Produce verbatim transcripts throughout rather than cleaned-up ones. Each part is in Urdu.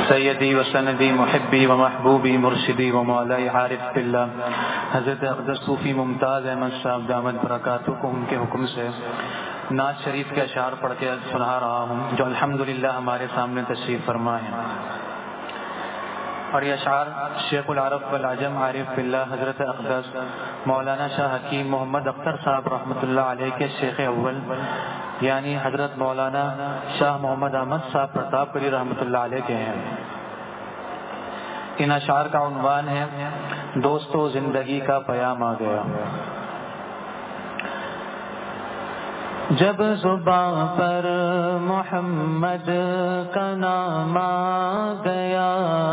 سیدی و سندی محبی و محبوبی مرشدی و مولائی عارف باللہ حضرت اقدس صوفی ممتاز احمد صاحب دامت برکاتہ کو ان کے حکم سے نعت شریف کے اشعار پڑھ کے سنا رہا ہوں جو الحمدللہ ہمارے سامنے تشریف فرما ہے. اور یہ اشعار شیخ العرب والعجم عارف باللہ حضرت اقدس مولانا شاہ حکیم محمد اختر صاحب رحمۃ اللہ علیہ کے شیخ اول یعنی حضرت مولانا شاہ محمد احمد صاحب پرتاپ گڑھی رحمۃ اللہ علیہ کے ہیں. ان اشعار کا عنوان ہے دوستو زندگی کا پیام آ گیا. جب زباں پر محمد کا نام آ گیا،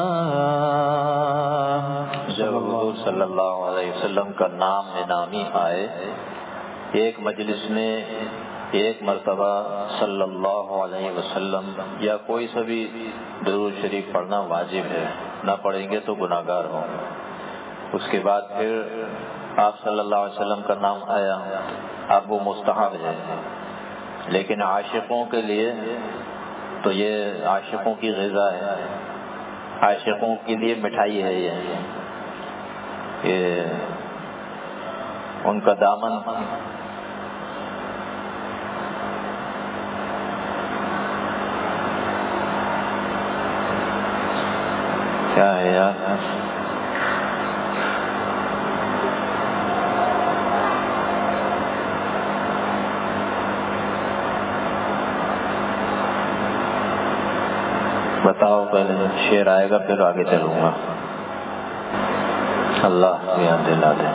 جب حضور صلی اللہ علیہ وسلم کا نام نامی آئے، ایک مجلس میں ایک مرتبہ صلی اللہ علیہ وسلم یا کوئی سا بھی درود شریف پڑھنا واجب ہے، نہ پڑھیں گے تو گناہگار ہوں. اس کے بعد پھر آپ صلی اللہ علیہ وسلم کا نام آیا، اب وہ مستحب ہے، لیکن عاشقوں کے لیے تو یہ عاشقوں کی غذا ہے، عاشقوں کے لیے مٹھائی ہے. یہ کہ ان کا دامن کیا ہے یار، بتاؤ پہلے شعر آئے گا پھر آگے چلوں گا. اللہ یاد دلا دے.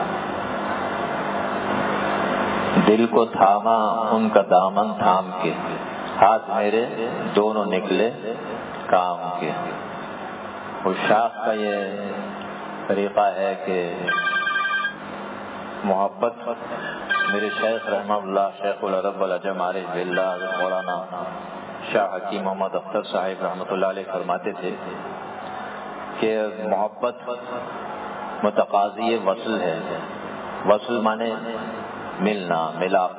دل کو تھاما ان کا دامن تھام کے، ہاتھ میرے دونوں نکلے کام کے. عشاق کا یہ طریقہ ہے کہ محبت میرے شیخ رحمہ اللہ شیخ العرب والعجم عارف باللہ مولانا شاہ حکیم محمد اختر صاحب رحمۃ اللہ علیہ فرماتے تھے کہ محبت متقاضی وصل ہے. وصل مانے ملنا، ملاپ.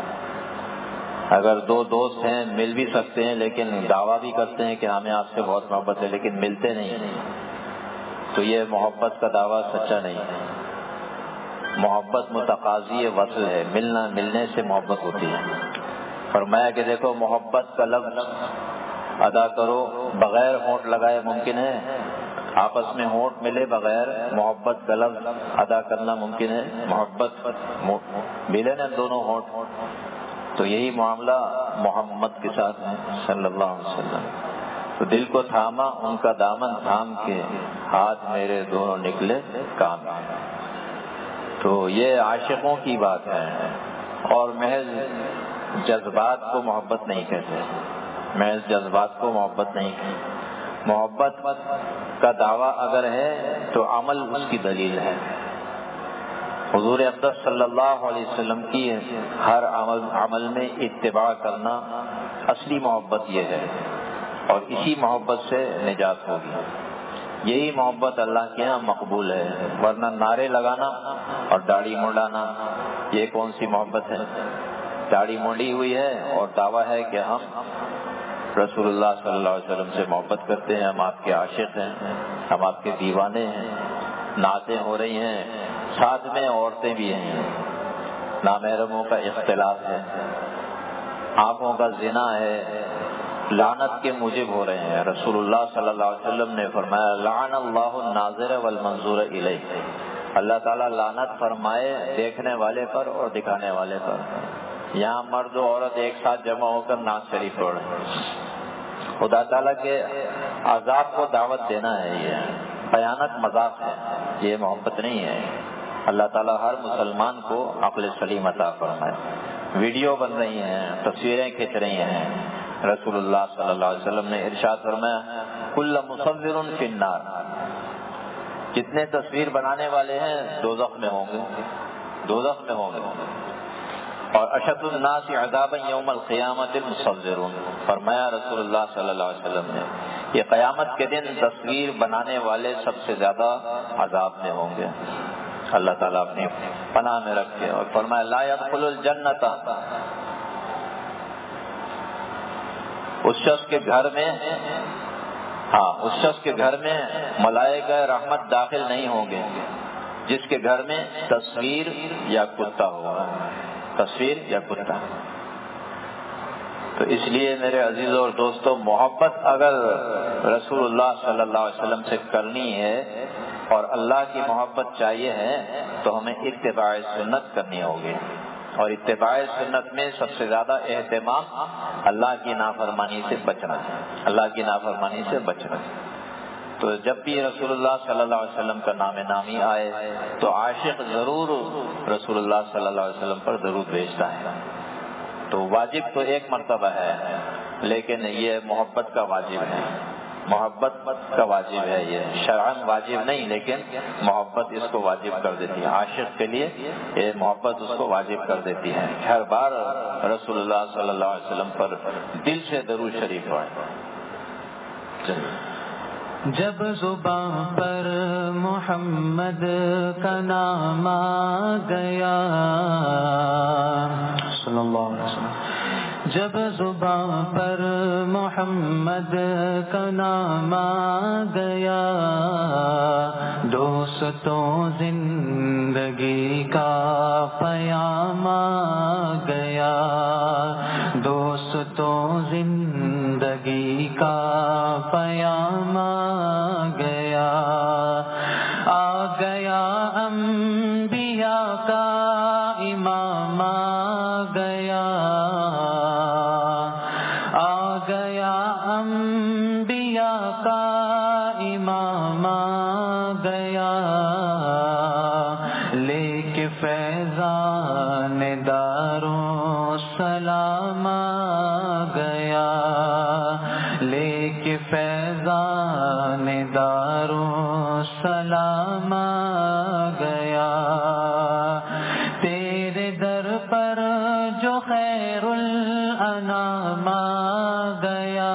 اگر دو دوست ہیں مل بھی سکتے ہیں لیکن دعویٰ بھی کرتے ہیں کہ ہمیں آپ سے بہت محبت ہے لیکن ملتے نہیں، تو یہ محبت کا دعویٰ سچا نہیں ہے. محبت متقاضی وصل ہے، ملنا، ملنے سے محبت ہوتی ہے. فرمایا کہ دیکھو محبت کا لفظ ادا کرو بغیر ہونٹ لگائے ممکن ہے، آپس میں ہونٹ ملے بغیر محبت کا لفظ ادا کرنا ممکن ہے. محبت ملے نا دونوں ہونٹ، تو یہی معاملہ محمد کے ساتھ ہے صلی اللہ علیہ وسلم. تو دل کو تھاما ان کا دامن تھام کے، ہاتھ میرے دونوں نکلے کام ہے. تو یہ عاشقوں کی بات ہے، اور محض جذبات کو محبت نہیں کہتے، محض جذبات کو محبت نہیں کہتے. محبت کا دعویٰ اگر ہے تو عمل اس کی دلیل ہے. حضور اقدس صلی اللہ علیہ وسلم کی ہر عمل عمل میں اتباع کرنا اصلی محبت یہ ہے، اور اسی محبت سے نجات ہوگی. یہی محبت اللہ کے یہاں مقبول ہے، ورنہ نعرے لگانا اور داڑھی منڈانا یہ کون سی محبت ہے؟ داڑھی منڈی ہوئی ہے اور دعویٰ ہے کہ ہم رسول اللہ صلی اللہ علیہ وسلم سے محبت کرتے ہیں، ہم آپ کے عاشق ہیں، ہم آپ کے دیوانے ہیں. نعتیں ہو رہی ہیں، ساتھ میں عورتیں بھی ہیں، نامحرموں کا اختلاط ہے، آنکھوں کا زنا ہے، لعنت کے موجب ہو رہے ہیں. رسول اللہ صلی اللہ علیہ وسلم نے فرمایا لعن اللہ الناظر والمنظور الیہ، اللہ تعالیٰ لعنت فرمائے دیکھنے والے پر اور دکھانے والے پر. یہاں مرد و عورت ایک ساتھ جمع ہو کر نعت شریف پڑھ رہے ہیں. خدا تعالیٰ کے عذاب کو دعوت دینا ہے، یہ خیانت مذاق ہے، یہ محبت نہیں ہے. اللہ تعالیٰ ہر مسلمان کو عقل سلیم عطا فرمائے. ویڈیو بن رہی ہیں، تصویریں کھینچ رہی ہیں. رسول اللہ صلی اللہ علیہ وسلم نے ارشاد فرمایا کل مصور فی النار، جتنے تصویر بنانے والے ہیں دوزخ میں ہوں گے، دوزخ میں ہوں گے. اور اشد الناس عذابا یوم القیامت المصورون، فرمایا رسول اللہ صلی اللہ علیہ وسلم نے یہ قیامت کے دن تصویر بنانے والے سب سے زیادہ عذاب میں ہوں گے. اللہ تعالیٰ اپنی پناہ میں رکھے. اور فرمایا لا يدخل الجنت، اس شخص کے گھر میں ہاں، اس شخص کے گھر میں ملائکہ رحمت داخل نہیں ہوں گے جس کے گھر میں تصویر یا کتا ہوگا، تصویر یا کتا۔ تو اس لیے میرے عزیزوں اور دوستوں، محبت اگر رسول اللہ صلی اللہ علیہ وسلم سے کرنی ہے اور اللہ کی محبت چاہیے ہے تو ہمیں اتباع سنت کرنی ہوگی، اور اتباع سنت میں سب سے زیادہ اہتمام اللہ کی نافرمانی سے بچنا ہے، اللہ کی نافرمانی سے بچنا ہے۔ تو جب بھی رسول اللہ صلی اللہ علیہ وسلم کا نام نامی آئے تو عاشق ضرور رسول اللہ صلی اللہ علیہ وسلم پر درود بھیجتا ہے۔ تو واجب تو ایک مرتبہ ہے، لیکن یہ محبت کا واجب ہے، محبت کا واجب ہے، یہ شرعاً واجب نہیں لیکن محبت اس کو واجب کر دیتی ہے، عاشق کے لیے یہ محبت اس کو واجب کر دیتی ہے، ہر بار رسول اللہ صلی اللہ علیہ وسلم پر دل سے درود شریف پڑھیں۔ جب زباں پر محمد کا نام آ گیا صلی اللہ علیہ وسلم، جب زباں پر محمد کا نام آ گیا، دوستوں زندگی کا پیام آ گیا، دوستوں زندگی کا پیام آ گیا، آ گیا انبیاء کا امام آ گیا، آ گیا انبیاء کا امام آ گیا، لے کے فیضان دارو سلام آ گیا، لے کے فیضان دارو سلام آ گیا، تیرے در پر جو خیر الانام آ گیا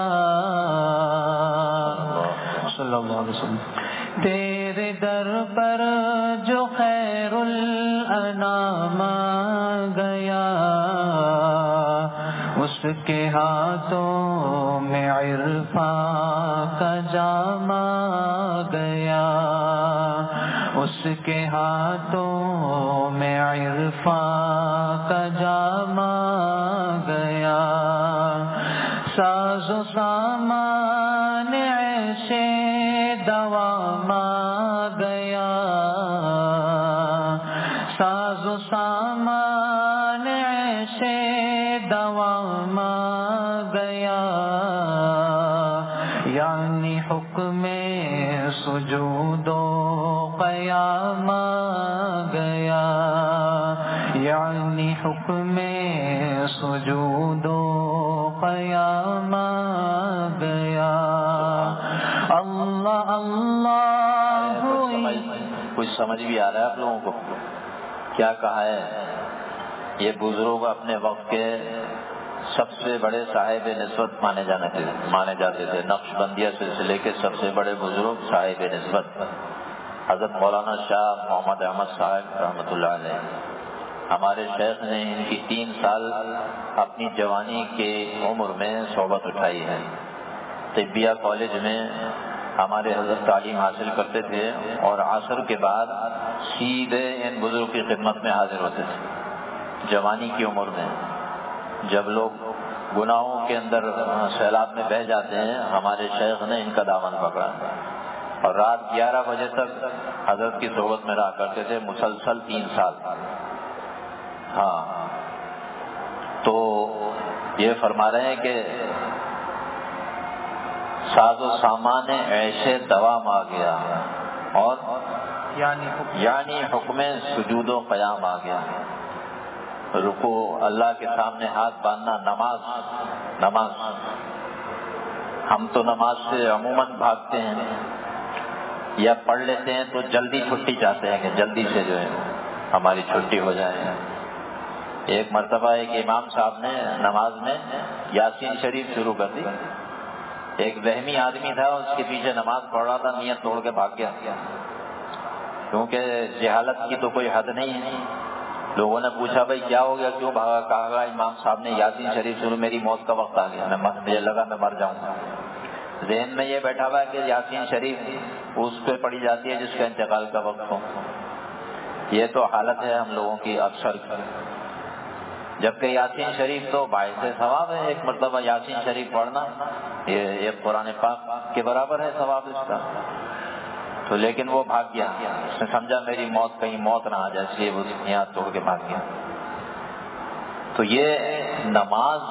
صلی اللہ علیہ وسلم، تیرے در پر جو خیر الانام آ گیا، اس کے ہاتھوں میں عرفان کا جام آ گیا، اس کے ہاتھوں میں عرفان کا جام آ گیا، ساز و سامان عیش دوام آ گیا، ساز و سامان عیش دوام آ گیا، یعنی حکم سجود و قیام آ گیا، یعنی حکم سجود و قیام آ گیا، اللہ اللہ ہوئی۔ کچھ سمجھ بھی آ رہا ہے آپ لوگوں کو کیا کہا ہے؟ یہ بزرگ اپنے وقت کے سب سے بڑے صاحب نسبت مانے جانے تھے مانے جاتے تھے نقش بندیہ سلسلے کے سب سے بڑے بزرگ صاحب نسبت حضرت مولانا شاہ محمد احمد صاحب رحمۃ اللہ علیہ۔ ہمارے شیخ نے ان کی تین سال اپنی جوانی کی عمر میں صحبت اٹھائی ہے۔ طبیہ کالج میں ہمارے حضرت تعلیم حاصل کرتے تھے اور عصر کے بعد سیدھے ان بزرگ کی خدمت میں حاضر ہوتے تھے۔ جوانی کی عمر میں جب لوگ گناہوں کے اندر سیلاب میں بہہ جاتے ہیں، ہمارے شیخ نے ان کا دامن پکڑا اور رات گیارہ بجے تک حضرت کی صحبت میں رہا کرتے تھے، مسلسل تین سال۔ ہاں، تو یہ فرما رہے ہیں کہ ساز و سامان عیش دوام آ گیا اور یعنی حکم سجود و قیام آ گیا، رکوع، اللہ کے سامنے ہاتھ باندھنا، نماز نماز ہم تو نماز سے عموماً بھاگتے ہیں یا پڑھ لیتے ہیں تو جلدی چھٹی چاہتے ہیں کہ جلدی سے جو ہے ہماری چھٹی ہو جائے۔ ایک مرتبہ ایک امام صاحب نے نماز میں یاسین شریف شروع کر دی، ایک وہمی آدمی تھا اس کے پیچھے نماز پڑھ رہا تھا، نیت توڑ کے بھاگ گیا، کیونکہ جہالت کی تو کوئی حد نہیں ہے۔ لوگوں نے پوچھا بھائی کیا ہو گیا، کیوں بھاگا؟ کہا امام صاحب نے یاسین شریف شروع، میری موت کا وقت آ گیا، میں مجھے لگا میں مر جاؤں گا۔ ذہن میں یہ بیٹھا ہوا ہے کہ یاسین شریف اس پہ پڑھی جاتی ہے جس کا انتقال کا وقت ہو. یہ تو حالت ہے ہم لوگوں کی اکثر، جبکہ یاسین شریف تو باعث ثواب ہے. ایک مرتبہ یاسین شریف پڑھنا یہ ایک قرآن پاک کے برابر ہے ثواب اس کا. تو لیکن وہ بھاگ گیا، اس نے سمجھا میری موت کہیں موت نہ آ جائے، اس لیے وہ یہاں توڑ کے بھاگ گیا. تو یہ نماز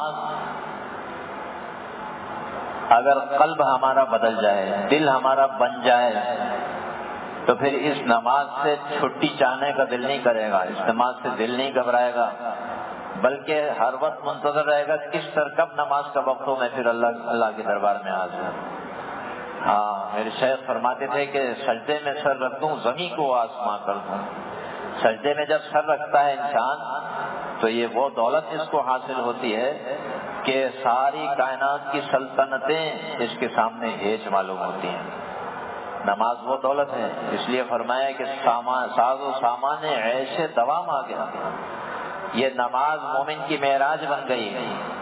اگر قلب ہمارا بدل جائے، دل ہمارا بن جائے، تو پھر اس نماز سے چھٹی چاہنے کا دل نہیں کرے گا، اس نماز سے دل نہیں گھبرائے گا، بلکہ ہر وقت منتظر رہے گا کس طرح کب نماز کا وقت ہو میں پھر اللہ اللہ کے دربار میں حاضر ہوں. ہاں میرے شیخ فرماتے تھے کہ سجدے میں سر رکھ دوں زمین کو آسماں کر دوں. سجدے میں جب سر رکھتا ہے انسان تو یہ وہ دولت اس کو حاصل ہوتی ہے کہ ساری کائنات کی سلطنتیں اس کے سامنے ہیچ معلوم ہوتی ہیں. نماز وہ دولت ہے، اس لیے فرمایا کہ ساز و سامان عیش دوام آ گیا. یہ نماز مومن کی معراج بن گئی،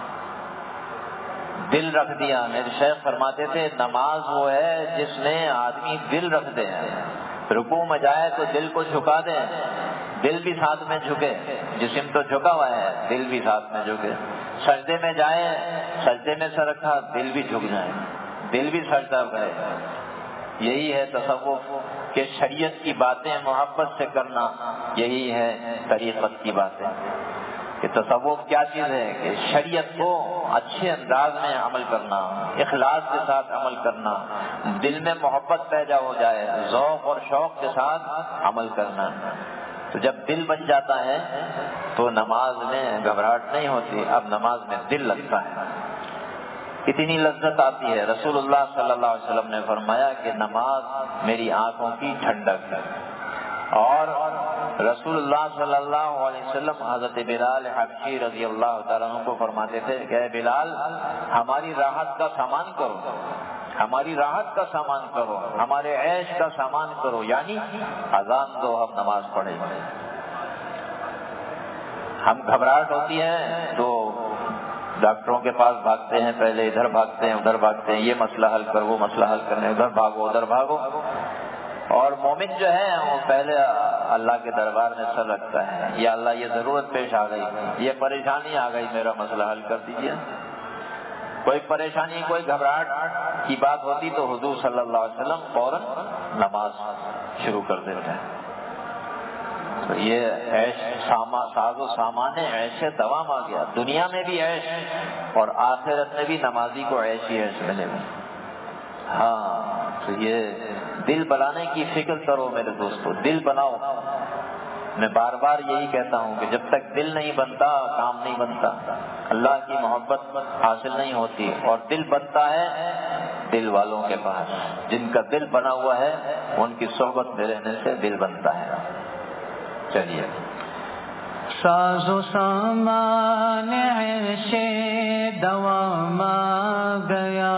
دل رکھ دیا. میرے شیخ فرماتے تھے نماز وہ ہے جس میں آدمی دل رکھ دے، رکوع میں جائے تو دل کو جھکا دے، دل بھی ساتھ میں جھکے، جسم تو جھکا ہوا ہے دل بھی ساتھ میں جھکے. سجدے میں جائے، سجدے میں سر رکھا دل بھی جھک جائے، دل بھی سجدہ کرے. یہی ہے تصوف کہ شریعت کی باتیں محبت سے کرنا، یہی ہے طریقت کی باتیں. کہ تصوف کیا چیز ہے کہ شریعت کو اچھے انداز میں عمل کرنا، اخلاص کے ساتھ عمل کرنا، دل میں محبت پیدا ہو جائے، ذوق اور شوق کے ساتھ عمل کرنا. تو جب دل بن جاتا ہے تو نماز میں گھبراہٹ نہیں ہوتی، اب نماز میں دل لگتا ہے، اتنی لذت آتی ہے. رسول اللہ صلی اللہ علیہ وسلم نے فرمایا کہ نماز میری آنکھوں کی ٹھنڈک ہے. اور رسول اللہ صلی اللہ علیہ وسلم حضرت بلال حبشی رضی اللہ تعالیٰ عنہ کو فرماتے تھے کہ اے بلال ہماری راحت کا سامان کرو، ہماری راحت کا سامان کرو، ہمارے عیش کا سامان کرو، یعنی اذان دو ہم نماز پڑھیں. ہم گھبراہٹ ہوتی ہے تو ڈاکٹروں کے پاس بھاگتے ہیں، پہلے ادھر بھاگتے ہیں ادھر بھاگتے ہیں، یہ مسئلہ حل کر وہ مسئلہ حل کرنے، ادھر بھاگو ادھر بھاگو. اور مومن جو ہے وہ پہلے اللہ کے دربار میں سر رکھتا ہے، یا اللہ یہ ضرورت پیش آ گئی، یہ پریشانی آ گئی، میرا مسئلہ حل کر دیجیے. کوئی پریشانی کوئی گھبراہٹ کی بات ہوتی تو حضور صلی اللہ علیہ وسلم فوراً نماز شروع کر دیتے ہیں. تو یہ عیش ساما ساز و سامان عیش دوام آ گیا. دنیا میں بھی عیش اور آخرت میں بھی نمازی کو عیش ہی عیش ملے گا. ہاں تو یہ دل بنانے کی فکر کرو میرے دوستو، دل بناؤ. میں بار بار یہی کہتا ہوں کہ جب تک دل نہیں بنتا کام نہیں بنتا، اللہ کی محبت حاصل نہیں ہوتی. اور دل بنتا ہے دل والوں کے پاس، جن کا دل بنا ہوا ہے ان کی صحبت میں رہنے سے دل بنتا ہے. چلیے. ساز و سامان عیش دوام آ گیا،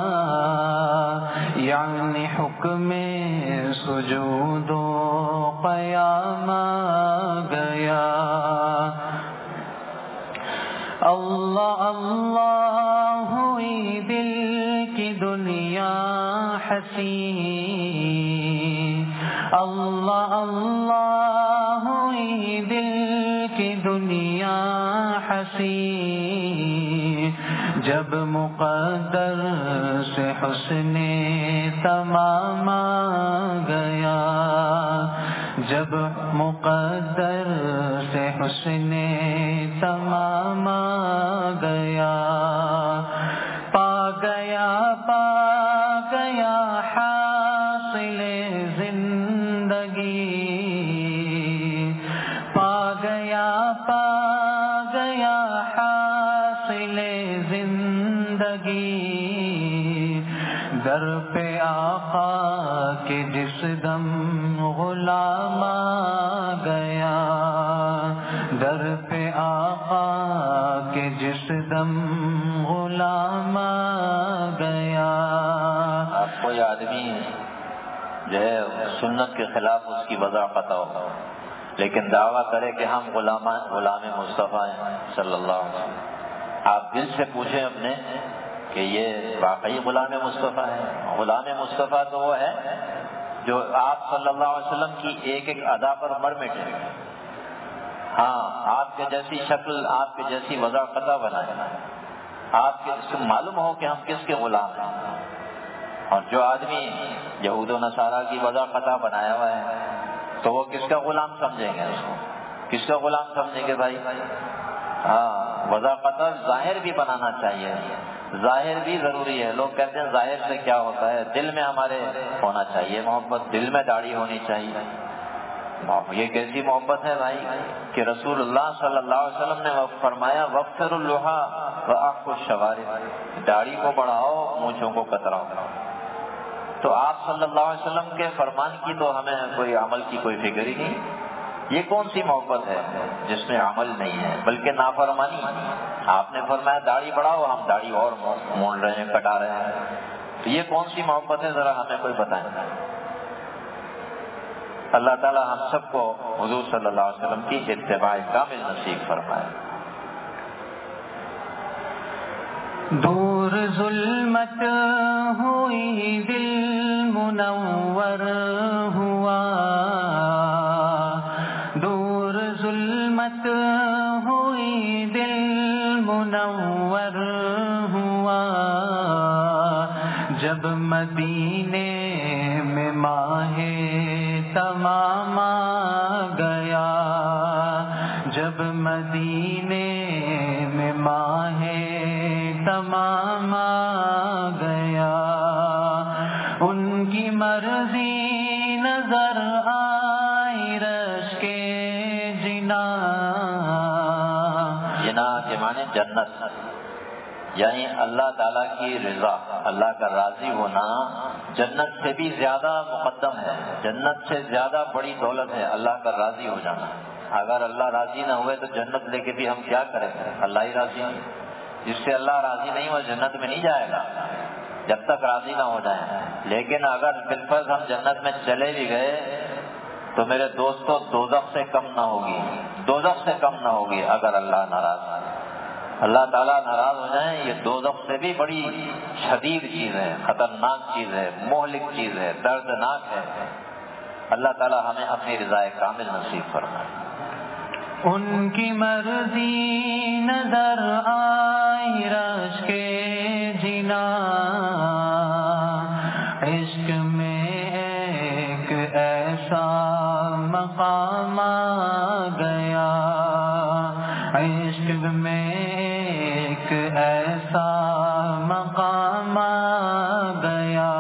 یعنی حکم سجود و قیام آ گیا. اللہ اللہ ہوئی دل کی دنیا حسین، اللہ اللہ ہوئی دل کی دنیا حسین. جب مقدر سے حسن تمام آ گیا، جب مقدر سے حسن تمام آ گیا، پا گیا پا گیا حاصل زندگی، پا گیا پا گیا حاصل زندگی. در پہ آقا کے جس دم غلام آ گیا، در پہ آقا کے جس دم غلام آ گیا. آپ کوئی آدمی جو ہے سنت کے خلاف اس کی وضاحت ہو، لیکن دعویٰ کرے کہ ہم غلامان غلام مصطفیٰ ہیں صلی اللہ علیہ وسلم. آپ دل سے پوچھیں اپنے کہ یہ واقعی غلام مصطفیٰ ہے۔ غلام مصطفیٰ تو وہ ہے جو آپ صلی اللہ علیہ وسلم کی ایک ایک ادا پر مر مٹے، ہاں آپ کے جیسی شکل، آپ کے جیسی وضع قطع بنائے، آپ کے اس کو معلوم ہو کہ ہم کس کے غلام ہیں۔ اور جو آدمی یہود و نصارہ کی وضع قطع بنایا ہوا ہے تو وہ کس کا غلام سمجھیں گے؟ اس کو کس کا غلام سمجھیں گے بھائی؟ ہاں وضع قطع ظاہر بھی بنانا چاہیے، ظاہر بھی ضروری ہے۔ لوگ کہتے ہیں ظاہر سے کیا ہوتا ہے؟ دل میں ہمارے ہونا چاہیے محبت، دل میں داڑھی ہونی چاہیے۔ یہ کیسی محبت ہے بھائی کہ رسول اللہ صلی اللہ علیہ وسلم نے فرمایا وَقْفِرُ اللُّحَىٰ وَأَعْفُوا الشَّوَارِبَ، داڑھی کو بڑھاؤ مونچھوں کو کتراؤ۔ تو آپ صلی اللہ علیہ وسلم کے فرمان کی تو ہمیں کوئی عمل کی کوئی فکر ہی نہیں۔ یہ کون سی محبت ہے جس میں عمل نہیں ہے بلکہ نافرمانی؟ آپ نے فرمایا داڑھی بڑھاؤ، ہم داڑھی اور مونڈ رہے ہیں، کٹا رہے ہیں، تو یہ کون سی محبت ہے؟ ذرا ہمیں کوئی بتائیں۔ اللہ تعالی ہم سب کو حضور صلی اللہ علیہ وسلم کی اتباع کامل نصیب فرمائے۔ دور ظلمت ہوئی دل منور ہوا، دور ظلمت ہوئی دل منور ہوا، جب مدینے میں ماہ تمام آ گیا، جب مدینے میں ماہ تمام آ گیا، ان کی مرضی نظر آئی رش کے جنا، جنا کے معنی جنت، یعنی اللہ تعالیٰ کی رضا، اللہ کا راضی ہونا جنت سے بھی زیادہ مقدم ہے، جنت سے زیادہ بڑی دولت ہے اللہ کا راضی ہو جانا۔ اگر اللہ راضی نہ ہوئے تو جنت لے کے بھی ہم کیا کریں؟ اللہ ہی راضی نہیں، جس سے اللہ راضی نہیں ہو جنت میں نہیں جائے گا جب تک راضی نہ ہو جائیں۔ لیکن اگر بالفرض ہم جنت میں چلے بھی گئے تو میرے دوستوں دوزخ سے کم نہ ہوگی، دوزخ سے کم نہ ہوگی اگر اللہ ناراض ہے۔ اللہ تعالیٰ ناراض ہو جائیں یہ دوزخ سے بھی بڑی شدید چیز ہے، خطرناک چیز ہے، مہلک چیز ہے، دردناک ہے۔ اللہ تعالیٰ ہمیں اپنی رضا کامل نصیب فرمائے۔ ان کی مرضی نظر آئی رش کے جنا، عشق میں ایک ایسا مقام آ گیا، عشق میں ایک ایسا مقام آ گیا،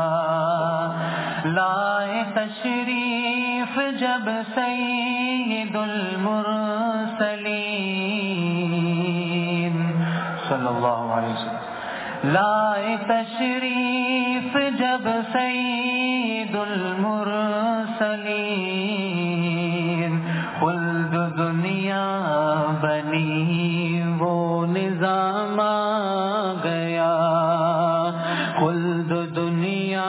لائے تشریف جب سید المرسلین صلی اللہ علیہ وسلم، لائے تشریف جب سید المرسلین، خلد دنیا بنی وہ نظام آ گیا، خلد دنیا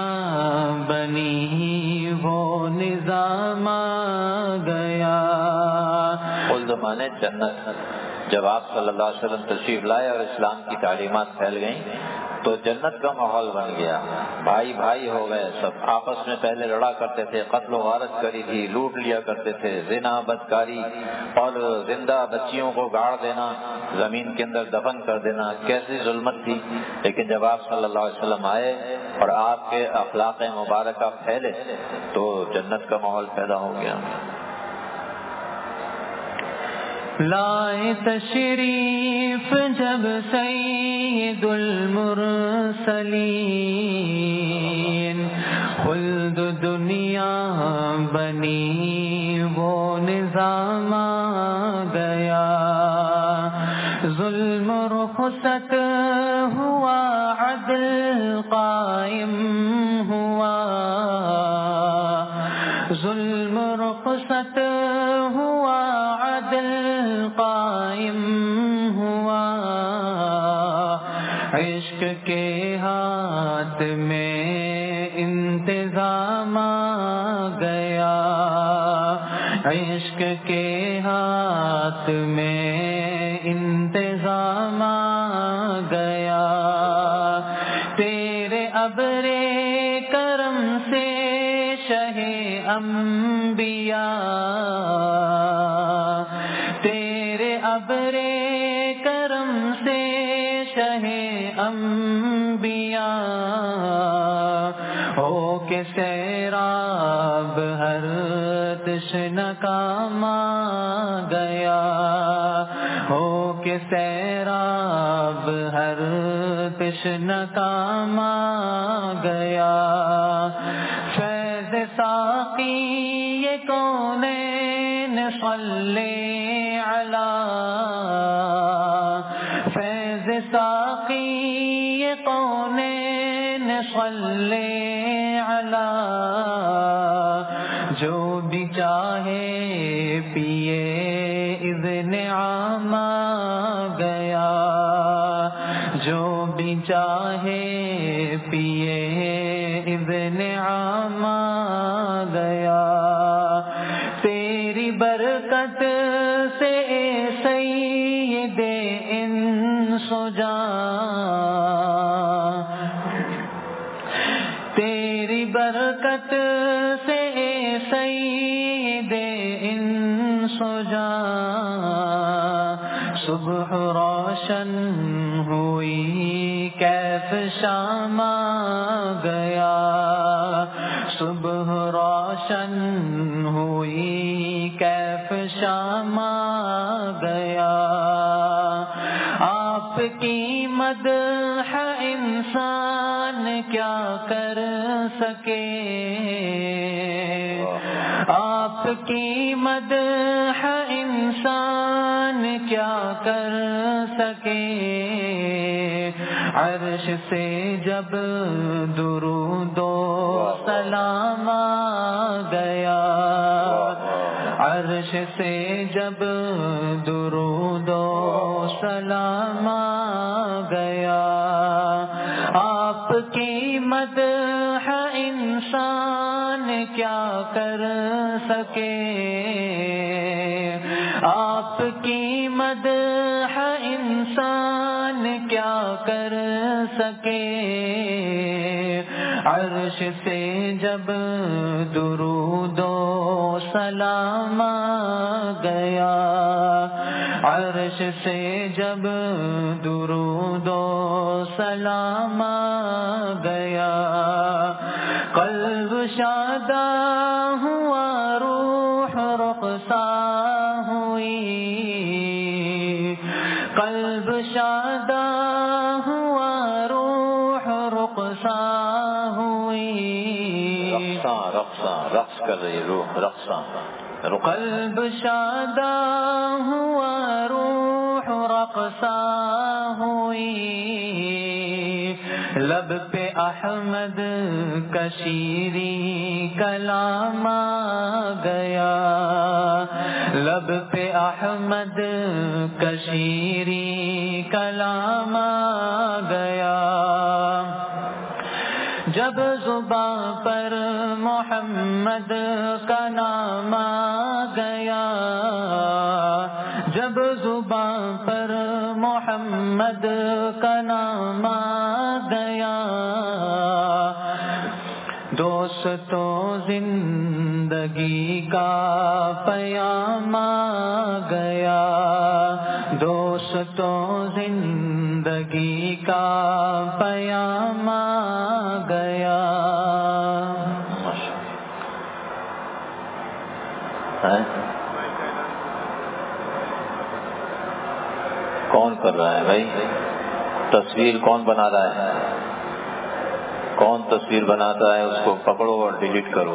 بنی وہ نظام آ گیا۔ خلد مانے جنت۔ جب آپ صلی اللہ علیہ وسلم تشریف لائے اور اسلام کی تعلیمات پھیل گئیں تو جنت کا ماحول بن گیا، بھائی بھائی ہو گئے، سب آپس میں پہلے لڑا کرتے تھے، قتل و غارت کری تھی، لوٹ لیا کرتے تھے، زنا بدکاری اور زندہ بچیوں کو گاڑ دینا، زمین کے اندر دفن کر دینا، کیسی ظلمت تھی۔ لیکن جب آپ صلی اللہ علیہ وسلم آئے اور آپ کے اخلاق مبارکہ پھیلے تو جنت کا ماحول پیدا ہو گیا۔ لائے تشریف جب سید المرسلین، خلد دنیا بنی وہ نظام آ گیا، ظلم رخصت ہوا عدل قائم ہوا، ظلم رخصت ہوا عدل قائم ہوا، عشق کے ہاتھ میں انتظام آ گیا، عشق کے ہاتھ میں انتظام آ گیا، انبیاء، تیرے ابر کرم سے شہ انبیاء، ہو کے سیراب ہر تشنہ کاما گیا، ہو کے سیراب ہر تشنہ کاما گیا، فیض ساقی یہ کونین صلی علی، فیض ساقی یہ کونین صلی علی، جو بھی چاہے پیے اذن عام گیا، جو بھی چاہے پیے اذن عام گیا، تیری برکت سے اے سید انس و جان، تیری برکت سے اے سید انس و جان، صبح روشن ہوئی کیف شام گیا، صبح روشن ہوئی کیف شام گیا، آپ کی مدح انسان کیا کر سکے، آپ کی مدح انسان کیا کر سکے، عرش سے جب درود و سلام گیا، عرش سے جب درود و سلام گیا، آپ کی مدح انسان کیا کر سکے، آپ کی مدح انسان کیا کر سکے، عرش سے جب درود و سلام گیا، عرش سے جب درود و سلام گیا، قلب شادہ ہوا روح رقصہ ہوئی، قلب شادہ ہوا روح رقصہ ہوئی، رقصاں رقصاں رقص کر رہی روح، رقصاں قلب شادہ ہوا روح رقصہ ہوئی، لب پہ احمد کا شیریں کلام گیا، لب پہ احمد کا شیریں کلام گیا، جب زباں پر محمد کا نام گیا، جب زباں پر محمد کا نام گیا، دوستوں زندگی کا پیام گیا، دوستوں زندگی کا پیام گیا، کون کر رہا ہے بھائی؟ تصویر کون بنا رہا ہے؟ کون تصویر بناتا ہے اس کو پکڑو اور ڈیلیٹ کرو.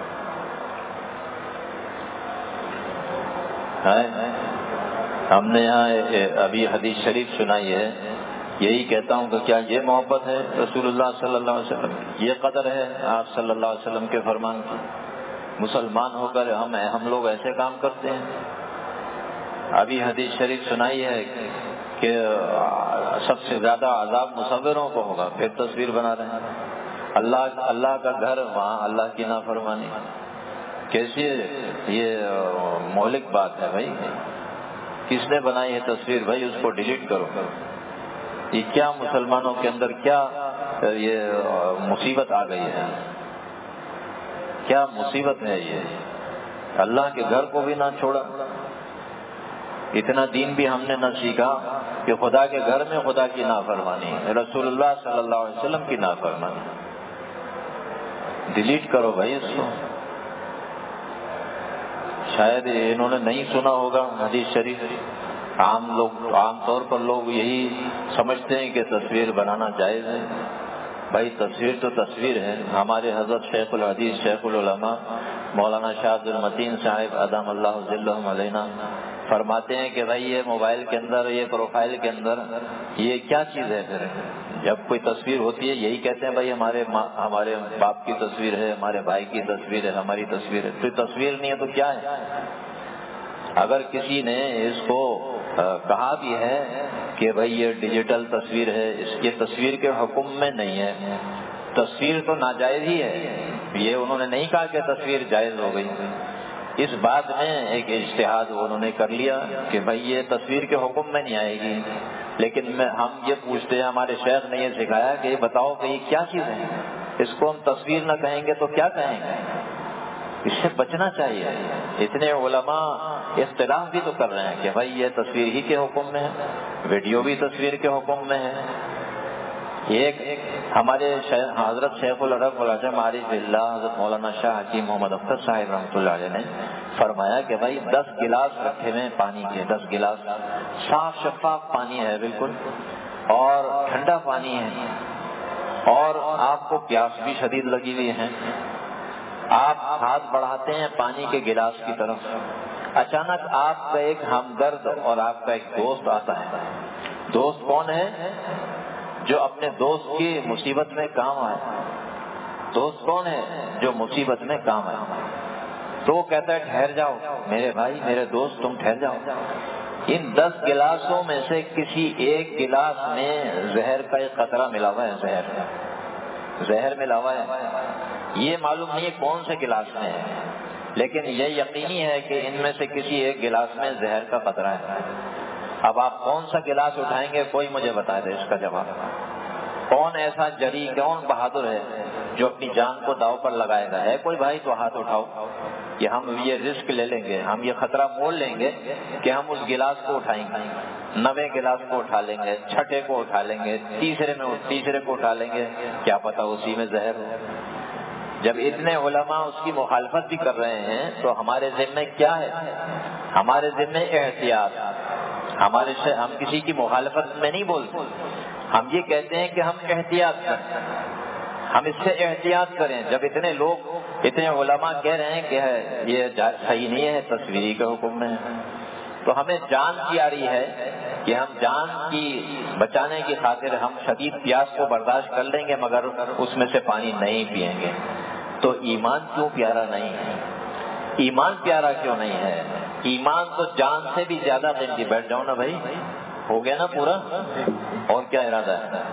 ہم نے یہاں ابھی حدیث شریف سنائی ہے, یہی کہتا ہوں کہ کیا یہ محبت ہے رسول اللہ صلی اللہ علیہ وسلم, یہ قدر ہے آپ صلی اللہ علیہ وسلم کے فرمان کی؟ مسلمان ہو کر ہم ہم لوگ ایسے کام کرتے ہیں. ابھی حدیث شریف سنائی ہے کہ سب سے زیادہ عذاب مصوروں کو ہوگا, پھر تصویر بنا رہے ہیں. اللہ اللہ کا گھر, وہاں اللہ کی نافرمانی. کیسی یہ مہلک بات ہے بھائی. کس نے بنائی ہے تصویر بھائی, اس کو ڈیلیٹ کرو. یہ کیا مسلمانوں کے اندر کیا یہ مصیبت آ گئی ہے, کیا مصیبت ہے یہ، اللہ کے گھر کو بھی نہ چھوڑا، اتنا دین بھی ہم نے نہ سیکھا کہ خدا کے گھر میں خدا کی نافرمانی، رسول اللہ صلی اللہ علیہ وسلم کی نافرمانی۔ ڈیلیٹ کرو بھائی اس کو۔ شاید انہوں نے نہیں سنا ہوگا حدیث شریف۔ عام لوگ عام طور پر لوگ یہی سمجھتے ہیں کہ تصویر بنانا جائز ہے۔ بھائی تصویر تو تصویر ہے۔ ہمارے حضرت شیخ الحدیث شیخ العلماء مولانا شاہ عبد المتین صاحب ادام اللہ ذلہم علینا فرماتے ہیں کہ بھائی یہ موبائل کے اندر، یہ پروفائل کے اندر یہ کیا چیز ہے؟ پھر جب کوئی تصویر ہوتی ہے یہی کہتے ہیں بھائی ہمارے ہمارے باپ کی تصویر ہے، ہمارے بھائی کی تصویر ہے، ہماری تصویر ہے۔ تو تصویر نہیں ہے تو کیا ہے؟ اگر کسی نے اس کو کہا بھی ہے کہ بھائی یہ ڈیجیٹل تصویر ہے، اس کے تصویر کے حکم میں نہیں ہے، تصویر تو ناجائز ہی ہے، یہ انہوں نے نہیں کہا کہ تصویر جائز ہو گئی۔ اس بات میں ایک اجتہاد انہوں نے کر لیا کہ بھائی یہ تصویر کے حکم میں نہیں آئے گی، لیکن میں ہم یہ پوچھتے ہیں، ہمارے شیخ نے یہ سکھایا کہ بتاؤ کہ یہ کیا چیز ہے، اس کو ہم تصویر نہ کہیں گے تو کیا کہیں گے؟ اس سے بچنا چاہیے۔ اتنے علماء اختلاف بھی تو کر رہے ہیں کہ بھائی یہ تصویر ہی کے حکم میں ہے، ویڈیو بھی تصویر کے حکم میں ہے۔ ایک ہمارے حضرت شیخ العرب والعجم عارف باللہ حضرت مولانا شاہ حکیم محمد اختر صاحب رحمۃ اللہ علیہ نے فرمایا کہ بھائی دس گلاس رکھے ہوئے پانی کے، دس گلاس صاف شفاف پانی ہے بالکل، اور ٹھنڈا پانی ہے، اور آپ کو پیاس بھی شدید لگی ہوئی ہے، آپ ہاتھ بڑھاتے ہیں پانی کے گلاس کی طرف، اچانک آپ کا ایک ہمدرد اور آپ کا ایک دوست آتا ہے۔ دوست کون ہے؟ جو اپنے دوست کی مصیبت میں کام آئے۔ دوست کون ہے؟ جو مصیبت میں کام آئے۔ تو وہ کہتا ہے ٹھہر جاؤ میرے بھائی، میرے دوست، تم ٹھہر جاؤ۔ ان دس گلاسوں میں سے کسی ایک گلاس میں زہر کا ایک قطرہ ملا ہوا ہے، زہر زہر ملا ہوا ہے۔ یہ معلوم نہیں ہے کون سے گلاس میں ہے، لیکن یہ یقینی ہے کہ ان میں سے کسی ایک گلاس میں زہر کا قطرہ ہے۔ اب آپ کون سا گلاس اٹھائیں گے؟ کوئی مجھے بتا دے اس کا جواب۔ کون ایسا جری، کون بہادر ہے جو اپنی جان کو داؤ پر لگائے گا؟ ہے کوئی بھائی تو ہاتھ اٹھاؤ کہ ہم یہ رسک لے لیں گے، ہم یہ خطرہ مول لیں گے کہ ہم اس گلاس کو اٹھائیں گے، نویں گلاس کو اٹھا لیں گے، چھٹے کو اٹھا لیں گے، تیسرے میں تیسرے کو اٹھا لیں گے، کیا پتا اسی میں زہر ہو۔ جب اتنے علماء اس کی مخالفت بھی کر رہے ہیں تو ہمارے ذمہ کیا ہے؟ ہمارے ذمہ احتیاط۔ ہمارے سے ہم کسی کی مخالفت میں نہیں بولتے، ہم یہ کہتے ہیں کہ ہم احتیاط کریں، ہم اس سے احتیاط کریں۔ جب اتنے لوگ، اتنے علماء کہہ رہے ہیں کہ یہ صحیح نہیں ہے، تصویری کے حکم میں ہے، تو ہمیں جان کی آ رہی ہے کہ ہم جان کی بچانے کی خاطر ہم شدید پیاس کو برداشت کر لیں گے مگر اس میں سے پانی نہیں پئیں گے۔ تو ایمان کیوں پیارا نہیں ہے؟ ایمان پیارا کیوں نہیں ہے؟ ایمان تو جان سے بھی زیادہ قیمتی۔ بیٹھ جاؤ نا بھائی، ہو گیا نا پورا؟ اور کیا ارادہ ہے؟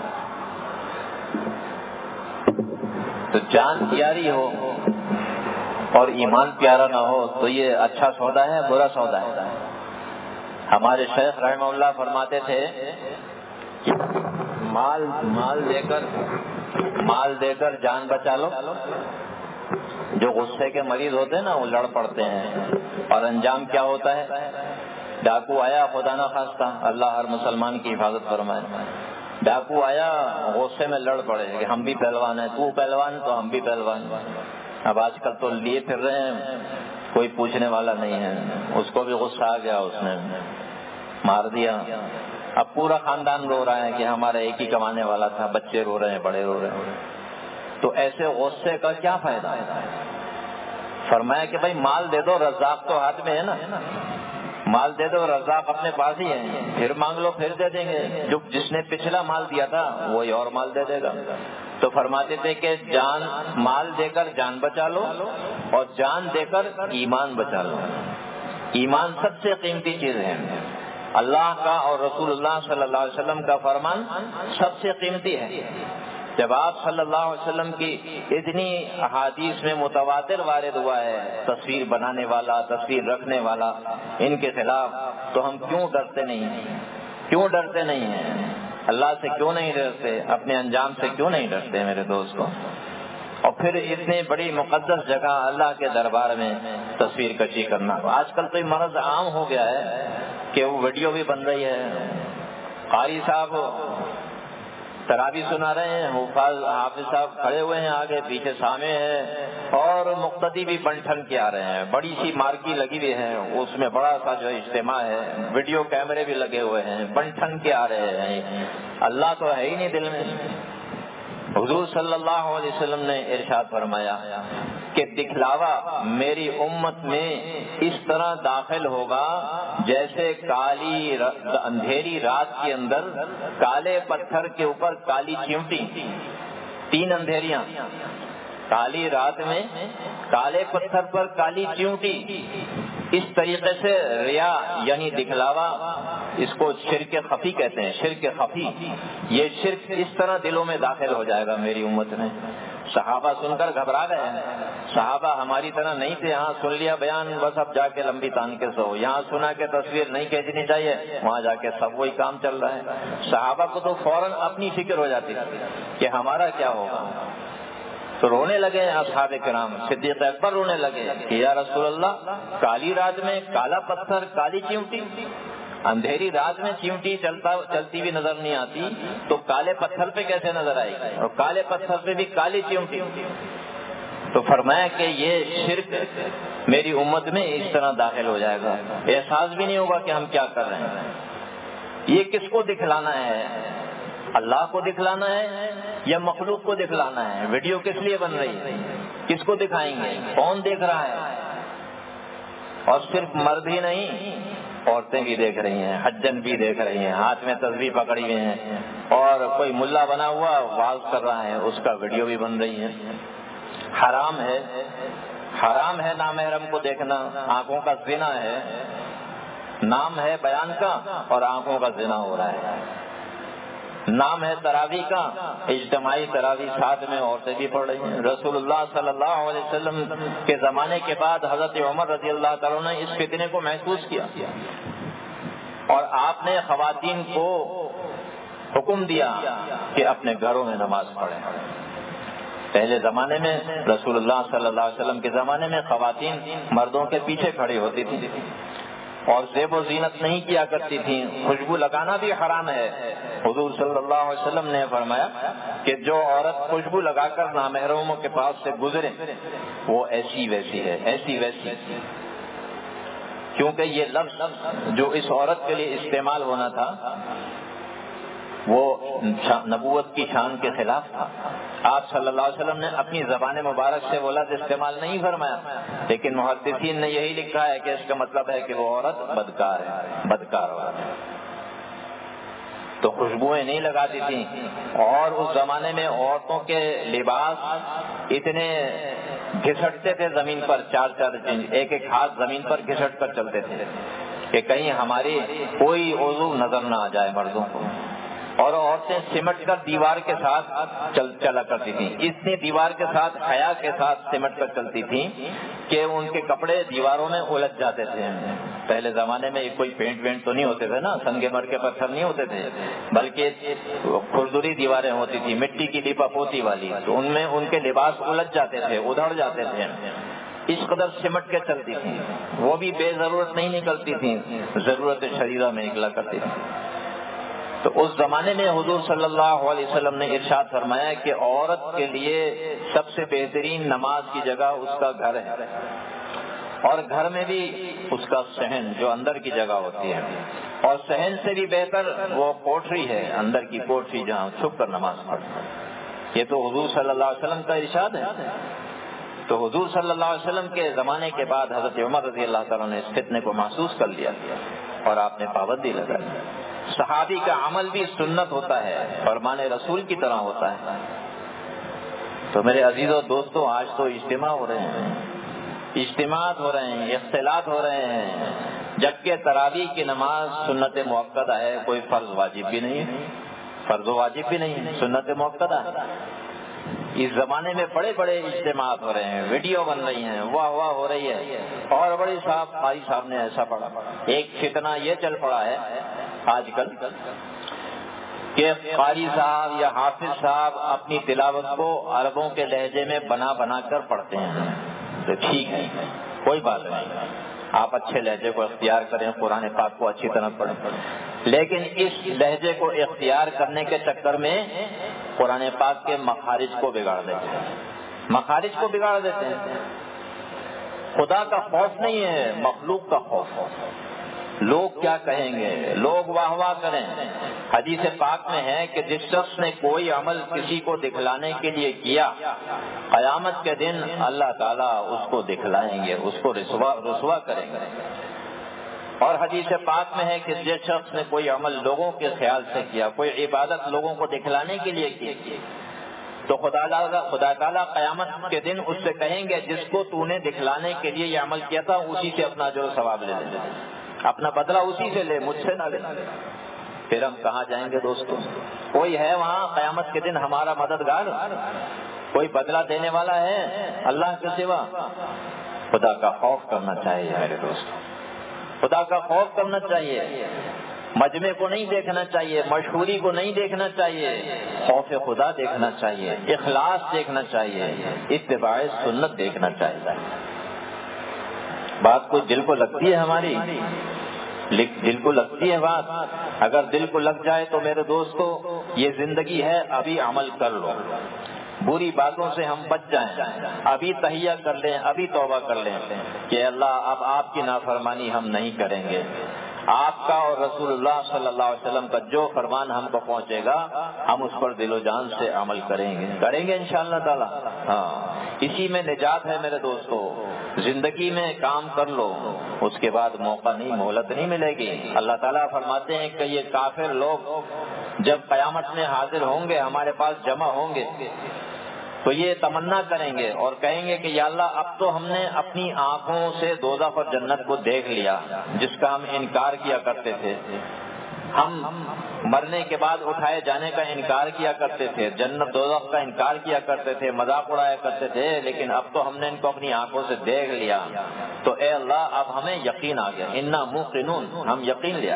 تو جان پیاری ہو اور ایمان پیارا نہ ہو تو یہ اچھا سودا ہے، برا سودا ہے۔ ہمارے شیخ رحمہ اللہ فرماتے تھے کہ مال مال دے کر مال دے کر جان بچا لو۔ جو غصے کے مریض ہوتے ہیں نا وہ لڑ پڑتے ہیں، اور انجام کیا ہوتا ہے؟ ڈاکو آیا، خدا نہ خواستہ، اللہ ہر مسلمان کی حفاظت فرمائے، ڈاکو آیا غصے میں لڑ پڑے کہ ہم بھی پہلوان ہیں، تو پہلوان تو ہم بھی پہلوان۔ اب آج کل تو لیے پھر رہے ہیں، کوئی پوچھنے والا نہیں ہے، اس کو بھی غصہ آ گیا، اس نے مار دیا۔ اب پورا خاندان رو رہا ہے کہ ہمارا ایک ہی کمانے والا تھا، بچے رو رہے ہیں، بڑے رو رہے ہیں۔ تو ایسے غصے کا کیا فائدہ؟ فرمایا کہ بھائی مال دے دو، رزاق تو ہاتھ میں ہے نا، مال دے دو، رزاق اپنے پاس ہی ہے، پھر مانگ لو پھر دے دیں گے۔ جو جس نے پچھلا مال دیا تھا وہی اور مال دے دے گا۔ تو فرماتے تھے کہ جان مال دے کر جان بچا لو، اور جان دے کر ایمان بچا لو۔ ایمان سب سے قیمتی چیز ہے۔ اللہ کا اور رسول اللہ صلی اللہ علیہ وسلم کا فرمان سب سے قیمتی ہے۔ جب آپ صلی اللہ علیہ وسلم کی اتنی احادیث میں متواتر وارد ہوا ہے تصویر بنانے والا، تصویر رکھنے والا، ان کے خلاف، تو ہم کیوں ڈرتے نہیں ہیں؟ کیوں ڈرتے نہیں ہیں؟ اللہ سے کیوں نہیں ڈرتے؟ اپنے انجام سے کیوں نہیں ڈرتے میرے دوستوں؟ اور پھر اتنی بڑی مقدس جگہ اللہ کے دربار میں تصویر کشی کرنا. آج کل تو یہ مرض عام ہو گیا ہے کہ وہ ویڈیو بھی بن رہی ہے. قاری صاحب تراویح سنا رہے ہیں, حافظ صاحب کھڑے ہوئے ہیں آگے, پیچھے سامع ہے, اور مقتدی بھی بن ٹھن کے آ رہے ہیں. بڑی سی مارکی لگی ہوئی ہے, اس میں بڑا سا جو اجتماع ہے, ویڈیو کیمرے بھی لگے ہوئے ہیں, بن ٹھن کے آ رہے ہیں. اللہ تو ہے ہی نہیں دل میں. حضور صلی اللہ علیہ وسلم نے ارشاد فرمایا کہ دکھلاوا میری امت میں اس طرح داخل ہوگا جیسے کالی اندھیری رات کے اندر کالے پتھر کے اوپر کالی چیونٹی. تین اندھیریاں, کالی رات میں کالے پتھر پر کالی چیونٹی. اس طریقے سے ریا یعنی دکھلاوا, اس کو شرک خفی کہتے ہیں. شرک خفی, یہ شرک اس طرح دلوں میں داخل ہو جائے گا میری امت میں. صحابہ سن کر گھبرا گئے ہیں. صحابہ ہماری طرح نہیں تھے, یہاں سن لیا بیان بس اب جا کے لمبی تان کے سو, یہاں سنا کہ تصویر نہیں کھینچنی چاہیے, وہاں جا کے سب وہی کام چل رہا ہے. صحابہ کو تو فوراً اپنی فکر ہو جاتی کہ ہمارا کیا ہوگا. تو رونے لگے اصحاب کرام. صدیق اکبر رونے لگے کہ یا رسول اللہ, کالی رات میں کالا پتھر کالی چیونٹی, اندھیری رات میں چیونٹی چلتا چلتی بھی نظر نہیں آتی تو کالے پتھر پہ کیسے نظر آئے گی, اور کالے پتھر پہ بھی کالی چیونٹی. تو فرمایا کہ یہ شرک میری امت میں اس طرح داخل ہو جائے گا, احساس بھی نہیں ہوگا کہ ہم کیا کر رہے ہیں. یہ کس کو دکھلانا ہے, اللہ کو دکھلانا ہے یا مخلوق کو دکھلانا ہے؟ ویڈیو کس لیے بن رہی ہے, کس کو دکھائیں گے, کون دیکھ رہا ہے؟ اور صرف مرد ہی نہیں, عورتیں بھی دیکھ رہی ہیں, حجن بھی دیکھ رہی ہیں, ہاتھ میں تسبیح پکڑی ہوئے ہیں, اور کوئی ملا بنا ہوا واز کر رہا ہے, اس کا ویڈیو بھی بن رہی ہے. حرام ہے, حرام ہے نامحرم کو دیکھنا, آنکھوں کا زنا ہے. نام ہے بیان کا اور آنکھوں کا زنا ہو رہا ہے. نام ہے تراویح کا, اجتماعی تراویح ساتھ میں عورتیں بھی پڑھ رہی ہیں. رسول اللہ صلی اللہ علیہ وسلم کے زمانے کے بعد حضرت عمر رضی اللہ تعالیٰ نے اس فتنے کو محسوس کیا, اور آپ نے خواتین کو حکم دیا کہ اپنے گھروں میں نماز پڑھیں. پہلے زمانے میں رسول اللہ صلی اللہ علیہ وسلم کے زمانے میں خواتین مردوں کے پیچھے کھڑی ہوتی تھی اور زیب و زینت نہیں کیا کرتی تھیں. خوشبو لگانا بھی حرام ہے. حضور صلی اللہ علیہ وسلم نے فرمایا کہ جو عورت خوشبو لگا کر نامحرموں کے پاس سے گزرے وہ ایسی ویسی ہے, ایسی ویسی. کیونکہ یہ لفظ جو اس عورت کے لیے استعمال ہونا تھا وہ نبوت کی شان کے خلاف تھا. آپ صلی اللہ علیہ وسلم نے اپنی زبان مبارک سے وہ لفظ استعمال نہیں فرمایا, لیکن محدثین نے یہی لکھا ہے کہ اس کا مطلب ہے کہ وہ عورت بدکار ہے, بدکار عورت ہے. تو خوشبوئیں نہیں لگاتی تھیں. اور اس زمانے میں عورتوں کے لباس اتنے گھسٹتے تھے زمین پر, چار چار ایک ایک ہاتھ زمین پر گھسٹ کر چلتے تھے کہ کہیں ہماری کوئی عضو نظر نہ آ جائے مردوں کو. اور عورتیں سمٹ کر دیوار کے ساتھ چل چلا کرتی تھیں, اتنی دیوار کے ساتھ حیا کے ساتھ سمٹ کر چلتی تھیں کہ ان کے کپڑے دیواروں میں الجھ جاتے تھے. پہلے زمانے میں کوئی پینٹ وینٹ تو نہیں ہوتے تھے نا, سنگے مر کے پتھر نہیں ہوتے تھے, بلکہ کھردری دیواریں ہوتی تھی مٹی کی لیپا پوتی والی, تو ان میں ان کے لباس الجھ جاتے تھے, ادھڑ جاتے تھے. اس قدر سمٹ کے چلتی تھیں. وہ بھی بے ضرورت نہیں نکلتی تھیں, ضرورت شدیدہ میں نکلا کرتی تھیں. تو اس زمانے میں حضور صلی اللہ علیہ وسلم نے ارشاد فرمایا کہ عورت کے لیے سب سے بہترین نماز کی جگہ اس کا گھر ہے, اور گھر میں بھی اس کا صحن جو اندر کی جگہ ہوتی ہے, اور صحن سے بھی بہتر وہ کوٹری ہے, اندر کی کوٹری جہاں چھپ کر نماز پڑھنا. یہ تو حضور صلی اللہ علیہ وسلم کا ارشاد ہے. تو حضور صلی اللہ علیہ وسلم کے زمانے کے بعد حضرت عمر رضی اللہ تعالیٰ نے اس فتنے کو محسوس کر لیا اور آپ نے پابندی لگائی. صحابی کا عمل بھی سنت ہوتا ہے, فرمان رسول کی طرح ہوتا ہے. تو میرے عزیزوں دوستوں, آج تو اجتماع ہو رہے ہیں, اجتماعات ہو رہے ہیں, اختلاط ہو رہے ہیں, جبکہ تراویح کی نماز سنت مؤکدہ ہے, کوئی فرض واجب بھی نہیں ہے, فرض و واجب بھی نہیں, سنت مؤکدہ ہے. اس زمانے میں بڑے بڑے اجتماعات ہو رہے ہیں, ویڈیو بن رہی ہیں, واہ واہ ہو رہی ہے, اور بڑے صاحب قاری صاحب نے ایسا پڑھا. ایک فتنہ یہ چل پڑا ہے آج کل کہ قاری صاحب یا حافظ صاحب اپنی تلاوت کو عربوں کے لہجے میں بنا بنا کر پڑھتے ہیں، تو ٹھیک ہے، کوئی بات نہیں، آپ اچھے لہجے کو اختیار کریں، قرآن پاک کو اچھی طرح پڑھیں، لیکن اس لہجے کو اختیار کرنے کے چکر میں قرآن پاک کے مخارج کو بگاڑ دیتے ہیں، مخارج کو بگاڑ دیتے ہیں۔ خدا کا خوف نہیں ہے، مخلوق کا خوف۔ لوگ کیا کہیں گے، لوگ واہ واہ کریں۔ حدیث پاک میں ہے کہ جس شخص نے کوئی عمل کسی کو دکھلانے کے لیے کیا، قیامت کے دن اللہ تعالیٰ اس کو دکھلائیں گے، اس کو رسوا رسوا کریں گے۔ اور حدیث پاک میں ہے کہ جس شخص نے کوئی عمل لوگوں کے خیال سے کیا، کوئی عبادت لوگوں کو دکھلانے کے لیے کی، تو خدا تعالیٰ خدا تعالیٰ قیامت کے دن اس سے کہیں گے جس کو تو نے دکھلانے کے لیے یہ عمل کیا تھا اسی سے اپنا اجر و ثواب لے لے، اپنا بدلہ اسی سے لے، مجھ سے نہ لے۔ پھر ہم کہاں جائیں گے دوستوں؟ کوئی ہے وہاں قیامت کے دن ہمارا مددگار؟ کوئی بدلہ دینے والا ہے اللہ کے سوا؟ خدا کا خوف کرنا چاہیے میرے دوست، خدا کا خوف کرنا چاہیے، مجمع کو نہیں دیکھنا چاہیے، مشہوری کو نہیں دیکھنا چاہیے، خوف خدا دیکھنا چاہیے، اخلاص دیکھنا چاہیے، اتباع سنت دیکھنا چاہیے۔ بات کوئی دل کو لگتی ہے ہماری؟ دل کو لگتی ہے بات؟ اگر دل کو لگ جائے تو میرے دوستو یہ زندگی ہے، ابھی عمل کر لو، بری باتوں سے ہم بچ جائیں، ابھی تہیہ کر لیں، ابھی توبہ کر لیں کہ اللہ اب آپ کی نافرمانی ہم نہیں کریں گے، آپ کا اور رسول اللہ صلی اللہ علیہ وسلم کا جو فرمان ہم کو پہنچے گا ہم اس پر دل و جان سے عمل کریں گے کریں گے انشاءاللہ تعالی۔ ہاں، اسی میں نجات ہے میرے دوستو۔ زندگی میں کام کر لو، اس کے بعد موقع نہیں، مہلت نہیں ملے گی۔ اللہ تعالیٰ فرماتے ہیں کہ یہ کافر لوگ جب قیامت میں حاضر ہوں گے، ہمارے پاس جمع ہوں گے، تو یہ تمنا کریں گے اور کہیں گے کہ یا اللہ اب تو ہم نے اپنی آنکھوں سے دوزخ اور جنت کو دیکھ لیا جس کا ہم انکار کیا کرتے تھے، ہم مرنے کے بعد اٹھائے جانے کا انکار کیا کرتے تھے، جنت دوزخ کا انکار کیا کرتے تھے، مذاق اڑایا کرتے تھے، لیکن اب تو ہم نے ان کو اپنی آنکھوں سے دیکھ لیا، تو اے اللہ اب ہمیں یقین آ گیا، انا موقنون، ہم یقین لیا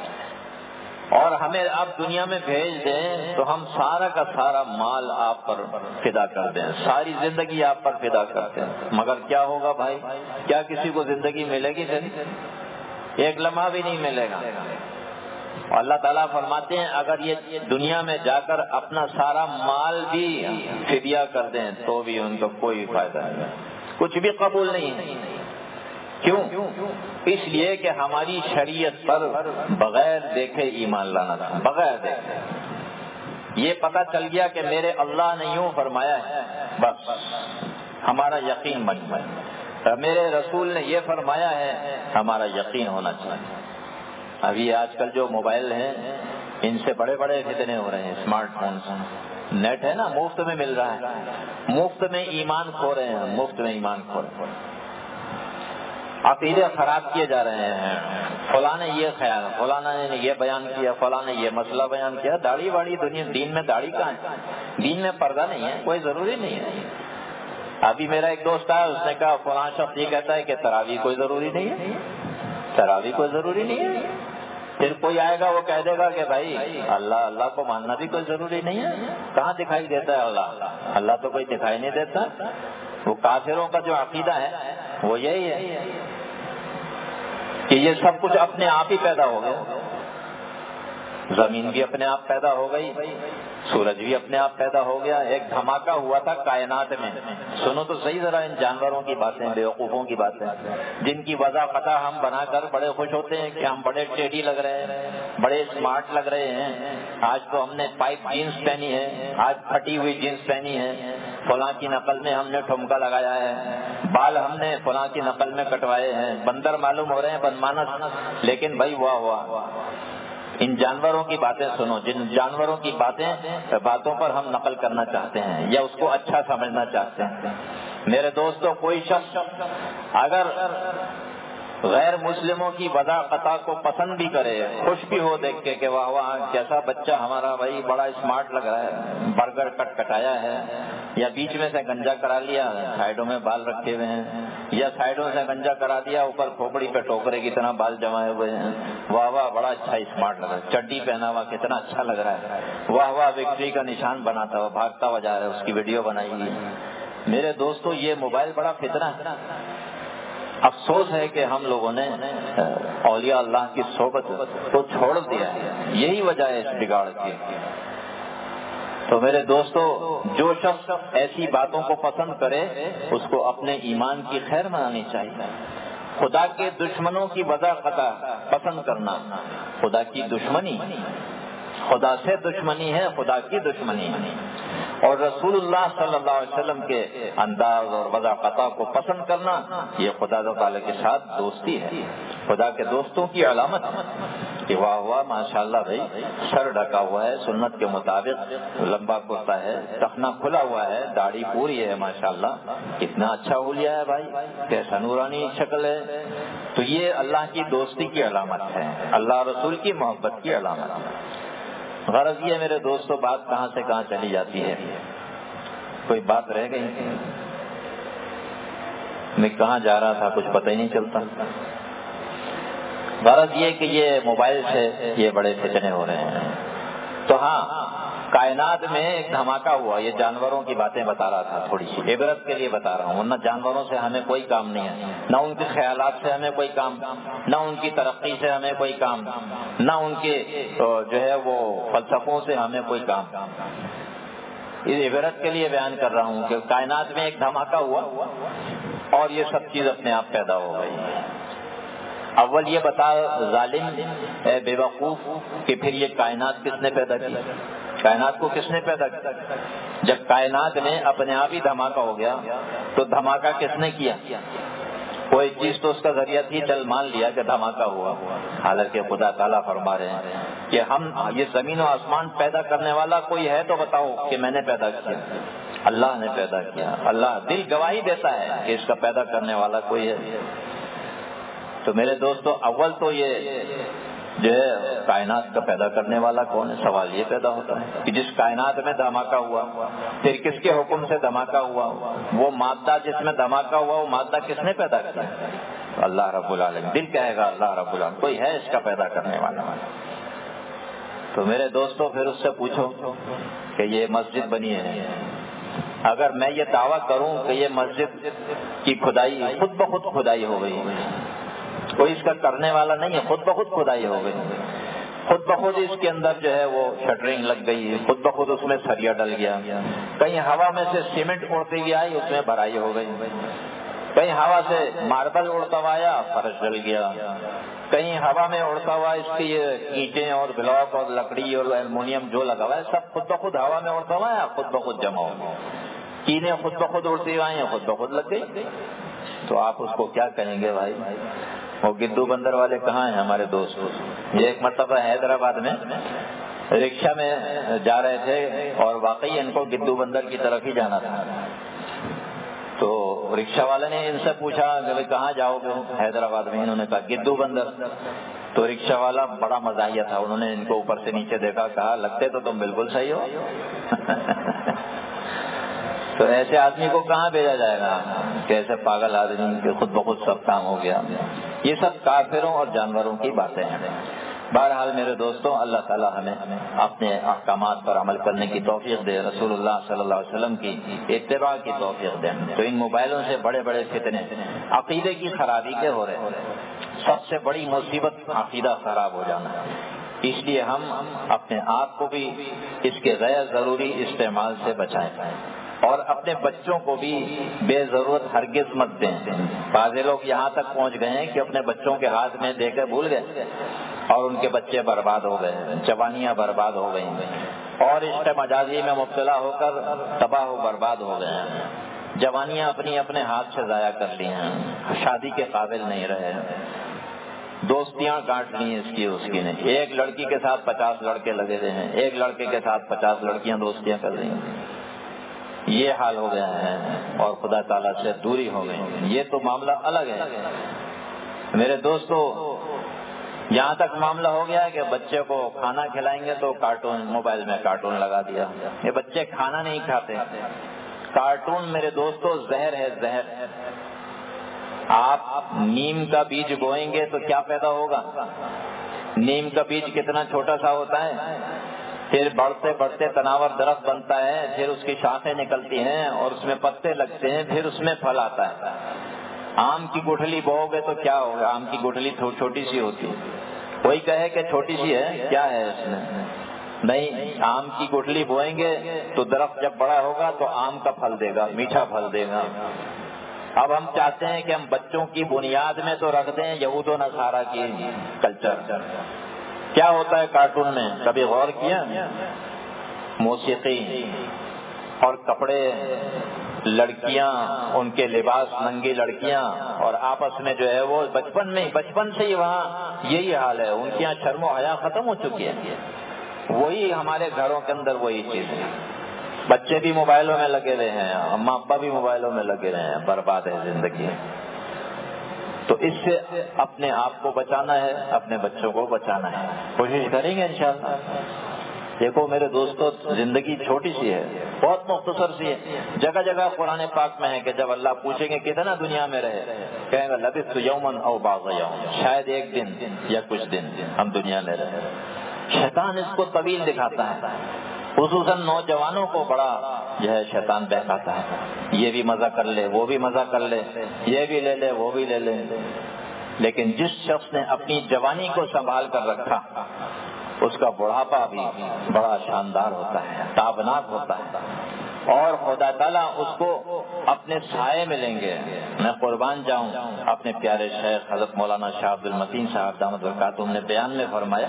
اور ہمیں اب دنیا میں بھیج دیں تو ہم سارا کا سارا مال آپ پر فدا کر دیں، ساری زندگی آپ پر فدا کر دیں۔ مگر کیا ہوگا بھائی؟ کیا کسی کو زندگی ملے گی؟ پھر ایک لمحہ بھی نہیں ملے گا۔ اللہ تعالیٰ فرماتے ہیں اگر یہ دنیا میں جا کر اپنا سارا مال بھی فدیہ کر دیں تو بھی ان کا کوئی فائدہ نہیں، کچھ بھی قبول نہیں۔ کیوں؟ اس لیے کہ ہماری شریعت پر بغیر دیکھے ایمان لانا تھا، بغیر دیکھے۔ یہ پتہ چل گیا کہ میرے اللہ نے یوں فرمایا ہے، بس ہمارا یقین بن جائے، میرے رسول نے یہ فرمایا ہے، ہمارا یقین ہونا چاہیے۔ ابھی آج کل جو موبائل ہیں ان سے بڑے بڑے فتنے ہو رہے ہیں، اسمارٹ فون سے، نیٹ ہے نا، مفت میں مل رہا ہے، مفت میں ایمان کھو رہے ہیں، مفت میں ایمان کھو رہے ہیں، عقیدے خراب کیے جا رہے ہیں، فلاں نے یہ خیال، فلاں نے یہ بیان کیا، فلاں نے یہ مسئلہ بیان کیا۔ داڑھی واڑی دنیا، دین میں داڑھی کہاں ہے؟ دین میں پردہ نہیں ہے، کوئی ضروری نہیں ہے۔ ابھی میرا ایک دوست آیا، اس نے کہا فلاں شخص یہ کہتا ہے کہ تراویح کوئی ضروری نہیں ہے، تراویح کوئی ضروری نہیں ہے۔ پھر کوئی آئے گا وہ کہہ دے گا کہ بھائی اللہ اللہ کو ماننا بھی کوئی ضروری نہیں ہے، کہاں دکھائی دیتا ہے اللہ؟ اللہ تو کوئی دکھائی نہیں دیتا۔ وہ کافروں کا جو عقیدہ ہے وہ یہی ہے کہ یہ سب کچھ اپنے آپ ہی پیدا ہو گیا، زمین بھی اپنے آپ پیدا ہو گئی، سورج بھی اپنے آپ پیدا ہو گیا، ایک دھماکہ ہوا تھا کائنات میں۔ سنو تو صحیح ذرا ان جانوروں کی باتیں، بیوقوفوں کی باتیں، جن کی وضاحت ہم بنا کر بڑے خوش ہوتے ہیں کہ ہم بڑے ٹیڑھی لگ رہے ہیں، بڑے اسمارٹ لگ رہے ہیں۔ آج تو ہم نے پائپ جینس پہنی ہے، آج پھٹی ہوئی جینس پہنی ہے، فلاں کی نقل میں ہم نے ٹھمکا لگایا ہے، بال ہم نے فلاں کی نقل میں کٹوائے ہیں، بندر معلوم ہو رہے ہیں، بدمانس، لیکن بھائی واہ واہ، ان جانوروں کی باتیں سنو، جن جانوروں کی باتیں باتوں پر ہم نقل کرنا چاہتے ہیں یا اس کو اچھا سمجھنا چاہتے ہیں۔ میرے دوستو کوئی شخص اگر غیر مسلموں کی وضاحت کو پسند بھی کرے، خوش بھی ہو دیکھ کے کہ واہ واہ کیسا بچہ ہمارا بھائی بڑا اسمارٹ لگ رہا ہے، برگر کٹ کٹایا ہے، یا بیچ میں سے گنجا کرا لیا، سائڈوں میں بال رکھے ہوئے ہیں، یا سائڈوں سے گنجا کرا دیا، اوپر کھوپڑی پہ ٹوکرے کی طرح بال جمائے ہوئے ہیں، واہ واہ بڑا اچھا اسمارٹ لگ رہا ہے، چڈی پہنا ہوا کتنا اچھا لگ رہا ہے، واہ واہ وکٹری کا نشان بناتا ہوا بھاگتا ہوا جا رہا ہے، اس کی ویڈیو بنائی ہوئی ہے۔ میرے دوستو یہ موبائل بڑا فتنہ ہے۔ افسوس ہے کہ ہم لوگوں نے اولیاء اللہ کی صحبت کو چھوڑ دیا ہے، یہی وجہ ہے اس بگاڑ کی۔ تو میرے دوستو، جو شخص ایسی باتوں کو پسند کرے اس کو اپنے ایمان کی خیر منانی چاہیے۔ خدا کے دشمنوں کی وجہ قطع پسند کرنا خدا کی دشمنی، خدا سے دشمنی ہے، خدا کی دشمنی ہے۔ اور رسول اللہ صلی اللہ علیہ وسلم کے انداز اور وضع قطع کو پسند کرنا یہ خدا تعالی کے ساتھ دوستی ہے، خدا کے دوستوں کی علامت ہے کہ واہ واہ ماشاء اللہ بھائی، سر ڈھکا ہوا ہے، سنت کے مطابق لمبا کرتا ہے، ٹخنا کھلا ہوا ہے، داڑھی پوری ہے، ماشاء اللہ کتنا اچھا ہولیا ہے بھائی، کیسا نورانی شکل ہے۔ تو یہ اللہ کی دوستی کی علامت ہے، اللہ رسول کی محبت کی علامت ہے۔ غرض یہ میرے دوستو، بات کہاں سے کہاں چلی جاتی ہے، کوئی بات رہ گئی، میں کہاں جا رہا تھا کچھ پتہ ہی نہیں چلتا۔ غرض یہ کہ یہ موبائل سے یہ بڑے فتنے ہو رہے ہیں۔ تو ہاں، کائنات میں ایک دھماکہ ہوا، یہ جانوروں کی باتیں بتا رہا تھا، تھوڑی سی عبرت کے لیے بتا رہا ہوں، ورنہ جانوروں سے ہمیں کوئی کام نہیں ہے، نہ ان کے خیالات سے ہمیں کوئی کام، نہ ان کی ترقی سے ہمیں کوئی کام، نہ ان کے جو ہے وہ فلسفوں سے ہمیں کوئی کام۔ اس عبرت کے لیے بیان کر رہا ہوں کہ کائنات میں ایک دھماکہ ہوا اور یہ سب چیز اپنے آپ پیدا ہو گئی۔ اول یہ بتا ظالم اے بے وقوف کہ پھر یہ کائنات کس نے پیدا کی، کائنات کو کس نے پیدا کیا؟ جب کائنات میں اپنے آپ ہی دھماکہ ہو گیا تو دھماکہ کس نے کیا؟ کوئی چیز تو اس کا ذریعہ تھی، چل مان لیا کہ دھماکہ ہوا، حالانکہ خدا تعالیٰ فرما رہے ہیں کہ ہم یہ زمین و آسمان پیدا کرنے والا کوئی ہے تو بتاؤ کہ میں نے پیدا کیا۔ اللہ نے پیدا کیا، اللہ دل گواہی دیتا ہے کہ اس کا پیدا کرنے والا کوئی ہے۔ تو میرے دوستو، اول تو یہ جو ہے کائنات کا پیدا کرنے والا کون ہے، سوال یہ پیدا ہوتا ہے کہ جس کائنات میں دھماکہ ہوا پھر کس کے حکم سے دھماکہ ہوا، وہ مادہ جس میں دھماکہ ہوا وہ مادہ کس نے پیدا کیا؟ اللہ رب العالمین۔ دل کہے گا اللہ رب العالمین، کوئی ہے اس کا پیدا کرنے والا۔ تو میرے دوستو پھر اس سے پوچھو کہ یہ مسجد بنی ہے، اگر میں یہ دعویٰ کروں کہ یہ مسجد کی کھدائی خود بخود کھدائی ہو گئی، کوئی اس کا کرنے والا نہیں ہے، خود بخود کھدائی ہو گئی، خود بخود اس کے اندر جو ہے وہ شٹرنگ لگ گئی، خود بخود اس میں سریا ڈل گیا، کہیں ہوا میں سے سیمنٹ اڑتی ہوئی آئی اس میں بھرائی ہو گئی، کہیں ہوا سے ماربل اڑتا ہوا آیا فرش ڈل گیا، کہیں ہوا میں اڑتا ہوا اس کی اینٹیں اور بلاک اور لکڑی اور ایلومینیم جو لگا ہوا ہے سب خود بخود ہوا میں اڑتا ہوا ہے، خود بخود جمع ہو گیا، چینیں خود بخود اڑتی ہوئی آئی ہیں، خود بخود لگ گئی۔ تو آپ اس کو کیا کہیں گے بھائی؟ وہ گدو بندر والے کہاں ہیں ہمارے دوست؟ یہ ایک مرتبہ حیدرآباد میں رکشا میں جا رہے تھے اور واقعی ان کو گدو بندر کی طرف ہی جانا تھا، تو رکشا والے نے ان سے پوچھا کہ بھائی کہاں جاؤ گے حیدرآباد میں؟ انہوں نے کہا گدو بندر۔ تو رکشا والا بڑا مزاحیہ تھا، انہوں نے ان کو اوپر سے نیچے دیکھا، کہا لگتے تو تم بالکل صحیح ہو۔ تو ایسے آدمی کو کہاں بھیجا جائے گا کہ ایسے پاگل آدمی کہ خود بخود سب کام ہو گیا؟ یہ سب کافروں اور جانوروں کی باتیں ہیں۔ بہرحال میرے دوستوں، اللہ تعالی ہمیں اپنے احکامات پر عمل کرنے کی توفیق دے، رسول اللہ صلی اللہ علیہ وسلم کی اتباع کی توفیق دے۔ تو ان موبائلوں سے بڑے بڑے فتنے عقیدے کی خرابی کے ہو رہے ہیں، سب سے بڑی مصیبت عقیدہ خراب ہو جانا ہے۔ اس لیے ہم اپنے آپ کو بھی اس کے غیر ضروری استعمال سے بچائیں اور اپنے بچوں کو بھی بے ضرورت ہرگز مت دیں۔ بعض لوگ یہاں تک پہنچ گئے ہیں کہ اپنے بچوں کے ہاتھ میں دے کر بھول گئے اور ان کے بچے برباد ہو گئے، جوانیاں برباد ہو گئی اور عشق مجازی میں مبتلا ہو کر تباہ و برباد ہو گئے ہیں، جوانیاں اپنی اپنے ہاتھ سے ضائع کر لی ہیں، شادی کے قابل نہیں رہے، دوستیاں کاٹ لی ہیں اس کی اس کی نے، ایک لڑکی کے ساتھ پچاس لڑکے لگے ہوئے ہیں، ایک لڑکے کے ساتھ پچاس لڑکیاں دوستیاں کر رہی ہیں، یہ حال ہو گیا ہے اور خدا تعالیٰ سے دوری ہو گئی۔ یہ تو معاملہ الگ ہے میرے دوستو۔ یہاں تک معاملہ ہو گیا ہے کہ بچے کو کھانا کھلائیں گے تو کارٹون، موبائل میں کارٹون لگا دیا، یہ بچے کھانا نہیں کھاتے، کارٹون میرے دوستو زہر ہے، زہر۔ آپ نیم کا بیج بوئیں گے تو کیا پیدا ہوگا؟ نیم کا بیج کتنا چھوٹا سا ہوتا ہے، پھر بڑھتے بڑھتے تناور درخت بنتا ہے، پھر اس کی شاخیں نکلتی ہیں اور اس میں پتے لگتے ہیں، پھر اس میں پھل آتا ہے۔ آم کی گٹھلی بوؤ گے تو کیا ہوگا؟ آم کی گٹھلی چھوٹی سی ہوتی ہے، کوئی کہے کہ چھوٹی سی ہے، کیا ہے اس میں؟ نہیں، آم کی گٹھلی بوئیں گے تو درخت جب بڑا ہوگا تو آم کا پھل دے گا، میٹھا پھل دے گا۔ اب ہم چاہتے ہیں کہ ہم بچوں کی بنیاد میں تو رکھ دیں یہود و نصارہ کی کلچر۔ کیا ہوتا ہے کارٹون میں، کبھی غور کیا؟ موسیقی اور کپڑے، لڑکیاں، ان کے لباس، ننگی لڑکیاں، اور آپس میں جو ہے وہ بچپن میں بچپن سے ہی وہاں یہی حال ہے، ان کے یہاں شرم و حیا ختم ہو چکی ہے۔ وہی ہمارے گھروں کے اندر وہی چیز ہے، بچے بھی موبائلوں میں لگے رہے ہیں، اماں ابا بھی موبائلوں میں لگے رہے ہیں، برباد ہے زندگی۔ تو اس سے اپنے آپ کو بچانا ہے، اپنے بچوں کو بچانا ہے، کوشش کریں گے انشاءاللہ۔ دیکھو میرے دوستو، زندگی چھوٹی سی ہے، بہت مختصر سی ہے۔ جگہ جگہ قرآن پاک میں ہے کہ جب اللہ پوچھیں گے کتنا دنیا میں رہے، کہیں گے لبثت یوما او بعض یوم، شاید ایک دن یا کچھ دن ہم دنیا میں رہے۔ شیطان اس کو طویل دکھاتا ہے، خصوصاً نوجوانوں کو بڑا جو ہے شیطان بہکاتا ہے، یہ بھی مزہ کر لے، وہ بھی مزہ کر لے، یہ بھی لے لے، وہ بھی لے لے۔ لیکن جس شخص نے اپنی جوانی کو سنبھال کر رکھا، اس کا بڑھاپا بھی بڑا شاندار ہوتا ہے، تابناک ہوتا ہے، اور خدا تعالیٰ اس کو اپنے سائے میں لیں گے۔ میں قربان جاؤں، اپنے پیارے شیخ حضرت مولانا شاہ عبد المتین صاحب دامت برکاتہم نے بیان میں فرمایا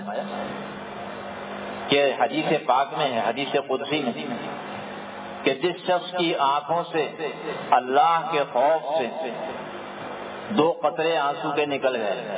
کہ حدیث پاک میں ہے، حدیث قدسی میں، کہ جس شخص کی آنکھوں سے اللہ کے خوف سے دو قطرے آنسو کے نکل گئے،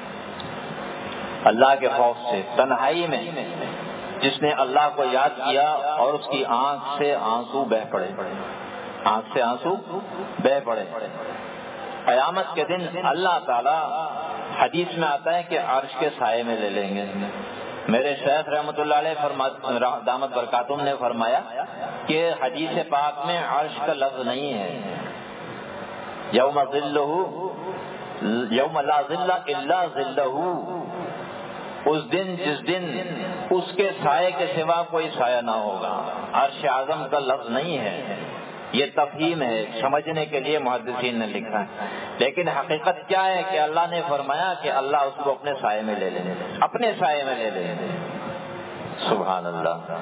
اللہ کے خوف سے تنہائی میں جس نے اللہ کو یاد کیا اور اس کی آنکھ سے آنسو بہ پڑے، آنکھ سے آنسو بہ پڑے، قیامت کے دن اللہ تعالی حدیث میں آتا ہے کہ عرش کے سائے میں لے لیں گے۔ میرے شیخ رحمۃ اللہ علیہ دامت برکاتہم نے فرمایا کہ حدیث پاک میں عرش کا لفظ نہیں ہے، یوم ظلہ یوم لا ظل الا ظلہ، اس دن جس دن اس کے سائے کے سوا کوئی سایہ نہ ہوگا، عرش اعظم کا لفظ نہیں ہے، یہ تفہیم ہے، سمجھنے کے لیے محدثین نے لکھا ہے۔ لیکن حقیقت کیا ہے کہ اللہ نے فرمایا کہ اللہ اس کو اپنے سائے میں لے لے، اپنے سائے میں لے لے۔ سبحان اللہ۔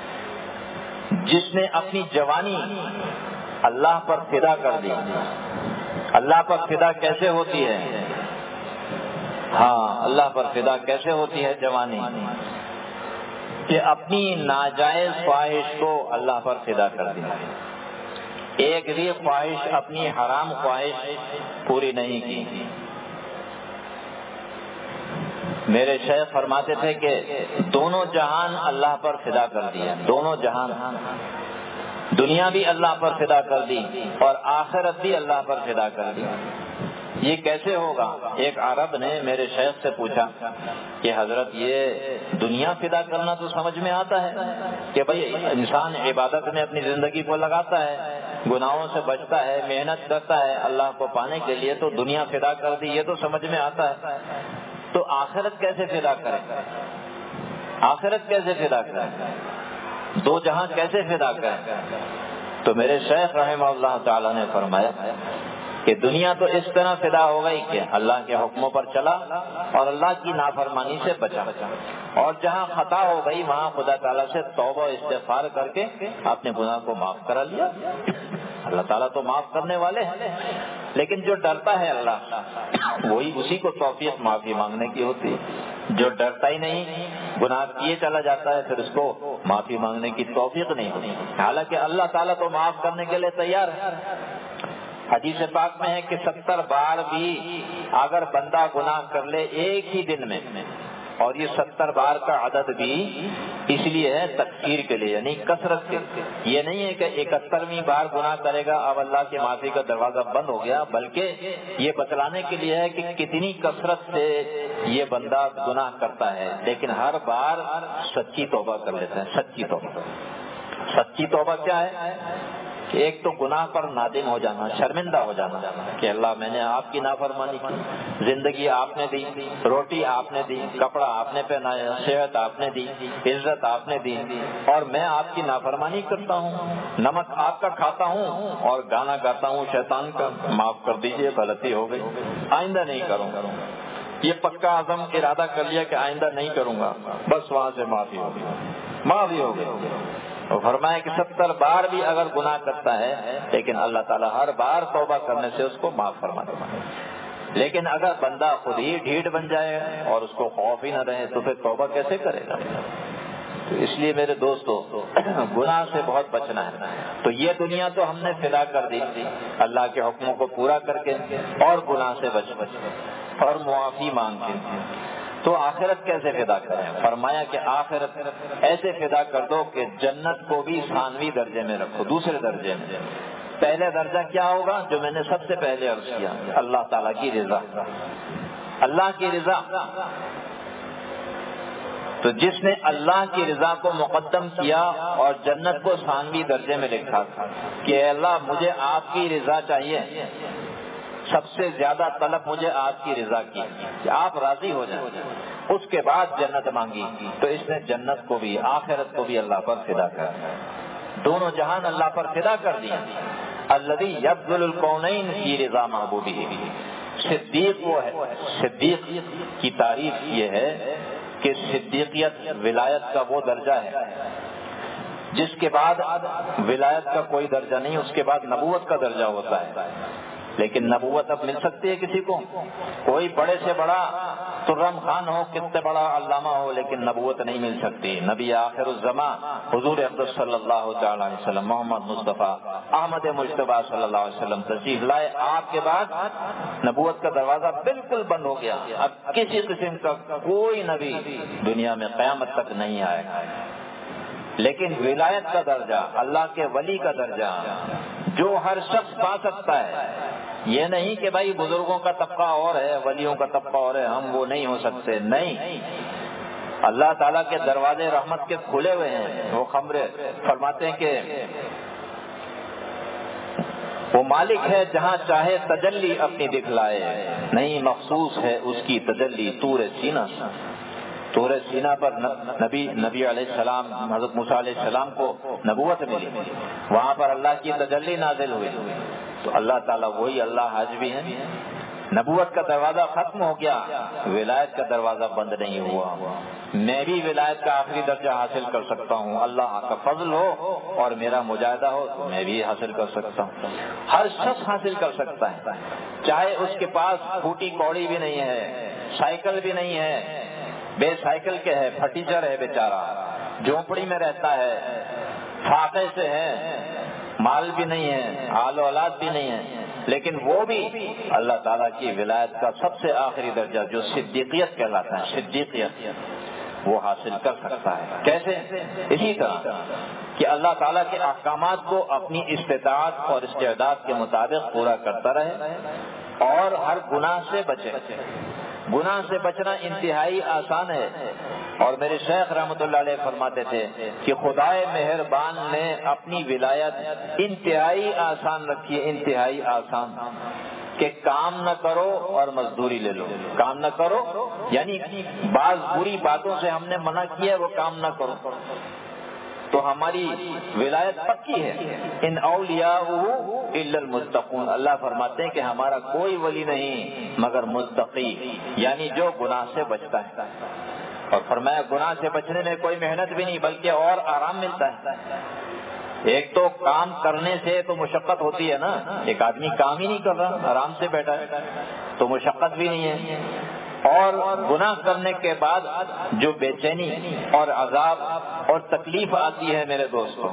جس نے اپنی جوانی اللہ پر فدا کر دی، اللہ پر فدا کیسے ہوتی ہے؟ ہاں، اللہ پر فدا کیسے ہوتی ہے جوانی؟ کہ اپنی ناجائز خواہش کو اللہ پر فدا کر دی، ایک بھی خواہش اپنی حرام خواہش پوری نہیں کی۔ میرے شیخ فرماتے تھے کہ دونوں جہان اللہ پر فدا کر دیا، دونوں جہان، دنیا بھی اللہ پر فدا کر دی اور آخرت بھی اللہ پر فدا کر دی۔ یہ کیسے ہوگا؟ ایک عرب نے میرے شیخ سے پوچھا کہ حضرت یہ دنیا فدا کرنا تو سمجھ میں آتا ہے کہ بھئی انسان عبادت میں اپنی زندگی کو لگاتا ہے، گناہوں سے بچتا ہے، محنت کرتا ہے اللہ کو پانے کے لیے، تو دنیا فدا کر دی، یہ تو سمجھ میں آتا ہے، تو آخرت کیسے فدا کرے؟ آخرت کیسے فدا کرے؟ دو جہاں کیسے فدا کرے؟ تو میرے شیخ رحمہ اللہ تعالی نے فرمایا کہ دنیا تو اس طرح فدا ہو گئی کہ اللہ کے حکموں پر چلا اور اللہ کی نافرمانی سے بچا، اور جہاں خطا ہو گئی وہاں خدا تعالیٰ سے توبہ استغفار کر کے اپنے گناہ کو معاف کرا لیا۔ اللہ تعالیٰ تو معاف کرنے والے ہیں، لیکن جو ڈرتا ہے اللہ، وہی اسی کو توفیق معافی مانگنے کی ہوتی ہے۔ جو ڈرتا ہی نہیں، گناہ کیے چلا جاتا ہے، پھر اس کو معافی مانگنے کی توفیق نہیں ہوتی، حالانکہ اللہ تعالیٰ تو معاف کرنے کے لیے تیار ہے۔ حدیث پاک میں ہے کہ ستر بار بھی اگر بندہ گناہ کر لے ایک ہی دن میں، اور یہ ستر بار کا عدد بھی اس لیے ہے تکثیر کے لیے، یعنی کثرت کے، یہ نہیں ہے کہ اکہترویں بار گناہ کرے گا اب اللہ کی معافی کا دروازہ بند ہو گیا، بلکہ یہ بتلانے کے لیے ہے کہ کتنی کثرت سے یہ بندہ گناہ کرتا ہے، لیکن ہر بار سچی توبہ کر لیتا ہے۔ سچی توبہ، سچی توبہ کیا ہے؟ کہ ایک تو گناہ پر نادم ہو جانا، شرمندہ ہو جانا کہ اللہ میں نے آپ کی نافرمانی کی، زندگی آپ نے دی، روٹی آپ نے دی، کپڑا آپ نے پہنایا، صحت آپ نے دی، عزت آپ نے دی، اور میں آپ کی نافرمانی کرتا ہوں، نمک آپ کا کھاتا ہوں اور گانا گاتا ہوں شیطان کا، معاف کر دیجئے غلطی ہو گئی، آئندہ نہیں کروں گا۔ یہ پکا عزم ارادہ کر لیا کہ آئندہ نہیں کروں گا، بس وہاں سے معافی ہو گئی، معافی ہو گئی۔ اور فرمایا کہ ستر بار بھی اگر گناہ کرتا ہے لیکن اللہ تعالیٰ ہر بار توبہ کرنے سے اس کو معاف فرما دیتا ہے۔ لیکن اگر بندہ خود ہی ڈھیٹ بن جائے اور اس کو خوف ہی نہ رہے تو پھر توبہ کیسے کرے گا؟ تو اس لیے میرے دوستو گناہ سے بہت بچنا ہے۔ تو یہ دنیا تو ہم نے فدا کر دی اللہ کے حکموں کو پورا کر کے اور گناہ سے بچ بچ اور معافی مانگ کے، تو آخرت کیسے فدا کریں؟ فرمایا کہ آخرت ایسے فدا کر دو کہ جنت کو بھی ثانوی درجے میں رکھو، دوسرے درجے میں۔ پہلے درجہ کیا ہوگا جو میں نے سب سے پہلے عرض کیا، اللہ تعالیٰ کی رضا، اللہ کی رضا۔ تو جس نے اللہ کی رضا کو مقدم کیا اور جنت کو ثانوی درجے میں لکھا کہ اے اللہ مجھے آپ کی رضا چاہیے، سب سے زیادہ طلب مجھے آپ کی رضا کی کہ آپ راضی ہو جائیں، اس کے بعد جنت مانگی، تو اس نے جنت کو بھی آخرت کو بھی اللہ پر فدا کر دیا، دونوں جہان اللہ پر فدا کر دیا۔ الذی یبذل الکونین فی رضا محبوبہ، صدیق وہ ہے، صدیق کی تعریف یہ ہے کہ صدیقیت ولایت کا وہ درجہ ہے جس کے بعد ولایت کا کوئی درجہ نہیں، اس کے بعد نبوت کا درجہ ہوتا ہے۔ لیکن نبوت اب مل سکتی ہے کسی کو، کوئی بڑے سے بڑا ترم خان ہو، کتنے بڑا علامہ ہو، لیکن نبوت نہیں مل سکتی۔ نبی آخر الزمان حضور اقدس صلی اللہ تعالی علیہ وسلم، محمد مصطفیٰ احمد مجتبیٰ صلی اللہ علیہ وسلم تشریف لائے، آپ کے بعد نبوت کا دروازہ بالکل بند ہو گیا۔ اب کسی قسم کا کوئی نبی دنیا میں قیامت تک نہیں آئے گا۔ لیکن ولایت کا درجہ، اللہ کے ولی کا درجہ جو ہر شخص پا سکتا ہے، یہ نہیں کہ بھائی بزرگوں کا طبقہ اور ہے، ولیوں کا طبقہ اور ہے، ہم وہ نہیں ہو سکتے، نہیں، اللہ تعالیٰ کے دروازے رحمت کے کھلے ہوئے ہیں۔ وہ خمرے فرماتے ہیں کہ وہ مالک ہے جہاں چاہے تجلی اپنی دکھلائے، نہیں مخصوص ہے اس کی تجلی طور سینہ۔ طور سینہ پر نبی نبی علیہ السلام حضرت موسیٰ علیہ السلام کو نبوت ملی، وہاں پر اللہ کی تجلی نازل ہوئی۔ تو اللہ تعالیٰ وہی اللہ آج بھی ہے۔ نبوت کا دروازہ ختم ہو گیا، ولایت کا دروازہ بند نہیں ہوا۔ میں بھی ولایت کا آخری درجہ حاصل کر سکتا ہوں، اللہ کا فضل ہو اور میرا مجاہدہ ہو تو میں بھی حاصل کر سکتا ہوں۔ ہر شخص حاصل کر سکتا ہے، چاہے اس کے پاس پھوٹی کوڑی بھی نہیں ہے، سائیکل بھی نہیں ہے، بے سائیکل کے ہے، پھٹیچر ہے بیچارہ، جھونپڑی میں رہتا ہے، فاقے سے ہے، مال بھی نہیں ہے، آل و اولاد بھی نہیں ہے، لیکن وہ بھی اللہ تعالیٰ کی ولایت کا سب سے آخری درجہ جو صدیقیت کہلاتا ہے، صدیقیت، وہ حاصل کر سکتا ہے۔ کیسے؟ اسی طرح کہ اللہ تعالیٰ کے احکامات کو اپنی استطاعت اور استعداد کے مطابق پورا کرتا رہے اور ہر گناہ سے بچے۔ گناہ سے بچنا انتہائی آسان ہے، اور میرے شیخ رحمۃ اللہ علیہ فرماتے تھے کہ خدائے مہربان نے اپنی ولایت انتہائی آسان رکھی ہے، انتہائی آسان، کہ کام نہ کرو اور مزدوری لے لو۔ کام نہ کرو یعنی بعض بری باتوں سے ہم نے منع کیا، وہ کام نہ کرو، تو ہماری ولایت پکی ہے۔ ان اولیاءہ الا المتقون، اللہ فرماتے ہیں کہ ہمارا کوئی ولی نہیں مگر متقی، یعنی جو گناہ سے بچتا ہے۔ اور فرمایا گناہ سے بچنے میں کوئی محنت بھی نہیں بلکہ اور آرام ملتا ہے۔ ایک تو کام کرنے سے تو مشقت ہوتی ہے نا، ایک آدمی کام ہی نہیں کر رہا، آرام سے بیٹھا ہے تو مشقت بھی نہیں ہے، اور گناہ کرنے کے بعد جو بے چینی اور عذاب اور تکلیف آتی ہے میرے دوستوں،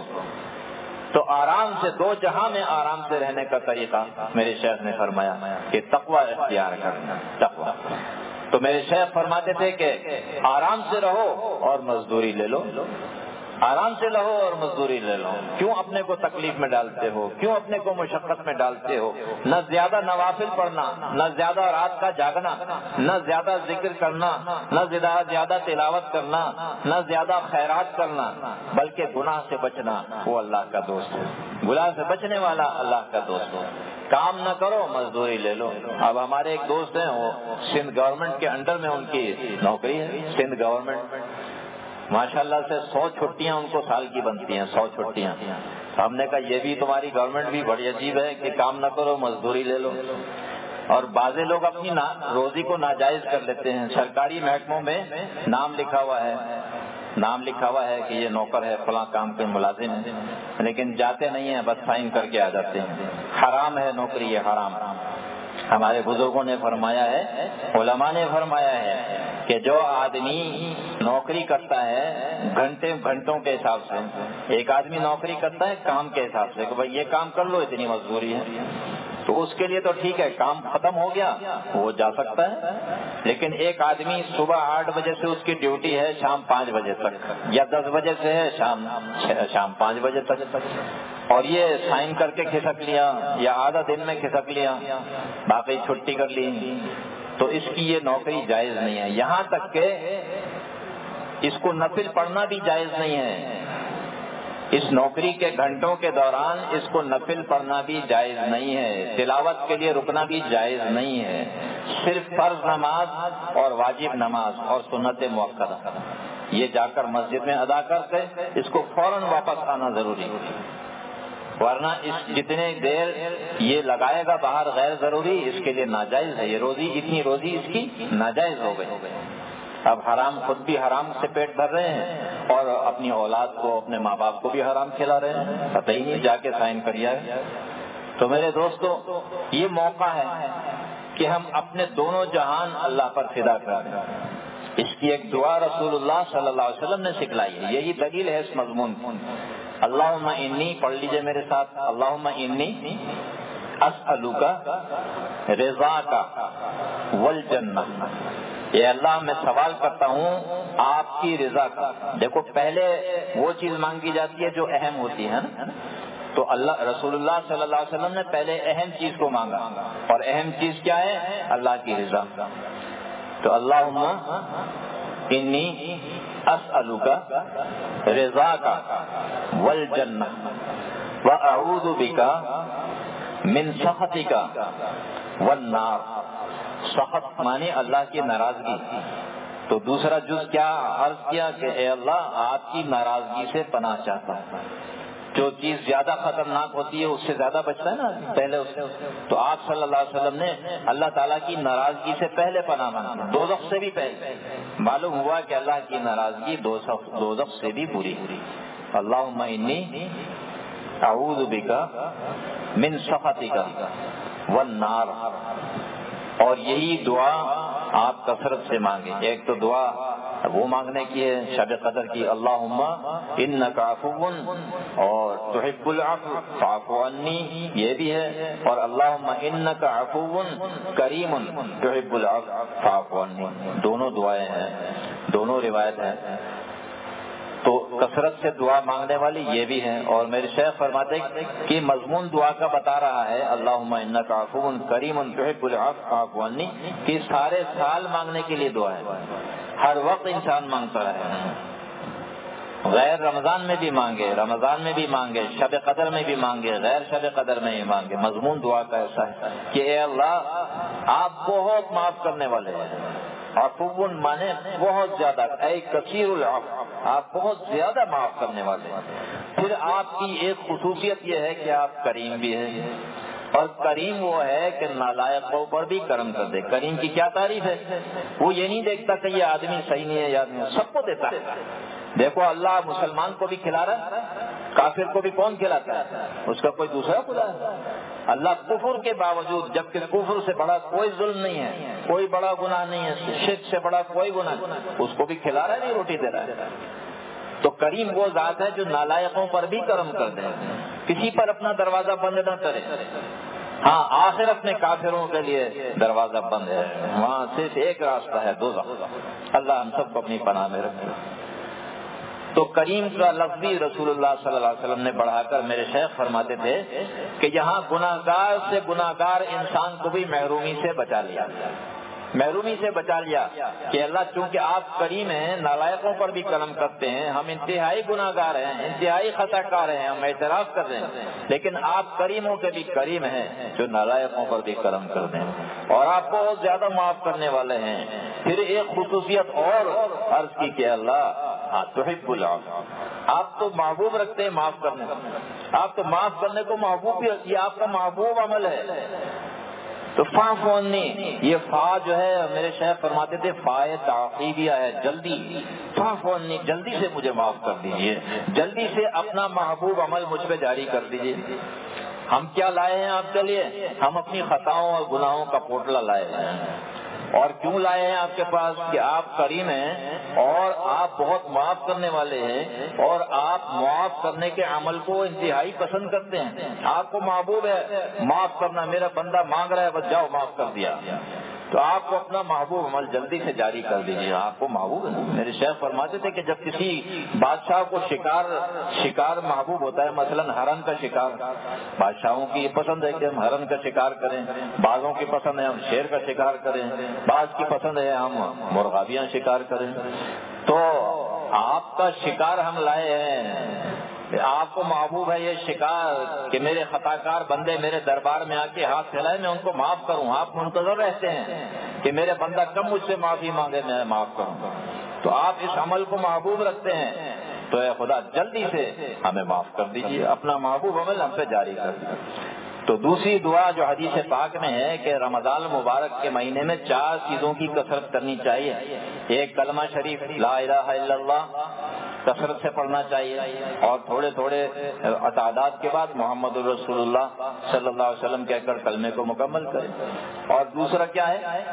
تو آرام سے دو جہاں میں آرام سے رہنے کا طریقہ میرے شیخ نے فرمایا کہ تقوی اختیار کرنا، تقوی۔ تو میرے شیخ فرماتے تھے کہ آرام سے رہو اور مزدوری لے لو، آرام سے رہو اور مزدوری لے لو. کیوں اپنے کو تکلیف میں ڈالتے ہو؟ کیوں اپنے کو مشقت میں ڈالتے ہو؟ نہ زیادہ نوافل پڑھنا، نہ زیادہ رات کا جاگنا، نہ زیادہ ذکر کرنا، نہ زیادہ تلاوت کرنا، نہ زیادہ خیرات کرنا، بلکہ گناہ سے بچنا. وہ اللہ کا دوست ہے. گناہ سے بچنے والا اللہ کا دوست ہے. کام نہ کرو، مزدوری لے لو. اب ہمارے ایک دوست ہیں، وہ سندھ گورنمنٹ کے انڈر میں ان کی نوکری ہے. سندھ گورنمنٹ ماشاء اللہ سے سو چھٹیاں ان کو سال کی بنتی ہیں، سو چھٹیاں. ہم نے کہا یہ بھی تمہاری گورنمنٹ بھی بڑی عجیب ہے کہ کام نہ کرو مزدوری لے لو. اور بعض لوگ اپنی روزی کو ناجائز کر لیتے ہیں. سرکاری محکموں میں نام لکھا ہوا ہے نام لکھا ہوا ہے کہ یہ نوکر ہے، فلاں کام کے ملازم ہے، لیکن جاتے نہیں ہیں، بس سائن کر کے آ جاتے ہیں. حرام ہے نوکری، یہ حرام. ہمارے بزرگوں نے فرمایا ہے، علماء نے فرمایا ہے کہ جو آدمی نوکری کرتا ہے گھنٹے گھنٹوں کے حساب سے، ایک آدمی نوکری کرتا ہے کام کے حساب سے کہ بھائی یہ کام کر لو، اتنی مزدوری ہے، تو اس کے لیے تو ٹھیک ہے، کام ختم ہو گیا وہ جا سکتا ہے. لیکن ایک آدمی صبح آٹھ بجے سے اس کی ڈیوٹی ہے شام پانچ بجے تک، یا دس بجے سے ہے شام شام پانچ بجے تک، اور یہ سائن کر کے کھسک لیا یا آدھا دن میں کھسک لیا، باقی چھٹی کر لی، تو اس کی یہ نوکری جائز نہیں ہے. یہاں تک کہ اس کو نفل پڑھنا بھی جائز نہیں ہے. اس نوکری کے گھنٹوں کے دوران اس کو نفل پڑھنا بھی جائز نہیں ہے. تلاوت کے لیے رکنا بھی جائز نہیں ہے. صرف فرض نماز اور واجب نماز اور سنت مؤکدہ یہ جا کر مسجد میں ادا کر کے اس کو فوراً واپس آنا ضروری ہے، ورنہ اس جتنے دیر یہ لگائے گا باہر غیر ضروری، اس کے لیے ناجائز ہے. یہ روزی اتنی روزی اس کی ناجائز ہو گئی. اب حرام، خود بھی حرام سے پیٹ بھر رہے ہیں اور اپنی اولاد کو، اپنے ماں باپ کو بھی حرام کھلا رہے ہیں، پتہ ہی نہیں، جا کے سائن کریا ہے. تو میرے دوستو، یہ موقع ہے کہ ہم اپنے دونوں جہان اللہ پر فدا کر دیں. اس کی ایک دعا رسول اللہ صلی اللہ علیہ وسلم نے سکھلائی ہے، یہی دلیل ہے اس مضمون کی. اللہم انی، پڑھ لیجئے میرے ساتھ، اللہم انی اسألک رضاک والجنہ. اے اللہ میں سوال کرتا ہوں آپ کی رضا کا. دیکھو پہلے وہ چیز مانگی جاتی ہے جو اہم ہوتی ہے نا، تو اللہ رسول اللہ صلی اللہ علیہ وسلم نے پہلے اہم چیز کو مانگا، اور اہم چیز کیا ہے؟ اللہ کی رضا. تو اللہم انی اسألک رضاک والجنہ واعوذ بک من سخطک والنار. سخط مانے اللہ کی ناراضگی. تو دوسرا جز کیا عرض کیا کہ اے اللہ آپ کی ناراضگی سے پناہ چاہتا ہوں. جو چیز زیادہ خطرناک ہوتی ہے اس سے زیادہ بچتا ہے نا پہلے اس سے. تو آپ صلی اللہ علیہ وسلم نے اللہ تعالیٰ کی ناراضگی سے پہلے پناہ مانگی، دوزخ سے بھی پہلے. معلوم ہوا کہ اللہ کی ناراضگی دوزخ سے بھی بری. اللہم انی اعوذ بک من سخطک والنار. اور یہی دعا آپ کثرت سے مانگیں. ایک تو دعا وہ مانگنے کی ہے شب قدر کی، اللہم انک عفو اور تحب العفو فاعف عنی، یہ بھی ہے. اور اللہم انک عفو کریم تحب العفو فاعف عنی، دونوں دعائیں ہیں، دونوں روایت ہیں. تو کثرت سے دعا مانگنے والی یہ بھی ہیں. اور میرے شیخ فرماتے کہ مضمون دعا کا بتا رہا ہے اللہم انک عفو کریم تحب العفو فاعف عنی، کہ سارے سال مانگنے کے لیے دعا ہے. ہر وقت انسان مانگتا رہے، غیر رمضان میں بھی مانگے، رمضان میں بھی مانگے، شب قدر میں بھی مانگے، غیر شب قدر میں بھی مانگے. مضمون دعا کا ایسا ہے کہ اے اللہ آپ بہت معاف کرنے والے ہیں. عفو مانے بہت زیادہ، اے کثیر العفو، آپ بہت زیادہ معاف کرنے والے ہیں. پھر آپ کی ایک خصوصیت یہ ہے کہ آپ کریم بھی ہیں، اور کریم وہ ہے کہ نالائقوں پر بھی کرم کر دے. کریم کی کیا تعریف ہے؟ وہ یہ نہیں دیکھتا کہ یہ آدمی صحیح نہیں ہے یا آدمی، سب کو دیتا ہے. دیکھو اللہ مسلمان کو بھی کھلا رہا ہے، کافر کو بھی کون کھلاتا ہے؟ اس کا کوئی دوسرا خدا ہے. اللہ کفر کے باوجود، جبکہ کفر سے بڑا کوئی ظلم نہیں ہے، کوئی بڑا گناہ نہیں ہے، شرک سے بڑا کوئی گناہ نہیں، اس کو بھی کھلا رہا ہے، نہیں روٹی دے رہا ہے. تو کریم وہ ذات ہے جو نالائقوں پر بھی کرم کر دے، کسی پر اپنا دروازہ بند نہ کرے. ہاں آخرت میں کافروں کے لیے دروازہ بند ہے، وہاں صرف ایک راستہ ہے، دوزخ. اللہ ہم سب کو اپنی پناہ میں رکھے. تو کریم کا لفظی رسول اللہ صلی اللہ علیہ وسلم نے بڑھا کر میرے شیخ فرماتے تھے کہ یہاں گناہگار سے گناہگار انسان کو بھی محرومی سے بچا لیا محرومی سے بچا لیا کہ اللہ چونکہ آپ کریم ہیں، نالائقوں پر بھی کرم کرتے ہیں، ہم انتہائی گناہگار ہیں، انتہائی خطا کار ہیں، ہم اعتراف کر رہے ہیں، لیکن آپ کریموں کے بھی کریم ہیں جو نالائقوں پر بھی کرم کرتے ہیں اور آپ بہت زیادہ معاف کرنے والے ہیں۔ پھر ایک خصوصیت اور عرض کی کہ اللہ تحب العفو، آپ تو محبوب رکھتے ہیں معاف کرنے کو، آپ تو معاف کرنے کو محبوب بھی رکھیے، آپ کا محبوب عمل ہے۔ تو فا فونی، یہ فا جو ہے میرے شیخ فرماتے تھے فائے تعقیبیہ ہے، جلدی، فا فونی، جلدی سے مجھے معاف کر دیجئے، جلدی سے اپنا محبوب عمل مجھ پہ جاری کر دیجئے۔ ہم کیا لائے ہیں آپ کے لیے؟ ہم اپنی خطاؤں اور گناہوں کا پوٹلا لائے ہیں۔ اور کیوں لائے ہیں آپ کے پاس؟ کہ آپ کریم ہیں اور آپ بہت معاف کرنے والے ہیں اور آپ معاف کرنے کے عمل کو انتہائی پسند کرتے ہیں، آپ کو محبوب ہے معاف کرنا، میرا بندہ مانگ رہا ہے بس جاؤ معاف کر دیا، تو آپ کو اپنا محبوب عمل جلدی سے جاری کر دیجیے، آپ کو محبوب ہے۔ میرے شیخ فرماتے تھے کہ جب کسی بادشاہ کو شکار شکار محبوب ہوتا ہے، مثلا ہرن کا شکار، بادشاہوں کی پسند ہے کہ ہم ہرن کا شکار کریں، بعضوں کی پسند ہے ہم شیر کا شکار کریں، بعض کی پسند ہے ہم مرغابیاں شکار کریں، تو آپ کا شکار ہم لائے ہیں، آپ کو محبوب ہے یہ شکار کہ میرے خطا کار بندے میرے دربار میں آ کے ہاتھ پھیلائے میں ان کو معاف کروں، آپ منتظر رہتے ہیں کہ میرے بندہ کب مجھ سے معافی مانگے میں معاف کروں، تو آپ اس عمل کو محبوب رکھتے ہیں، تو اے خدا جلدی سے ہمیں معاف کر دیجیے، اپنا محبوب عمل ہم پہ جاری کر دیجیے۔ تو دوسری دعا جو حدیث پاک میں ہے کہ رمضان مبارک کے مہینے میں چار چیزوں کی کثرت کرنی چاہیے، ایک کلمہ شریف لا الہ الا اللہ کثرت سے پڑھنا چاہیے اور تھوڑے تھوڑے تعداد کے بعد محمد الرسول اللہ صلی اللہ علیہ وسلم کہہ کر کلمے کو مکمل کرے، اور دوسرا کیا ہے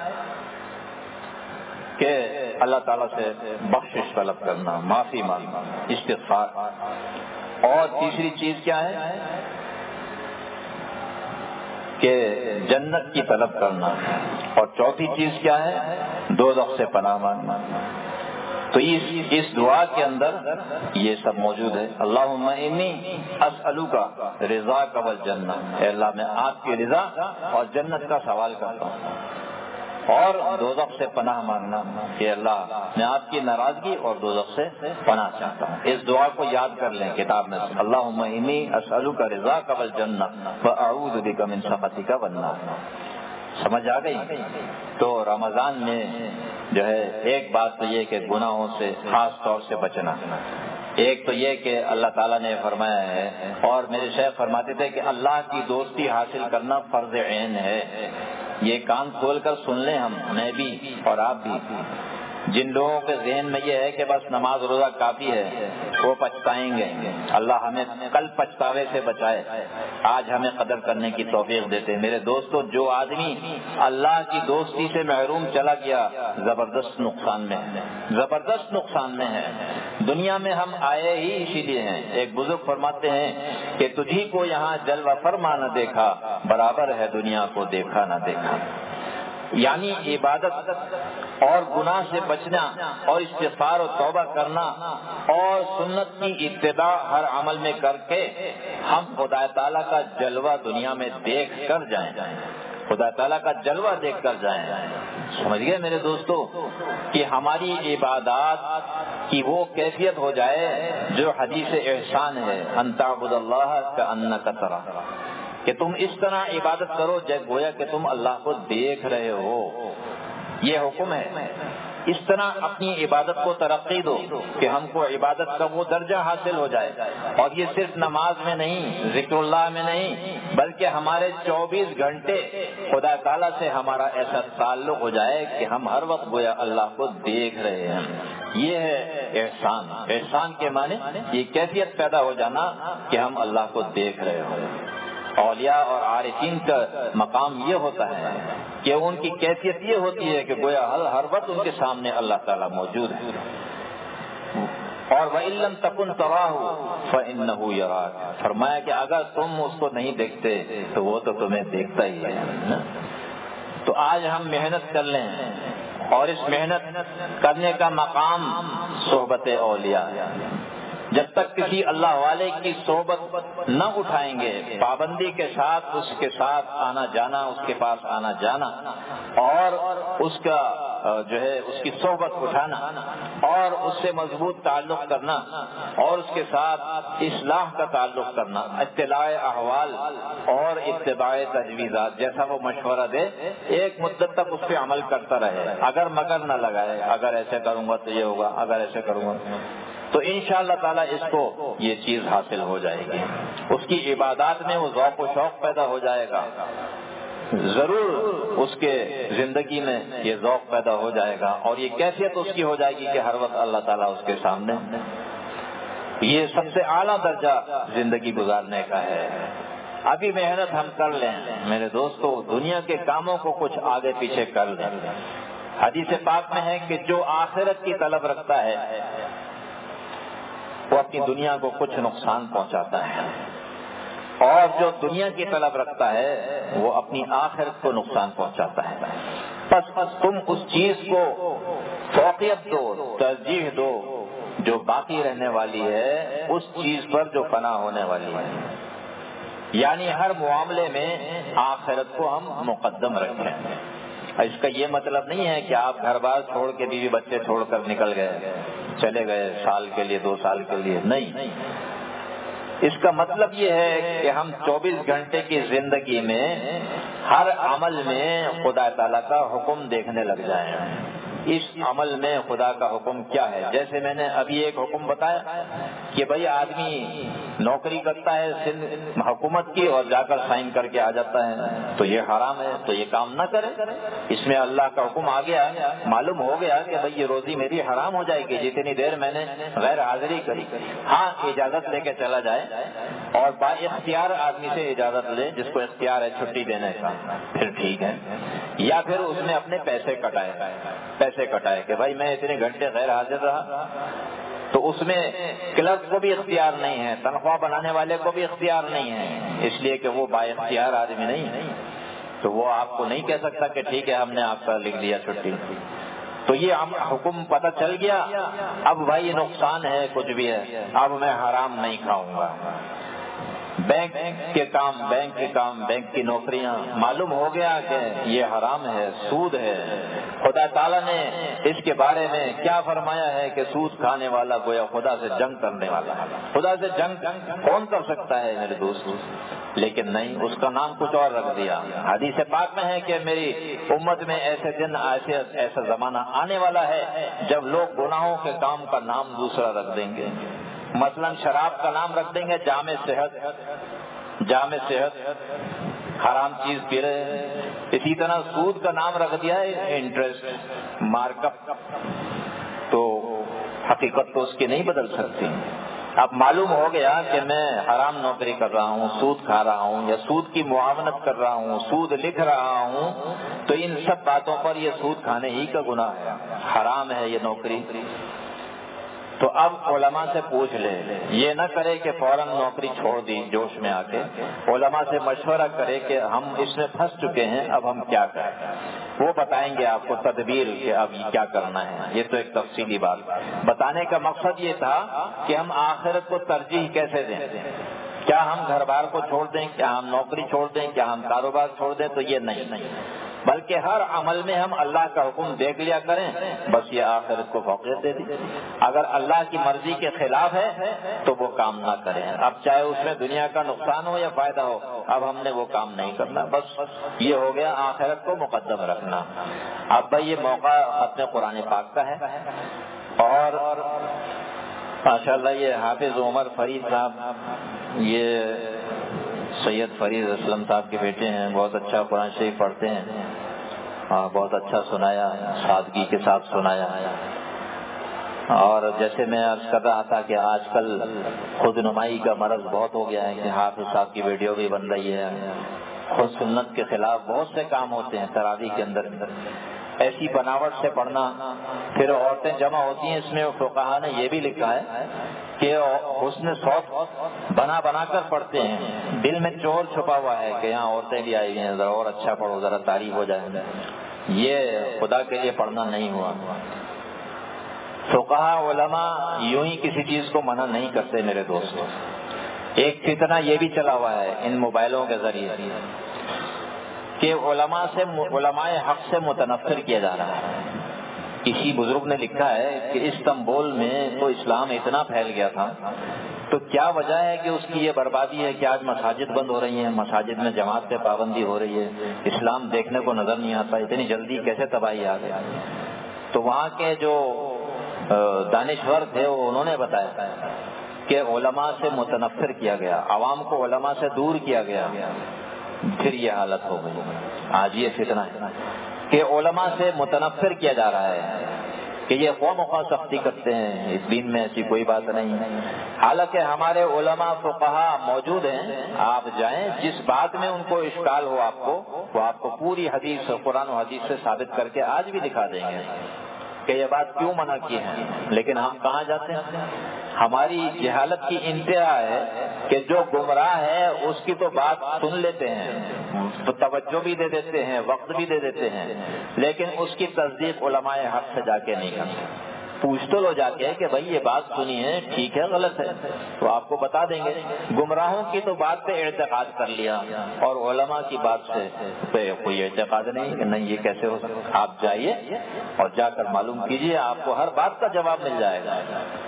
کہ اللہ تعالیٰ سے بخشش طلب کرنا، معافی مانگنا، استغفار، اور تیسری چیز کیا ہے کہ جنت کی طلب کرنا، اور چوتھی چیز کیا ہے دوزخ سے پناہ مانگنا۔ تو اس اس دعا کے اندر یہ سب موجود ہے۔ اللہم انی اسألوک رضاک والجنہ، اے اللہ میں آپ کی رضا اور جنت کا سوال کرتا ہوں، اور دوزخ سے پناہ مانگنا کہ اللہ میں آپ کی ناراضگی اور دوزخ سے پناہ چاہتا ہوں۔ اس دعا کو یاد کر لیں کتاب میں، اللہم انی اسألوک رضاک والجنہ واعوذ بک من سخطک والنار۔ سمجھ آ گئی؟ تو رمضان میں جو ہے ایک بات تو یہ کہ گناہوں سے خاص طور سے بچنا، ایک تو یہ کہ اللہ تعالیٰ نے فرمایا ہے اور میرے شیخ فرماتے تھے کہ اللہ کی دوستی حاصل کرنا فرض عین ہے، یہ کان کھول کر سن لیں ہم، میں بھی اور آپ بھی۔ جن لوگوں کے ذہن میں یہ ہے کہ بس نماز روزہ کافی ہے وہ پچھتائیں گے، اللہ ہمیں کل پچھتاوے سے بچائے، آج ہمیں قدر کرنے کی توفیق دیتے۔ میرے دوستو، جو آدمی اللہ کی دوستی سے محروم چلا گیا زبردست نقصان میں ہے، زبردست نقصان میں ہے۔ دنیا میں ہم آئے ہی اسی لیے ہیں۔ ایک بزرگ فرماتے ہیں کہ تجھی کو یہاں جلوہ فرما نہ دیکھا، برابر ہے دنیا کو دیکھا نہ دیکھا۔ یعنی عبادت اور گناہ سے بچنا اور استغفار و توبہ کرنا اور سنت کی اتباع ہر عمل میں کر کے ہم خدا تعالیٰ کا جلوہ دنیا میں دیکھ کر جائیں، خدا تعالیٰ کا جلوہ دیکھ کر جائیں۔ سمجھ گئے میرے دوستو کہ ہماری عبادات کی وہ کیفیت ہو جائے جو حدیث احسان ہے، ان تعبد اللہ کأنک تراہ، کہ تم اس طرح عبادت کرو جیسے گویا کہ تم اللہ کو دیکھ رہے ہو، یہ حکم ہے۔ اس طرح اپنی عبادت کو ترقی دو کہ ہم کو عبادت کا وہ درجہ حاصل ہو جائے، اور یہ صرف نماز میں نہیں، ذکر اللہ میں نہیں، بلکہ ہمارے چوبیس گھنٹے خدا تعالیٰ سے ہمارا ایسا تعلق ہو جائے کہ ہم ہر وقت گویا اللہ کو دیکھ رہے ہیں۔ یہ ہے احسان۔ احسان کے معنی یہ کیفیت پیدا ہو جانا کہ ہم اللہ کو دیکھ رہے ہوں۔ اولیاء اور عارفین کا مقام یہ ہوتا ہے کہ ان کی کیفیت یہ ہوتی ہے کہ گویا ہر وقت ان کے سامنے اللہ تعالیٰ موجود ہے۔ اور وَإِن لَّمْ تَكُن تَرَاهُ فَإِنَّهُ يَرَاكَ، فرمایا کہ اگر تم اس کو نہیں دیکھتے تو وہ تو تمہیں دیکھتا ہی ہے۔ تو آج ہم محنت کر لیں، اور اس محنت کرنے کا مقام صحبت اولیاء ہے۔ جب تک کسی اللہ والے کی صحبت نہ اٹھائیں گے، پابندی کے ساتھ اس کے ساتھ آنا جانا، اس کے پاس آنا جانا، اور اس کا جو ہے اس کی صحبت اٹھانا اور اس سے مضبوط تعلق کرنا اور اس کے ساتھ اصلاح کا تعلق کرنا، اطلاع احوال اور اتباع تجویزات، جیسا وہ مشورہ دے ایک مدت تک اس پہ عمل کرتا رہے، اگر مگر نہ لگائے، اگر ایسے کروں گا تو یہ ہوگا، اگر ایسے کروں گا تو انشاءاللہ تعالی اس کو یہ چیز حاصل ہو جائے گی، اس کی عبادات میں وہ ذوق و شوق پیدا ہو جائے گا، ضرور اس کے زندگی میں یہ ذوق پیدا ہو جائے گا اور یہ کیفیت اس کی ہو جائے گی کہ ہر وقت اللہ تعالیٰ اس کے سامنے، یہ سب سے اعلیٰ درجہ زندگی گزارنے کا ہے۔ ابھی محنت ہم کر لیں میرے دوستو، دنیا کے کاموں کو کچھ آگے پیچھے کر لیں۔ حدیث پاک میں ہے کہ جو آخرت کی طلب رکھتا ہے وہ اپنی دنیا کو کچھ نقصان پہنچاتا ہے، اور جو دنیا کی طلب رکھتا ہے وہ اپنی آخرت کو نقصان پہنچاتا ہے۔ پس پس تم اس چیز کو فوقیت دو، ترجیح دو جو باقی رہنے والی ہے اس چیز پر جو فنا ہونے والی ہے، یعنی ہر معاملے میں آخرت کو ہم مقدم رکھیں۔ اس کا یہ مطلب نہیں ہے کہ آپ گھر بار چھوڑ کے بیوی بچے چھوڑ کر نکل گئے، چلے گئے سال کے لیے، دو سال کے لیے، نہیں، اس کا مطلب یہ ہے کہ ہم چوبیس گھنٹے کی زندگی میں ہر عمل میں خدا تعالیٰ کا حکم دیکھنے لگ جائیں۔ اس عمل میں خدا کا حکم کیا ہے؟ جیسے میں نے ابھی ایک حکم بتایا کہ بھائی آدمی نوکری کرتا ہے حکومت کی اور جا کر سائن کر کے آ جاتا ہے تو یہ حرام ہے، تو یہ کام نہ کرے۔ اس میں اللہ کا حکم آ گیا، معلوم ہو گیا کہ بھائی یہ روزی میری حرام ہو جائے گی جتنی دیر میں نے غیر حاضری کری۔ ہاں اجازت لے کے چلا جائے اور با اختیار آدمی سے اجازت لے، جس کو اختیار ہے چھٹی دینے کا، پھر ٹھیک ہے، یا پھر اس میں اپنے پیسے کٹائے پیسے کٹائے کہ بھائی میں اتنے گھنٹے غیر حاضر رہا، تو اس میں کلرک کو بھی اختیار نہیں ہے، تنخواہ بنانے والے کو بھی اختیار نہیں ہے، اس لیے کہ وہ با اختیار آدمی نہیں، تو وہ آپ کو نہیں کہہ سکتا کہ ٹھیک ہے ہم نے آپ کا لکھ دیا چھٹی۔ تو یہ حکم پتہ چل گیا، اب بھائی نقصان ہے کچھ بھی ہے، اب میں حرام نہیں کھاؤں گا۔ بینک کے کام بینک کے کام بینک کی نوکریاں، معلوم ہو گیا کہ یہ حرام ہے، سود ہے۔ خدا تعالیٰ نے اس کے بارے میں کیا فرمایا ہے کہ سود کھانے والا گویا خدا سے جنگ کرنے والا ہے۔ خدا سے جنگ کون کر سکتا ہے میرے دوست؟ لیکن نہیں، اس کا نام کچھ اور رکھ دیا۔ حدیث پاک میں ہے کہ میری امت میں ایسے دن ایسے ایسا زمانہ آنے والا ہے جب لوگ گناہوں کے کام کا نام دوسرا رکھ دیں گے، مثلا شراب کا نام رکھ دیں گے جامع صحت، جامع صحت حرام چیز پی رہے ہیں۔ اسی طرح سود کا نام رکھ دیا ہے انٹرسٹ، مارک اپ، تو حقیقت تو اس کی نہیں بدل سکتی۔ اب معلوم ہو گیا کہ میں حرام نوکری کر رہا ہوں، سود کھا رہا ہوں یا سود کی معاونت کر رہا ہوں، سود لکھ رہا ہوں، تو ان سب باتوں پر یہ سود کھانے ہی کا گناہ ہے، حرام ہے یہ نوکری۔ تو اب علماء سے پوچھ لے، یہ نہ کرے کہ فوراً نوکری چھوڑ دی جوش میں آ کے، علماء سے مشورہ کرے کہ ہم اس میں پھنس چکے ہیں، اب ہم کیا کریں، وہ بتائیں گے آپ کو تدبیر کہ اب کیا کرنا ہے۔ یہ تو ایک تفصیلی بات، بتانے کا مقصد یہ تھا کہ ہم آخرت کو ترجیح کیسے دیں، کیا ہم گھر بار کو چھوڑ دیں، کیا ہم نوکری چھوڑ دیں، کیا ہم کاروبار چھوڑ دیں، تو یہ نہیں، بلکہ ہر عمل میں ہم اللہ کا حکم دیکھ لیا کریں، بس یہ آخرت کو فوقیت دے دی۔ اگر اللہ کی مرضی کے خلاف ہے تو وہ کام نہ کریں، اب چاہے اس میں دنیا کا نقصان ہو یا فائدہ ہو، اب ہم نے وہ کام نہیں کرنا، بس یہ ہو گیا آخرت کو مقدم رکھنا۔ اب بھائی یہ موقع ختم قرآن پاک کا ہے، اور ماشاءاللہ یہ حافظ عمر فرید صاحب، یہ سید فرید اسلم صاحب کے بیٹے ہیں، بہت اچھا قرآن شریف پڑھتے ہیں، بہت اچھا سنایا، سادگی کے ساتھ سنایا۔ اور جیسے میں عرض کر رہا تھا کہ آج کل خود نمائی کا مرض بہت ہو گیا ہے کہ حافظ صاحب کی ویڈیو بھی بن رہی ہے، خود سنت کے خلاف بہت سے کام ہوتے ہیں تراویح کے اندر، ایسی بناوٹ سے پڑھنا، پھر عورتیں جمع ہوتی ہیں، اس میں فقہا نے یہ بھی لکھا ہے کہ حسن صوت بنا بنا کر پڑھتے ہیں، دل میں چور چھپا ہوا ہے کہ یہاں عورتیں بھی آئی ہیں، ذرا اور اچھا پڑھو، ذرا تعریف ہو جائے، یہ خدا کے لیے پڑھنا نہیں ہوا۔ فقہا علماء یوں ہی کسی چیز کو منع نہیں کرتے میرے دوستوں. ایک فتنہ یہ بھی چلا ہوا ہے ان موبائلوں کے ذریعے کہ علماء سے علماء حق سے متنفر کیا جا رہا ہے. کسی بزرگ نے لکھا ہے کہ استنبول میں تو اسلام اتنا پھیل گیا تھا، تو کیا وجہ ہے کہ اس کی یہ بربادی ہے کہ آج مساجد بند ہو رہی ہیں، مساجد میں جماعت پہ پابندی ہو رہی ہے، اسلام دیکھنے کو نظر نہیں آتا، اتنی جلدی کیسے تباہی آ گئی. تو وہاں کے جو دانشور تھے وہ انہوں نے بتایا کہ علماء سے متنفر کیا گیا، عوام کو علماء سے دور کیا گیا، پھر یہ حالت ہو گئی. آج یہ فتنہ ہے کہ علماء سے متنفر کیا جا رہا ہے کہ یہ قوم خواہ سختی کرتے ہیں، اس دین میں ایسی کوئی بات نہیں. حالانکہ ہمارے علماء فقہا موجود ہیں، آپ جائیں، جس بات میں ان کو اشکال ہو آپ کو وہ آپ کو پوری حدیث قرآن و حدیث سے ثابت کر کے آج بھی دکھا دیں گے کہ یہ بات کیوں منع کی ہے. لیکن ہم کہاں جاتے ہیں؟ ہماری جہالت کی انتہا ہے کہ جو گمراہ ہے اس کی تو بات سن لیتے ہیں، تو توجہ بھی دے دیتے ہیں، وقت بھی دے دیتے ہیں، لیکن اس کی تصدیق علماء حق سے جا کے نہیں کرتے. پوچھ تو لو جا کے کہ بھائی یہ بات سنی ہے، ٹھیک ہے غلط ہے، تو آپ کو بتا دیں گے. گمراہوں کی تو بات پہ اعتقاد کر لیا اور علماء کی بات سے پہ کوئی اعتقاد نہیں کہ نہیں یہ کیسے ہو سکتا. آپ جائیے اور جا کر معلوم کیجیے، آپ کو ہر بات کا جواب مل جائے گا.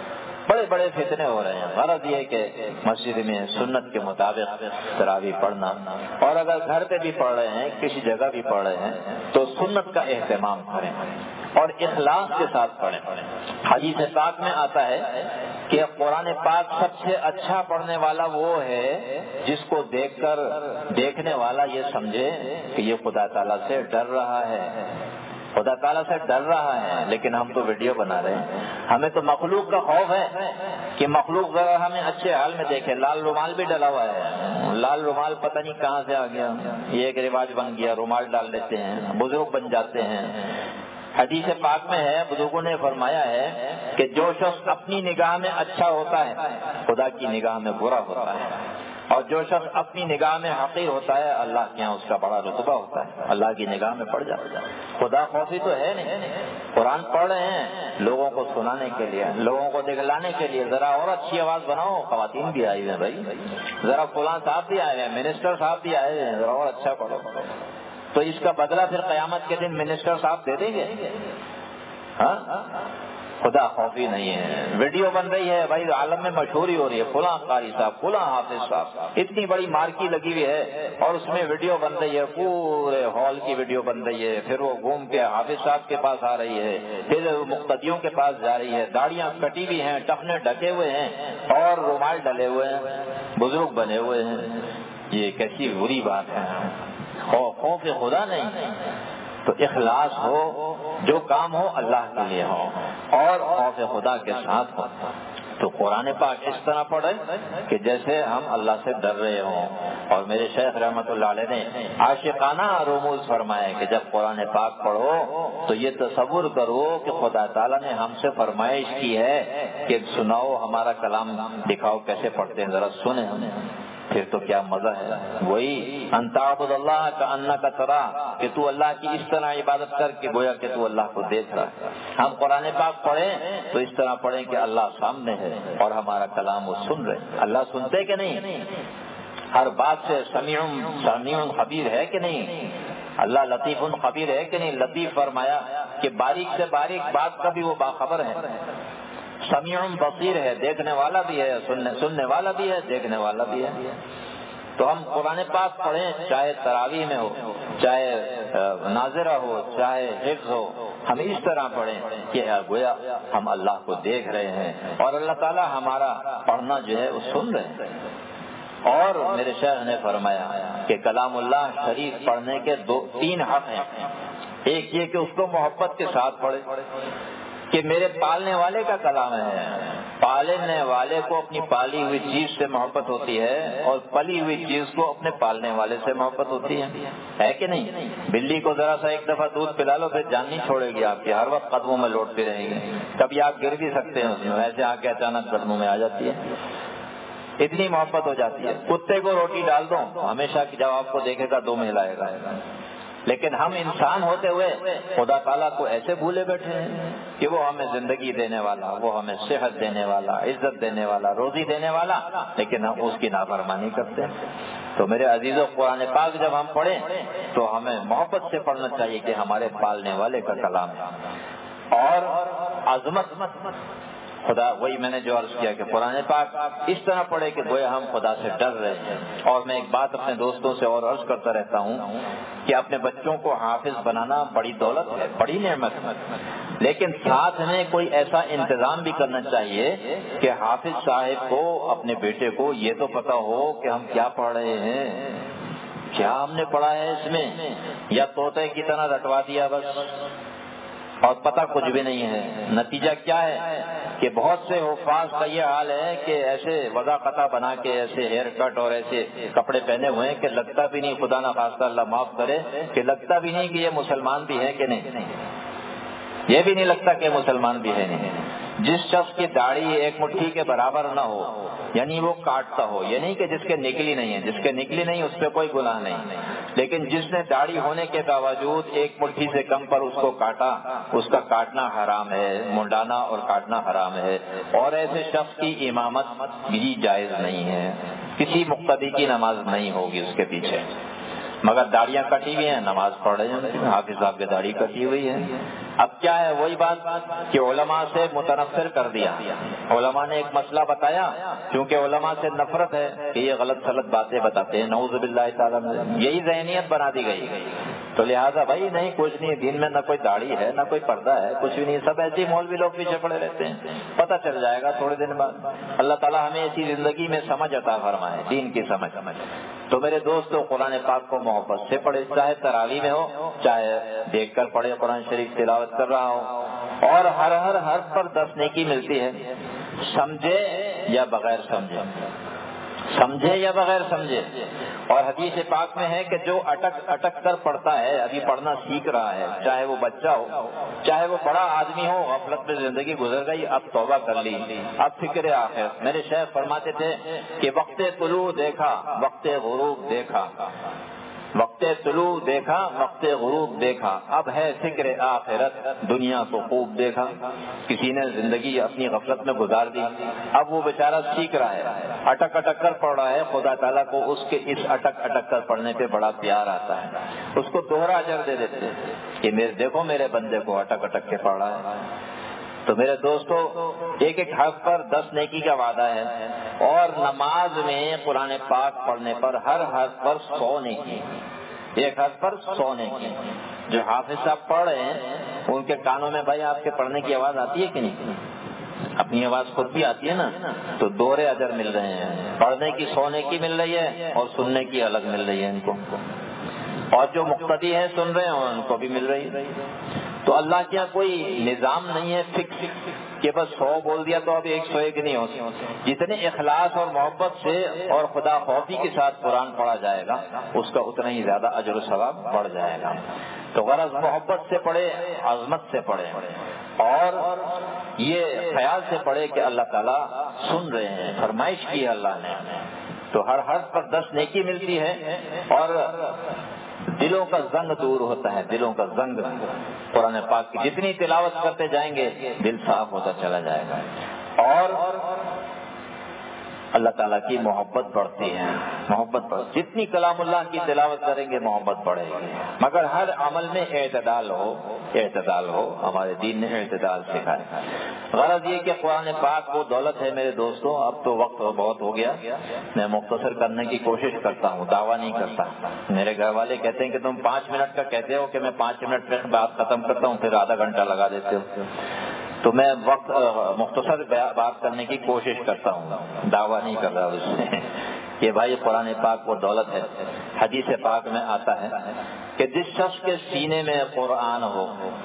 بڑے بڑے فتنے ہو رہے ہیں. غرض یہ کہ مسجد میں سنت کے مطابق تراویح پڑھنا، اور اگر گھر پہ بھی پڑھ رہے ہیں، کسی جگہ بھی پڑھ رہے ہیں، تو سنت کا اہتمام کریں اور اخلاص کے ساتھ پڑھیں. حدیث پاک میں آتا ہے کہ قرآن پاک سب سے اچھا پڑھنے والا وہ ہے جس کو دیکھ کر دیکھنے والا یہ سمجھے کہ یہ خدا تعالیٰ سے ڈر رہا ہے، خدا تعالیٰ سے ڈر رہا ہے. لیکن ہم تو ویڈیو بنا رہے ہیں. ہمیں تو مخلوق کا خوف ہے کہ مخلوق ذرا ہمیں اچھے حال میں دیکھے. لال رومال بھی ڈلا ہوا ہے، لال رومال پتہ نہیں کہاں سے آ گیا، یہ ایک رواج بن گیا، رومال ڈال لیتے ہیں، بزرگ بن جاتے ہیں. حدیث پاک میں ہے، بزرگوں نے فرمایا ہے کہ جو شخص اپنی نگاہ میں اچھا ہوتا ہے خدا کی نگاہ میں برا ہوتا ہے، اور جو شخص اپنی نگاہ میں حقیر ہوتا ہے اللہ کے یہاں اس کا بڑا رتبہ ہوتا ہے، اللہ کی نگاہ میں پڑ جاتا ہے. خدا خوفی تو ہے نہیں. قرآن پڑھ رہے ہیں لوگوں کو سنانے کے لیے، لوگوں کو دکھلانے کے لیے. ذرا اور اچھی آواز بناؤ. خواتین بھی آئی ہیں بھائی، ذرا فلاں صاحب بھی آئے ہیں، منسٹر صاحب بھی آئے ہیں، ذرا اور اچھا پڑھو. تو اس کا بدلہ پھر قیامت کے دن منسٹر صاحب دے دیں گے. ہاں خدا خوفی نہیں ہے. ویڈیو بن رہی ہے بھائی، عالم میں مشہوری ہو رہی ہے، فلاں قاری صاحب، فلاں حافظ صاحب، اتنی بڑی مارکی لگی ہوئی ہے اور اس میں ویڈیو بن رہی ہے، پورے ہال کی ویڈیو بن رہی ہے. پھر وہ گھوم کے حافظ صاحب کے پاس آ رہی ہے، پھر مقتدیوں کے پاس جا رہی ہے. داڑیاں کٹی ہوئی ہیں، ٹخنے ڈھکے ہوئے ہیں اور رومال ڈلے ہوئے ہیں، بزرگ بنے ہوئے ہیں. یہ کیسی بری بات ہے. خوف خدا نہیں. تو اخلاص ہو، جو کام ہو اللہ کے لیے ہو اور خوف خدا کے ساتھ ہو. تو قرآن پاک اس طرح پڑھے کہ جیسے ہم اللہ سے ڈر رہے ہوں. اور میرے شیخ رحمت اللہ علیہ نے عاشقانہ رموز فرمائے کہ جب قرآن پاک پڑھو تو یہ تصور کرو کہ خدا تعالیٰ نے ہم سے فرمائش کی ہے کہ سناؤ ہمارا کلام، دکھاؤ کیسے پڑھتے ہیں، ذرا سنیں. پھر تو کیا مزہ ہے. وہی ان تعبد اللہ کأنک تراہ، کہ تو اللہ کی اس طرح عبادت کر کے گویا کہ تو اللہ کو دیکھ رہا ہے. ہم قرآن پاک پڑھیں تو اس طرح پڑھیں کہ اللہ سامنے ہے اور ہمارا کلام وہ سن رہے. اللہ سنتے کہ نہیں؟ ہر بات سے سمیع سمیع خبیر ہے کہ نہیں؟ اللہ لطیف خبیر ہے کہ نہیں؟ لطیف فرمایا کہ باریک سے باریک بات کا بھی وہ باخبر ہے. سمیع بصیر ہے، دیکھنے والا بھی ہے، سننے سننے والا بھی ہے، دیکھنے والا بھی ہے. تو ہم قرآن پاک پڑھیں، چاہے تراویح میں ہو، چاہے ناظرہ ہو، چاہے حفظ ہو، ہم اس طرح پڑھیں کہ گویا ہم اللہ کو دیکھ رہے ہیں اور اللہ تعالیٰ ہمارا پڑھنا جو ہے وہ سن رہے ہیں. اور میرے شیخ نے فرمایا کہ کلام اللہ شریف پڑھنے کے دو تین حق ہیں. ایک یہ کہ اس کو محبت کے ساتھ پڑھے کہ میرے پالنے والے کا کلام ہے. پالنے والے کو اپنی پالی ہوئی چیز سے محبت ہوتی ہے اور پلی ہوئی چیز کو اپنے پالنے والے سے محبت ہوتی ہے، ہے کہ نہیں؟ بلی کو ذرا سا ایک دفعہ دودھ پلا لو پھر جان نہیں چھوڑے گی آپ کی، ہر وقت قدموں میں لوٹتی رہے گی. کبھی آپ گر بھی سکتے ہیں اس میں، ویسے آ کے اچانک قدموں میں آ جاتی ہے، اتنی محبت ہو جاتی ہے. کتے کو روٹی ڈال دو ہمیشہ کی جب آپ کو دیکھے گا دو میں ہلائے گا، لیکن ہم انسان ہوتے ہوئے خدا تعالیٰ کو ایسے بھولے بیٹھے ہیں کہ وہ ہمیں زندگی دینے والا، وہ ہمیں صحت دینے والا، عزت دینے والا، روزی دینے والا، لیکن ہم اس کی نافرمانی کرتے ہیں۔ تو میرے عزیزوں، قرآن پاک جب ہم پڑھیں تو ہمیں محبت سے پڑھنا چاہیے کہ ہمارے پالنے والے کا کلام ہے، اور عظمت خدا، وہی میں نے جو عرض کیا کہ قرآن پاک اس طرح پڑھے کہ گویا ہم خدا سے ڈر رہے ہیں۔ اور میں ایک بات اپنے دوستوں سے اور عرض کرتا رہتا ہوں کہ اپنے بچوں کو حافظ بنانا بڑی دولت ہے، بڑی نعمت ہے، لیکن ساتھ میں کوئی ایسا انتظام بھی کرنا چاہیے کہ حافظ صاحب کو، اپنے بیٹے کو یہ تو پتا ہو کہ ہم کیا پڑھ رہے ہیں، کیا ہم نے پڑھا ہے اس میں، یا طوطے کی طرح رٹوا دیا بس اور پتہ کچھ بھی نہیں ہے۔ نتیجہ کیا ہے کہ بہت سے حفاظ کا یہ حال ہے کہ ایسے وضع قطع بنا کے، ایسے ہیئر کٹ اور ایسے کپڑے پہنے ہوئے ہیں کہ لگتا بھی نہیں، خدا نہ خواستہ اللہ معاف کرے، کہ لگتا بھی نہیں کہ یہ مسلمان بھی ہے کہ نہیں، یہ بھی نہیں لگتا کہ مسلمان بھی ہے نہیں۔ جس شخص کی داڑھی ایک مٹھی کے برابر نہ ہو، یعنی وہ کاٹتا ہو، یہ نہیں کہ جس کے نکلی نہیں ہے، جس کے نکلی نہیں اس پہ کوئی گناہ نہیں، لیکن جس نے داڑھی ہونے کے باوجود ایک مٹھی سے کم پر اس کو کاٹا، اس کا کاٹنا حرام ہے، منڈانا اور کاٹنا حرام ہے، اور ایسے شخص کی امامت بھی جائز نہیں ہے، کسی مقتدی کی نماز نہیں ہوگی اس کے پیچھے، مگر داڑیاں کٹی ہوئی ہیں، نماز پڑھ رہے ہیں، حافظ صاحب کی داڑھی کٹی ہوئی ہے۔ اب کیا ہے، وہی بات کہ علماء سے متنفر کر دیا، علماء نے ایک مسئلہ بتایا، کیونکہ علماء سے نفرت ہے کہ یہ غلط غلط باتیں بتاتے ہیں، نعوذ باللہ تعالیٰ، یہی ذہنیت بنا دی گئی، تو لہٰذا بھائی نہیں، کچھ نہیں، دین میں نہ کوئی داڑھی ہے نہ کوئی پردہ ہے، کچھ بھی نہیں، سب ایسے مولوی لوگ پیچھے پڑے رہتے ہیں، پتہ چل جائے گا تھوڑے دن بعد۔ اللہ تعالیٰ ہمیں ایسی زندگی میں سمجھ عطا فرمائے، دین کی سمجھ۔ تو میرے دوستو، قرآن پاک کو محبت سے پڑھے، چاہے تراویح میں ہو، چاہے دیکھ کر پڑھے، قرآن شریف تلاوت کر رہا ہو، اور ہر ہر حرف پر دس نیکی ملتی ہے، سمجھے یا بغیر سمجھے، سمجھے یا بغیر سمجھے۔ اور حدیث پاک میں ہے کہ جو اٹک اٹک کر پڑھتا ہے، ابھی پڑھنا سیکھ رہا ہے، چاہے وہ بچہ ہو چاہے وہ بڑا آدمی ہو، غفلت میں زندگی گزر گئی، اب توبہ کر لی، اب فکر آخر۔ میرے شیخ فرماتے تھے کہ وقت طلوع دیکھا، وقت غروب دیکھا، وقت طلوع دیکھا، وقت غروب دیکھا، اب ہے فکر آخرت، دنیا کو خوب دیکھا۔ کسی نے زندگی اپنی غفلت میں گزار دی، اب وہ بیچارہ سیکھ رہا ہے، اٹک اٹک کر پڑھ رہا ہے، خدا تعالیٰ کو اس کے اس اٹک اٹک کر پڑھنے پہ بڑا پیار آتا ہے، اس کو دوہرا اجر دے دیتے ہیں کہ میرے دیکھو میرے بندے کو اٹک اٹک کے پڑھ رہا ہے۔ تو میرے دوستو، ایک ایک حرف پر دس نیکی کا وعدہ ہے، اور نماز میں قرآن پاک پڑھنے پر ہر حرف پر سو نیکی، ایک حرف پر سو نیکی۔ جو حافظ صاحب پڑھ رہے ہیں ان کے کانوں میں بھائی آپ کے پڑھنے کی آواز آتی ہے کہ نہیں؟ اپنی آواز خود بھی آتی ہے نا، تو دوہرے اجر مل رہے ہیں، پڑھنے کی سو نیکی مل رہی ہے اور سننے کی الگ مل رہی ہے ان کو، اور جو مقتدی ہیں سن رہے ہیں ان کو بھی مل رہی ہے۔ تو اللہ کے یہاں کوئی نظام نہیں ہے فکس کہ بس سو بول دیا تو اب ایک سو ایک نہیں ہوتی، جتنے اخلاص اور محبت سے اور خدا خوفی کے ساتھ قرآن پڑھا جائے گا اس کا اتنا ہی زیادہ اجر و ثواب بڑھ جائے گا۔ تو غرض محبت سے پڑھے، عظمت سے پڑھے، اور یہ خیال سے پڑھے کہ اللہ تعالیٰ سن رہے ہیں، فرمائش کی ہے اللہ نے، تو ہر حرف پر دس نیکی ملتی ہے، اور دلوں کا زنگ دور ہوتا ہے، دلوں کا زنگ قرآن پاک کی جتنی تلاوت کرتے جائیں گے دل صاف ہوتا چلا جائے گا، اور اللہ تعالیٰ کی محبت بڑھتی ہے، محبت بڑھ جتنی کلام اللہ کی تلاوت کریں گے محبت بڑھے گی، مگر ہر عمل میں اعتدال ہو، اعتدال ہو، ہمارے دین نے اعتدال سکھایا۔ غرض یہ کہ قرآن پاک وہ دولت ہے میرے دوستوں۔ اب تو وقت بہت ہو گیا، میں مختصر کرنے کی کوشش کرتا ہوں، دعویٰ نہیں کرتا۔ میرے گھر والے کہتے ہیں کہ تم پانچ منٹ کا کہتے ہو کہ میں پانچ منٹ میں بات ختم کرتا ہوں، پھر آدھا گھنٹہ لگا دیتے ہو، تو میں وقت مختصر بات کرنے کی کوشش کرتا ہوں، دعویٰ نہیں کر رہا اس میں کہ بھائی قرآن پاک وہ دولت ہے۔ حدیث پاک میں آتا ہے کہ جس شخص کے سینے میں قرآن ہو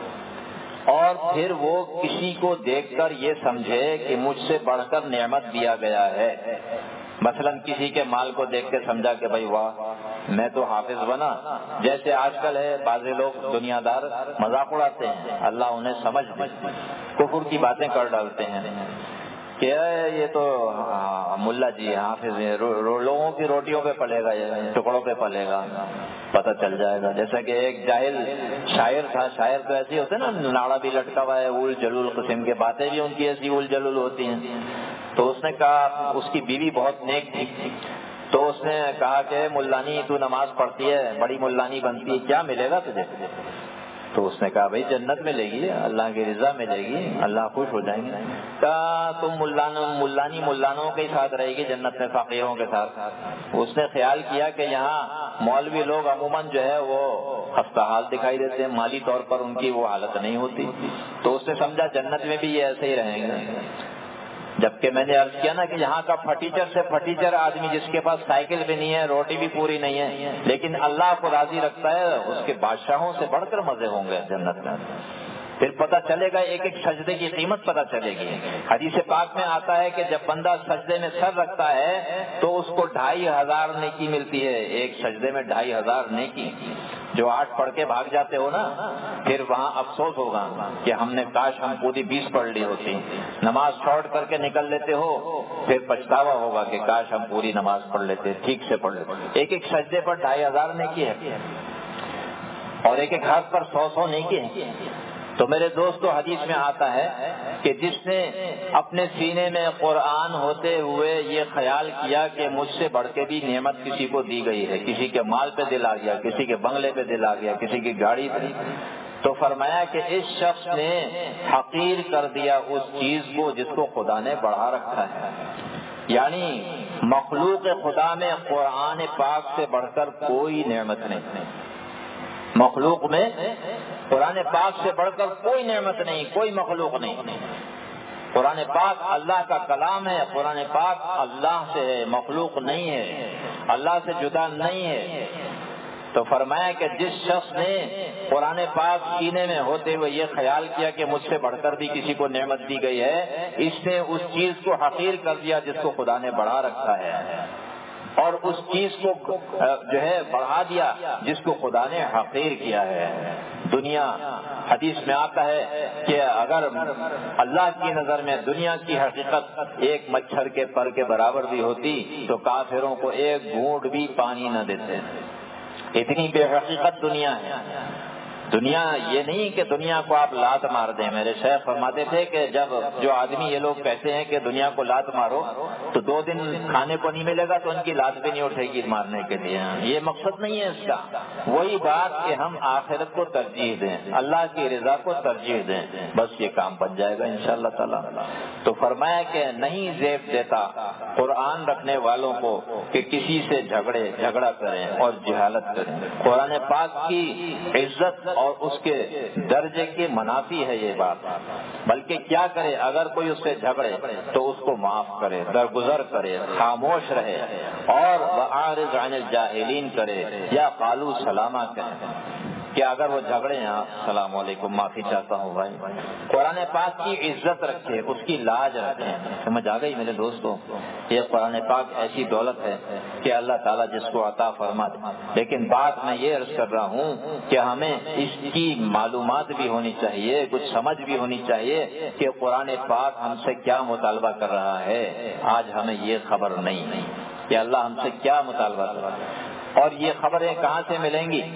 اور پھر وہ کسی کو دیکھ کر یہ سمجھے کہ مجھ سے بڑھ کر نعمت دیا گیا ہے، مثلا کسی کے مال کو دیکھ کے سمجھا کہ بھائی واہ میں تو حافظ بنا، جیسے آج کل ہے بعض لوگ دنیا دار مذاق اڑاتے ہیں، اللہ انہیں سمجھ دے، کفر کی باتیں کر ڈالتے ہیں، کہ یہ تو ملا جی حافظ ہیں، لوگوں کی روٹیوں پہ پلے گا، ٹکڑوں پہ پلے گا، پتہ چل جائے گا. جیسا کہ ایک جاہل شاعر تھا، شاعر تو ایسے ہوتے نا، ناڑا بھی لٹکا ہوا ہے، اول جلول قسم کے، باتیں بھی ان کی ایسی اول جلول ہوتی ہیں. تو اس نے کہا، اس کی بیوی بہت نیک تھی، تو اس نے کہا کہ ملانی تو نماز پڑھتی ہے، بڑی ملانی بنتی ہے، کیا ملے گا تجھے؟ تو اس نے کہا بھائی جنت ملے گی، اللہ کی رضا ملے گی، اللہ خوش ہو جائیں گے. کہا تم ملانوں ملانی ملانوں کے ساتھ رہے گی جنت میں، فقیروں کے ساتھ. اس نے خیال کیا کہ یہاں مولوی لوگ عموماً جو ہے وہ خستہ حال دکھائی دیتے ہیں، مالی طور پر ان کی وہ حالت نہیں ہوتی. تو اس نے سمجھا جنت میں بھی یہ ایسے ہی رہیں گے. جبکہ میں نے عرض کیا نا کہ یہاں کا پھٹیچر سے پھٹیچر آدمی جس کے پاس سائیکل بھی نہیں ہے، روٹی بھی پوری نہیں ہے، لیکن اللہ کو راضی رکھتا ہے، اس کے بادشاہوں سے بڑھ کر مزے ہوں گے جنت میں. پھر پتہ چلے گا، ایک ایک سجدے کی قیمت پتہ چلے گی. حدیث پاک میں آتا ہے کہ جب بندہ سجدے میں سر رکھتا ہے تو اس کو ڈھائی ہزار نیکی ملتی ہے، ایک سجدے میں ڈھائی ہزار نیکی. جو آٹھ پڑھ کے بھاگ جاتے ہو نا، پھر وہاں افسوس ہوگا کہ ہم نے کاش ہم پوری بیس پڑھ لی ہوتی. نماز شارٹ کر کے نکل لیتے ہو، پھر پچھتاوا ہوگا کہ کاش ہم پوری نماز پڑھ لیتے، ٹھیک سے پڑھ لیتے. ایک ایک سجدے پر ڈھائی ہزار نیکی ہے، اور ایک ایک ہاتھ پر سو سو نیکی ہے. تو میرے دوستو، حدیث میں آتا ہے کہ جس نے اپنے سینے میں قرآن ہوتے ہوئے یہ خیال کیا کہ مجھ سے بڑھ کے بھی نعمت کسی کو دی گئی ہے، کسی کے مال پہ دل آ گیا، کسی کے بنگلے پہ دل آ گیا، کسی کی گاڑی پہ، تو فرمایا کہ اس شخص نے حقیر کر دیا اس چیز کو جس کو خدا نے بڑھا رکھا ہے. یعنی مخلوق خدا میں قرآن پاک سے بڑھ کر کوئی نعمت نہیں، مخلوق میں قرآن پاک سے بڑھ کر کوئی نعمت نہیں، کوئی مخلوق نہیں. قرآن پاک اللہ کا کلام ہے، قرآن پاک اللہ سے ہے، مخلوق نہیں ہے، اللہ سے جدا نہیں ہے. تو فرمایا کہ جس شخص نے قرآن پاک سینے میں ہوتے ہوئے یہ خیال کیا کہ مجھ سے بڑھ کر بھی کسی کو نعمت دی گئی ہے، اس نے اس چیز کو حقیر کر دیا جس کو خدا نے بڑھا رکھا ہے، اور اس چیز کو جو ہے بڑھا دیا جس کو خدا نے حقیر کیا ہے. دنیا، حدیث میں آتا ہے کہ اگر اللہ کی نظر میں دنیا کی حقیقت ایک مچھر کے پر کے برابر بھی ہوتی تو کافروں کو ایک گھونٹ بھی پانی نہ دیتے. اتنی بے حقیقت دنیا ہے. دنیا یہ نہیں کہ دنیا کو آپ لات مار دیں. میرے شیخ فرماتے تھے کہ جب جو آدمی یہ لوگ کہتے ہیں کہ دنیا کو لات مارو تو دو دن کھانے کو نہیں ملے گا تو ان کی لات بھی نہیں اٹھے گی مارنے کے لیے. یہ مقصد نہیں ہے اس کا. وہی بات کہ ہم آخرت کو ترجیح دیں، اللہ کی رضا کو ترجیح دیں، بس یہ کام بن جائے گا انشاءاللہ تعالی. تو فرمایا کہ نہیں زیب دیتا قرآن رکھنے والوں کو کہ کسی سے جھگڑے جھگڑا کریں اور جہالت کریں. قرآن پاک کی عزت اور اس کے درجے کی منافی ہے یہ بات. بلکہ کیا کرے، اگر کوئی اس سے جھگڑے تو اس کو معاف کرے، درگزر کرے، خاموش رہے، اور وَأَعْرِضْ عَنِ الْجَاهِلِينَ کرے، یا قالوا سلاما کرے کہ اگر وہ جھگڑے ہیں السلام علیکم، معافی چاہتا ہوں بھائی. قرآن پاک کی عزت رکھے، اس کی لاج رکھے. سمجھ آ گئی میرے دوستو؟ یہ قرآن پاک ایسی دولت ہے کہ اللہ تعالیٰ جس کو عطا فرما دے. لیکن بات میں یہ عرض کر رہا ہوں کہ ہمیں اس کی معلومات بھی ہونی چاہیے، کچھ سمجھ بھی ہونی چاہیے کہ قرآن پاک ہم سے کیا مطالبہ کر رہا ہے. آج ہمیں یہ خبر نہیں کہ اللہ ہم سے کیا مطالبہ کر رہا ہے. اور یہ خبریں کہاں سے ملیں گی؟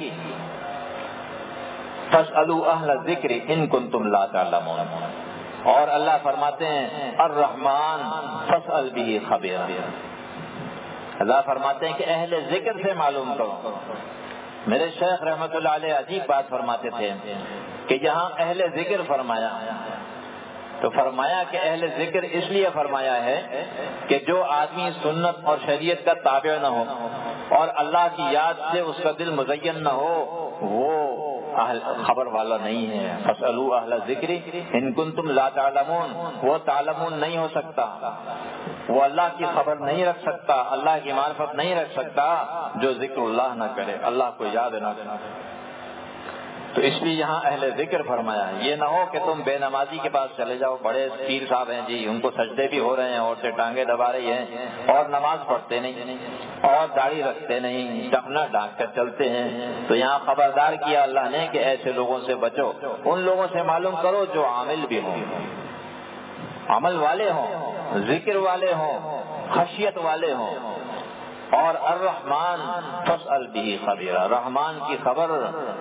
فَاسْأَلُوا أَهْلَ الذِّكْرِ إِن كُنتُمْ لَا تَعْلَمُونَ. اور اللہ فرماتے ہیں الرحمن فَاسْأَلْ بِهِ خَبِيرًا. اللہ فرماتے ہیں کہ اہل ذکر سے معلوم کرو. میرے شیخ رحمت اللہ علیہ عجیب بات فرماتے تھے کہ جہاں اہل ذکر فرمایا تو فرمایا کہ اہل ذکر اس لیے فرمایا ہے کہ جو آدمی سنت اور شریعت کا تابع نہ ہو اور اللہ کی یاد سے اس کا دل مزین نہ ہو، وہ خبر والا نہیں ہے. فَاسْأَلُوا أَهْلَ الذِّكْرِ إِن كُنتُمْ لَا تَعْلَمُونَ. وہ تعلمون نہیں ہو سکتا، وہ اللہ کی خبر نہیں رکھ سکتا، اللہ کی معرفت نہیں رکھ سکتا جو ذکر اللہ نہ کرے، اللہ کو یاد نہ کرے. تو اس لیے یہاں اہل ذکر فرمایا ہے. یہ نہ ہو کہ تم بے نمازی کے پاس چلے جاؤ، بڑے پیر صاحب ہیں جی، ان کو سجدے بھی ہو رہے ہیں، عورتیں ٹانگیں دبا رہی ہیں اور نماز پڑھتے نہیں اور داڑھی رکھتے نہیں، ٹپنا ڈھانک کر چلتے ہیں. تو یہاں خبردار کیا اللہ نے کہ ایسے لوگوں سے بچو. ان لوگوں سے معلوم کرو جو عامل بھی ہوں، عمل والے ہوں، ذکر والے ہوں، خشیت والے ہوں. اور الرحمن فاسأل به خبیرا، رحمان کی خبر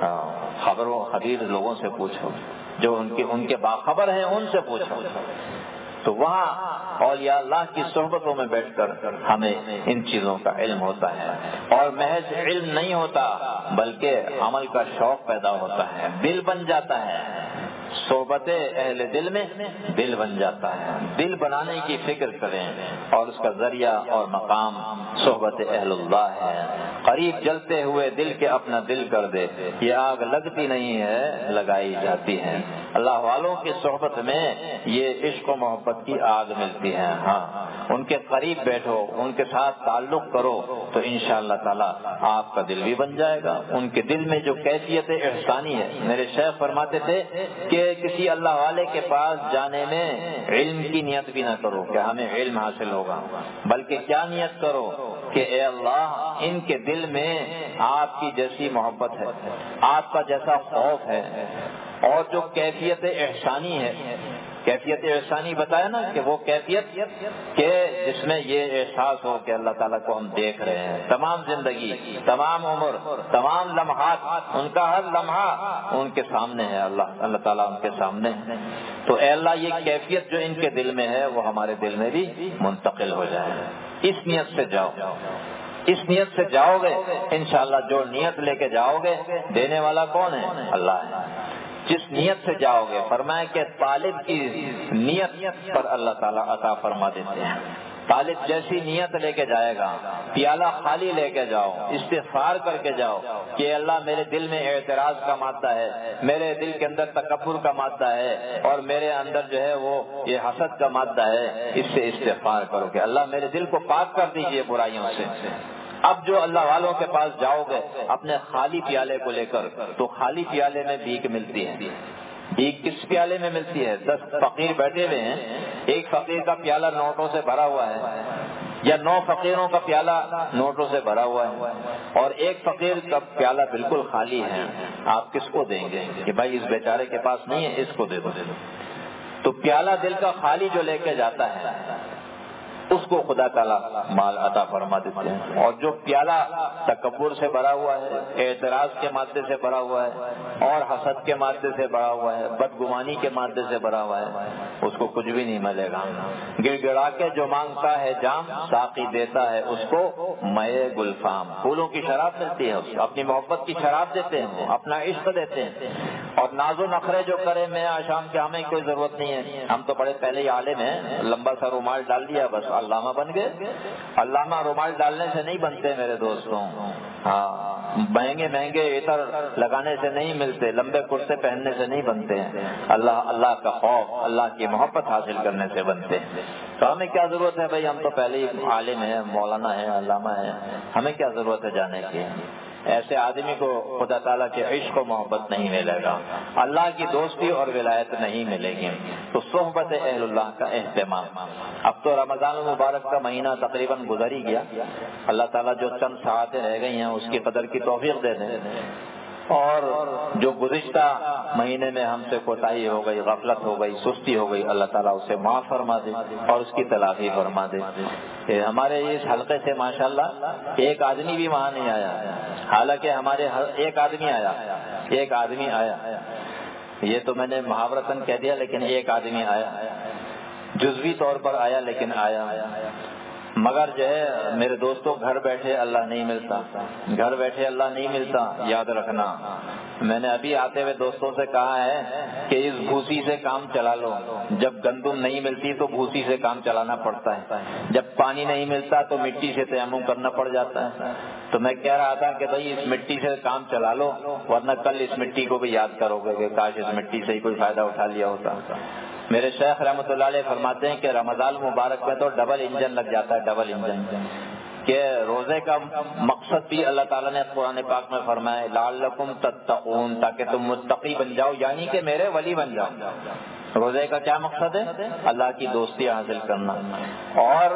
خبر و خبیر لوگوں سے پوچھو، جو ان کے ان کے باخبر ہیں ان سے پوچھو. تو وہاں اولیاء اللہ کی صحبتوں میں بیٹھ کر ہمیں ان چیزوں کا علم ہوتا ہے، اور محض علم نہیں ہوتا بلکہ عمل کا شوق پیدا ہوتا ہے، دل بن جاتا ہے. صحبت اہل دل میں دل بن جاتا ہے. دل بنانے کی فکر کریں، اور اس کا ذریعہ اور مقام صحبت اہل اللہ ہے. قریب جلتے ہوئے دل کے اپنا دل کر دے، یہ آگ لگتی نہیں ہے لگائی جاتی ہے. اللہ والوں کی صحبت میں یہ عشق و محبت کی آگ ملتی ہے. ہاں، ان کے قریب بیٹھو، ان کے ساتھ تعلق کرو تو انشاءاللہ تعالی آپ کا دل بھی بن جائے گا. ان کے دل میں جو کیفیت احسانی ہے، میرے شیخ فرماتے تھے کہ کسی اللہ والے کے پاس جانے میں علم کی نیت بھی نہ کرو کہ ہمیں علم حاصل ہوگا، بلکہ کیا نیت کرو کہ اے اللہ ان کے دل میں آپ کی جیسی محبت ہے، آپ کا جیسا خوف ہے، اور جو کیفیت احسانی ہے. کیفیت احسانی بتایا نا کہ وہ کیفیت کہ جس میں یہ احساس ہو کہ اللہ تعالیٰ کو ہم دیکھ رہے ہیں. تمام زندگی، تمام عمر، تمام لمحات، ان کا ہر لمحہ ان کے سامنے ہے. اللہ اللہ تعالیٰ ان کے سامنے ہے. تو اے اللہ یہ کیفیت جو ان کے دل میں ہے وہ ہمارے دل میں بھی منتقل ہو جائے. اس نیت سے جاؤ، اس نیت سے جاؤ گے انشاءاللہ. جو نیت لے کے جاؤ گے دینے والا کون ہے؟ اللہ ہے. جس نیت سے جاؤ گے، فرمایا کہ طالب کی نیت پر اللہ تعالیٰ عطا فرما دیتے ہیں. طالب جیسی نیت لے کے جائے گا، پیالہ خالی لے کے جاؤ، استغفار کر کے جاؤ کہ اللہ میرے دل میں اعتراض کا مادہ ہے، میرے دل کے اندر تکبر کا مادہ ہے، اور میرے اندر جو ہے وہ یہ حسد کا مادہ ہے. اس سے استغفار کرو کہ اللہ میرے دل کو پاک کر دیجئے برائیوں سے. اب جو اللہ والوں کے پاس جاؤ گے اپنے خالی پیالے کو لے کر، تو خالی پیالے میں بھیک ملتی ہے. بھیک کس پیالے میں ملتی ہے؟ دس فقیر بیٹھے ہوئے ہیں، ایک فقیر کا پیالہ نوٹوں سے بھرا ہوا ہے، یا نو فقیروں کا پیالہ نوٹوں سے بھرا ہوا ہے، اور ایک فقیر کا پیالہ بالکل خالی ہے. آپ کس کو دیں گے کہ بھائی اس بیچارے کے پاس نہیں ہے، اس کو دے دو. تو پیالہ دل کا خالی جو لے کے جاتا ہے اس کو خدا تعالیٰ مال عطا فرما دیتے ہیں. اور جو پیالہ تکبر سے بھرا ہوا ہے، اعتراض کے مادے سے بھرا ہوا ہے، اور حسد کے مادے سے بھرا ہوا ہے، بدگمانی کے مادے سے بھرا ہوا ہے، اس کو کچھ بھی نہیں ملے گا. گڑ گڑا کے جو مانگتا ہے جام، ساقی دیتا ہے اس کو مئے گلفام. پھولوں کی شراب ملتی ہے، اپنی محبت کی شراب دیتے ہیں، اپنا عشق دیتے ہیں. اور ناز و نخرے جو کرے میں آشام کے، ہمیں کوئی ضرورت نہیں ہے، ہم تو بڑے پہلے ہی عالم ہیں، لمبا سا رومال ڈال دیا بس علامہ بن گئے. علامہ رومال ڈالنے سے نہیں بنتے میرے دوستوں. ہاں، مہنگے مہنگے عطر لگانے سے نہیں ملتے، لمبے کرتے پہننے سے نہیں بنتے ہیں. اللہ اللہ کا خوف، اللہ کی محبت حاصل کرنے سے بنتے ہیں. تو ہمیں کیا ضرورت ہے بھائی، ہم تو پہلے ہی عالم ہیں، مولانا ہیں، علامہ ہیں، ہمیں کیا ضرورت ہے جانے کی. ایسے آدمی کو خدا تعالیٰ کے عشق و محبت نہیں ملے گا، اللہ کی دوستی اور ولایت نہیں ملے گی. تو صحبت اہل اللہ کا اہتمام. اب تو رمضان المبارک کا مہینہ تقریباً گزر ہی گیا. اللہ تعالیٰ جو چند ساعتیں رہ گئی ہیں اس کی قدر کی توفیق دے دیں، اور جو گزشتہ مہینے میں ہم سے کوتاہی ہو گئی، غفلت ہو گئی، سستی ہو گئی، اللہ تعالیٰ اسے معاف فرما دے اور اس کی تلافی فرما دے. ہمارے اس حلقے سے ماشاءاللہ ایک آدمی بھی وہاں نہیں آیا، حالانکہ ہمارے ایک آدمی آیا ایک آدمی آیا یہ تو میں نے محاورتاً کہہ دیا، لیکن ایک آدمی آیا، جزوی طور پر آیا لیکن آیا. مگر جو ہے میرے دوستوں، گھر بیٹھے اللہ نہیں ملتا، گھر بیٹھے اللہ نہیں ملتا، یاد رکھنا. میں نے ابھی آتے ہوئے دوستوں سے کہا ہے کہ اس بھوسی سے کام چلا لو. جب گندم نہیں ملتی تو بھوسی سے کام چلانا پڑتا ہے، جب پانی نہیں ملتا تو مٹی سے تیمم کرنا پڑ جاتا ہے. تو میں کہہ رہا تھا کہ بھائی اس مٹی سے کام چلا لو، ورنہ کل اس مٹی کو بھی یاد کرو گے کہ کاش اس مٹی سے ہی کوئی فائدہ اٹھا لیا ہوتا. میرے شیخ رحمۃ اللہ علیہ فرماتے ہیں کہ رمضان مبارک میں تو ڈبل انجن لگ جاتا ہے، ڈبل انجن. کہ روزے کا مقصد بھی اللہ تعالیٰ نے قرآن پاک میں فرمایا لعلکم تتقون، تاکہ تم متقی بن جاؤ، یعنی کہ میرے ولی بن جاؤ. روزے کا کیا مقصد ہے؟ اللہ کی دوستی حاصل کرنا. اور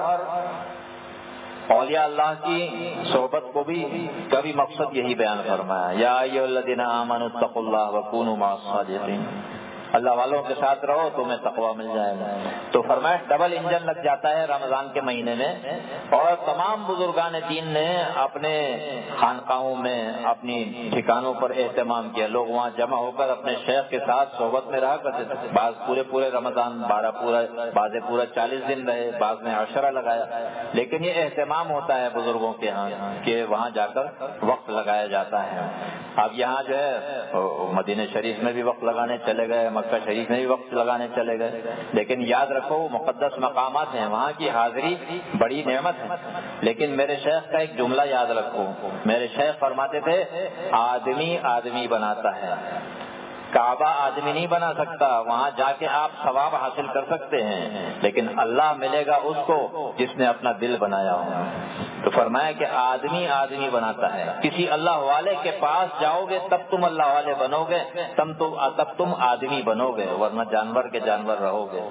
اولیاء اللہ کی صحبت کو بھی کبھی مقصد یہی بیان فرمایا، یا ایھا الذین آمنوا اتقوا اللہ وکونوا مع الصادقین. اللہ والوں کے ساتھ رہو تمہیں تقویٰ مل جائے گا. تو فرمایا ڈبل انجن لگ جاتا ہے رمضان کے مہینے میں. اور تمام بزرگان دین نے اپنے خانقاہوں میں اپنی ٹھکانوں پر اہتمام کیا. لوگ وہاں جمع ہو کر اپنے شیخ کے ساتھ صحبت میں رہا کرتے تھے. بعض پورے پورے رمضان بارہ پورا بعض پورا چالیس دن رہے, بعض نے عشرہ لگایا. لیکن یہ اہتمام ہوتا ہے بزرگوں کے ہاں کہ وہاں جا کر وقت لگایا جاتا ہے. اب یہاں جو ہے مدینہ شریف میں بھی وقت لگانے چلے گئے, مکہ شریف میں بھی وقت لگانے چلے گئے. لیکن یاد رکھو وہ مقدس مقامات ہیں, وہاں کی حاضری بڑی نعمت ہے. لیکن میرے شیخ کا ایک جملہ یاد رکھو. میرے شیخ فرماتے تھے آدمی آدمی بناتا ہے, کعبہ آدمی نہیں بنا سکتا. وہاں جا کے آپ ثواب حاصل کر سکتے ہیں, لیکن اللہ ملے گا اس کو جس نے اپنا دل بنایا ہو. تو فرمایا کہ آدمی آدمی بناتا ہے. کسی اللہ والے کے پاس جاؤ گے تب تم اللہ والے بنو گے, تب تم آدمی بنو گے, ورنہ جانور کے جانور رہو گے.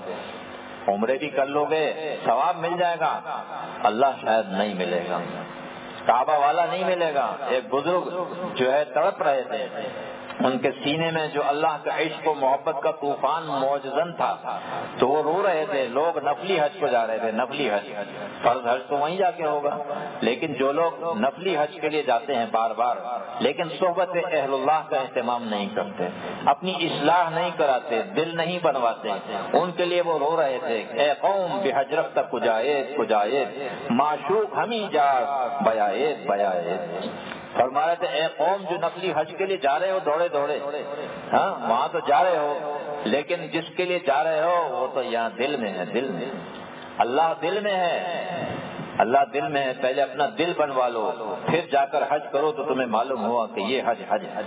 عمرے بھی کر لو گے ثواب مل جائے گا, اللہ شاید نہیں ملے گا, کعبہ والا نہیں ملے گا. ایک بزرگ جو ہے تڑپ رہے تھے, ان کے سینے میں جو اللہ کا عشق و محبت کا طوفان موجزن تھا, تو وہ رو رہے تھے. لوگ نفلی حج کو جا رہے تھے, نفلی حج, فرض حج تو وہیں جا کے ہوگا. لیکن جو لوگ نفلی حج کے لیے جاتے ہیں بار بار, لیکن صحبت اہل اللہ کا اہتمام نہیں کرتے, اپنی اصلاح نہیں کراتے, دل نہیں بنواتے, ان کے لیے وہ رو رہے تھے اے قوم بحجرت تک کجائے کجائے معشوق ہمیں جا بیائے بیائے. فرما رہے تھے اے قوم جو نفلی حج کے لیے جا رہے ہو دوڑے دوڑے, ہاں وہاں تو جا رہے ہو, لیکن جس کے لیے جا رہے ہو وہ تو یہاں دل میں ہے. دل میں اللہ دل میں ہے, اللہ دل میں ہے. پہلے اپنا دل بنوا لو, پھر جا کر حج کرو تو تمہیں معلوم ہوا کہ یہ حج حج حج.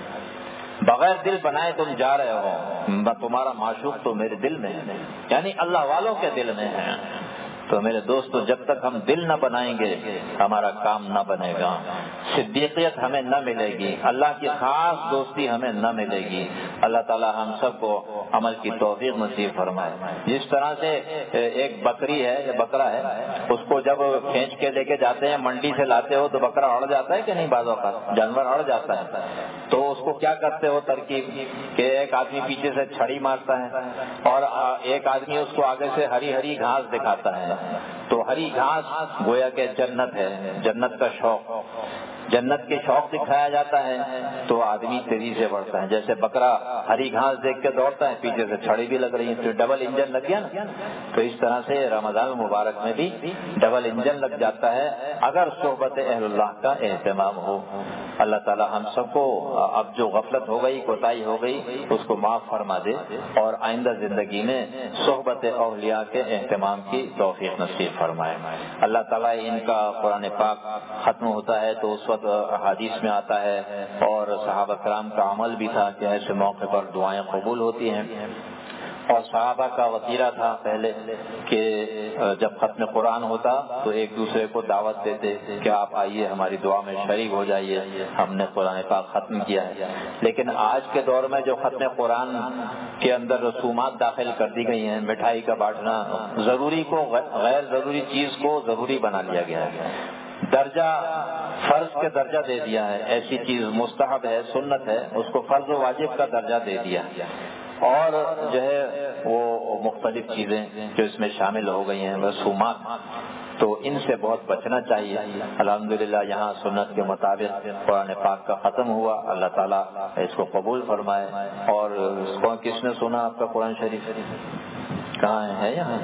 بغیر دل بنائے تم جا رہے ہو, تمہارا معشوق تو میرے دل میں ہے, یعنی اللہ والوں کے دل میں ہے. تو میرے دوستو جب تک ہم دل نہ بنائیں گے ہمارا کام نہ بنے گا. صدیقیت ہمیں نہ ملے گی, اللہ کی خاص دوستی ہمیں نہ ملے گی. اللہ تعالی ہم سب کو عمل کی توفیق نصیب فرمائے. جس طرح سے ایک بکری ہے یا بکرا ہے, اس کو جب کھینچ کے لے کے جاتے ہیں منڈی سے لاتے ہو تو بکرا اڑ جاتا ہے کہ نہیں, بعض اوقات جانور اڑ جاتا ہے. تو اس کو کیا کرتے ہو ترکیب کہ ایک آدمی پیچھے سے چھڑی مارتا ہے اور ایک آدمی اس کو آگے سے ہری ہری گھاس دکھاتا ہے. تو ہری گھاس گویا کہ جنت ہے, جنت کا شوق, جنت کے شوق دکھایا جاتا ہے تو آدمی تیزی سے بڑھتا ہے. جیسے بکرا ہری گھاس دیکھ کے دوڑتا ہے, پیچھے سے چھڑی بھی لگ رہی ہے تو ڈبل انجن لگ گیا نا. تو اس طرح سے رمضان مبارک میں بھی ڈبل انجن لگ جاتا ہے اگر صحبت اہل اللہ کا اہتمام ہو. اللہ تعالی ہم سب کو اب جو غفلت ہو گئی, کوتاہی ہو گئی, اس کو معاف فرما دے اور آئندہ زندگی میں صحبت اولیاء کے اہتمام کی توفیق نصیب فرمائے. اللہ تعالیٰ ان کا قرآن پاک ختم ہوتا ہے تو اس وقت حدیث میں آتا ہے اور صحابہ کرام کا عمل بھی تھا کہ ایسے موقع پر دعائیں قبول ہوتی ہیں. اور صحابہ کا وطیرہ تھا پہلے کہ جب ختم قرآن ہوتا تو ایک دوسرے کو دعوت دیتے کہ آپ آئیے ہماری دعا میں شریک ہو جائیے, ہم نے قرآن پاک ختم کیا ہے. لیکن آج کے دور میں جو ختم قرآن کے اندر رسومات داخل کر دی گئی ہیں, مٹھائی کا بانٹنا, ضروری کو غیر ضروری چیز کو ضروری بنا لیا گیا ہے, درجہ فرض کے درجہ دے دیا ہے. ایسی چیز مستحب ہے, سنت ہے, اس کو فرض و واجب کا درجہ دے دیا. اور جو ہے وہ مختلف چیزیں جو اس میں شامل ہو گئی ہیں رسومات, تو ان سے بہت بچنا چاہیے. الحمدللہ یہاں سنت کے مطابق قرآن پاک کا ختم ہوا. اللہ تعالیٰ اس کو قبول فرمائے. اور اس کو کس نے سنا آپ کا قرآن شریف کہاں ہے؟ یہاں.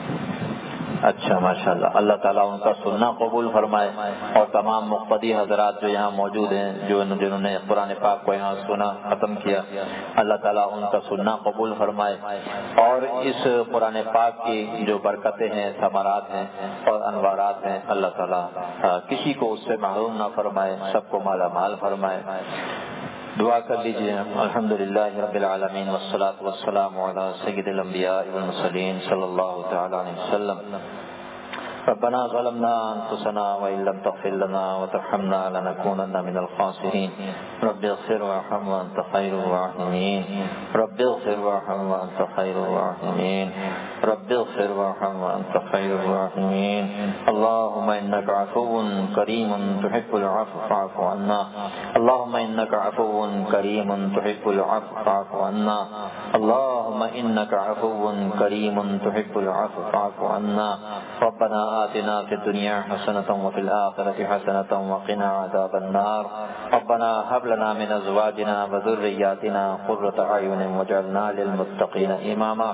اچھا ماشاء اللہ. اللہ تعالیٰ ان کا سننا قبول فرمائے اور تمام مقتدی حضرات جو یہاں موجود ہیں جو جنہوں نے قرآن پاک کو یہاں سنا ختم کیا, اللہ تعالیٰ ان کا سننا قبول فرمائے. اور اس قرآن پاک کی جو برکتیں ہیں, ثمرات ہیں اور انوارات ہیں, اللہ تعالیٰ کسی کو اس سے محروم نہ فرمائے, سب کو مالا مال فرمائے. دعا کر لیجیے. الحمدللہ رب العالمین والصلاة والسلام علی سید الانبیاء والمرسلین صلی اللہ تعالی علیہ وسلم. ربنا ظلمنا أنفسنا وإن لم تغفر لنا وترحمنا لنكونن من الخاسرين رب اغفر وارحم وأنت خير الراحمين رب اغفر وارحم وأنت خير الراحمين رب اغفر وارحم وأنت خير الراحمين اللهم إنك عفو كريم تحب العفو فاعف عنا اللهم إنك عفو كريم تحب العفو فاعف عنا اللهم إنك عفو كريم تحب العفو فاعف عنا ربنا آتنا في الدنيا حسنة وفي الآخرة حسنة وقنا عذاب النار ربنا هب لنا من أزواجنا وذرياتنا قرة أعين واجعلنا للمتقين إماما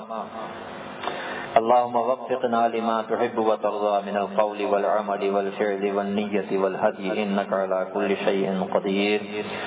اللهم وفقنا لما تحب وترضى من القول والعمل والفعل والنية والهدي إنك على كل شيء قدير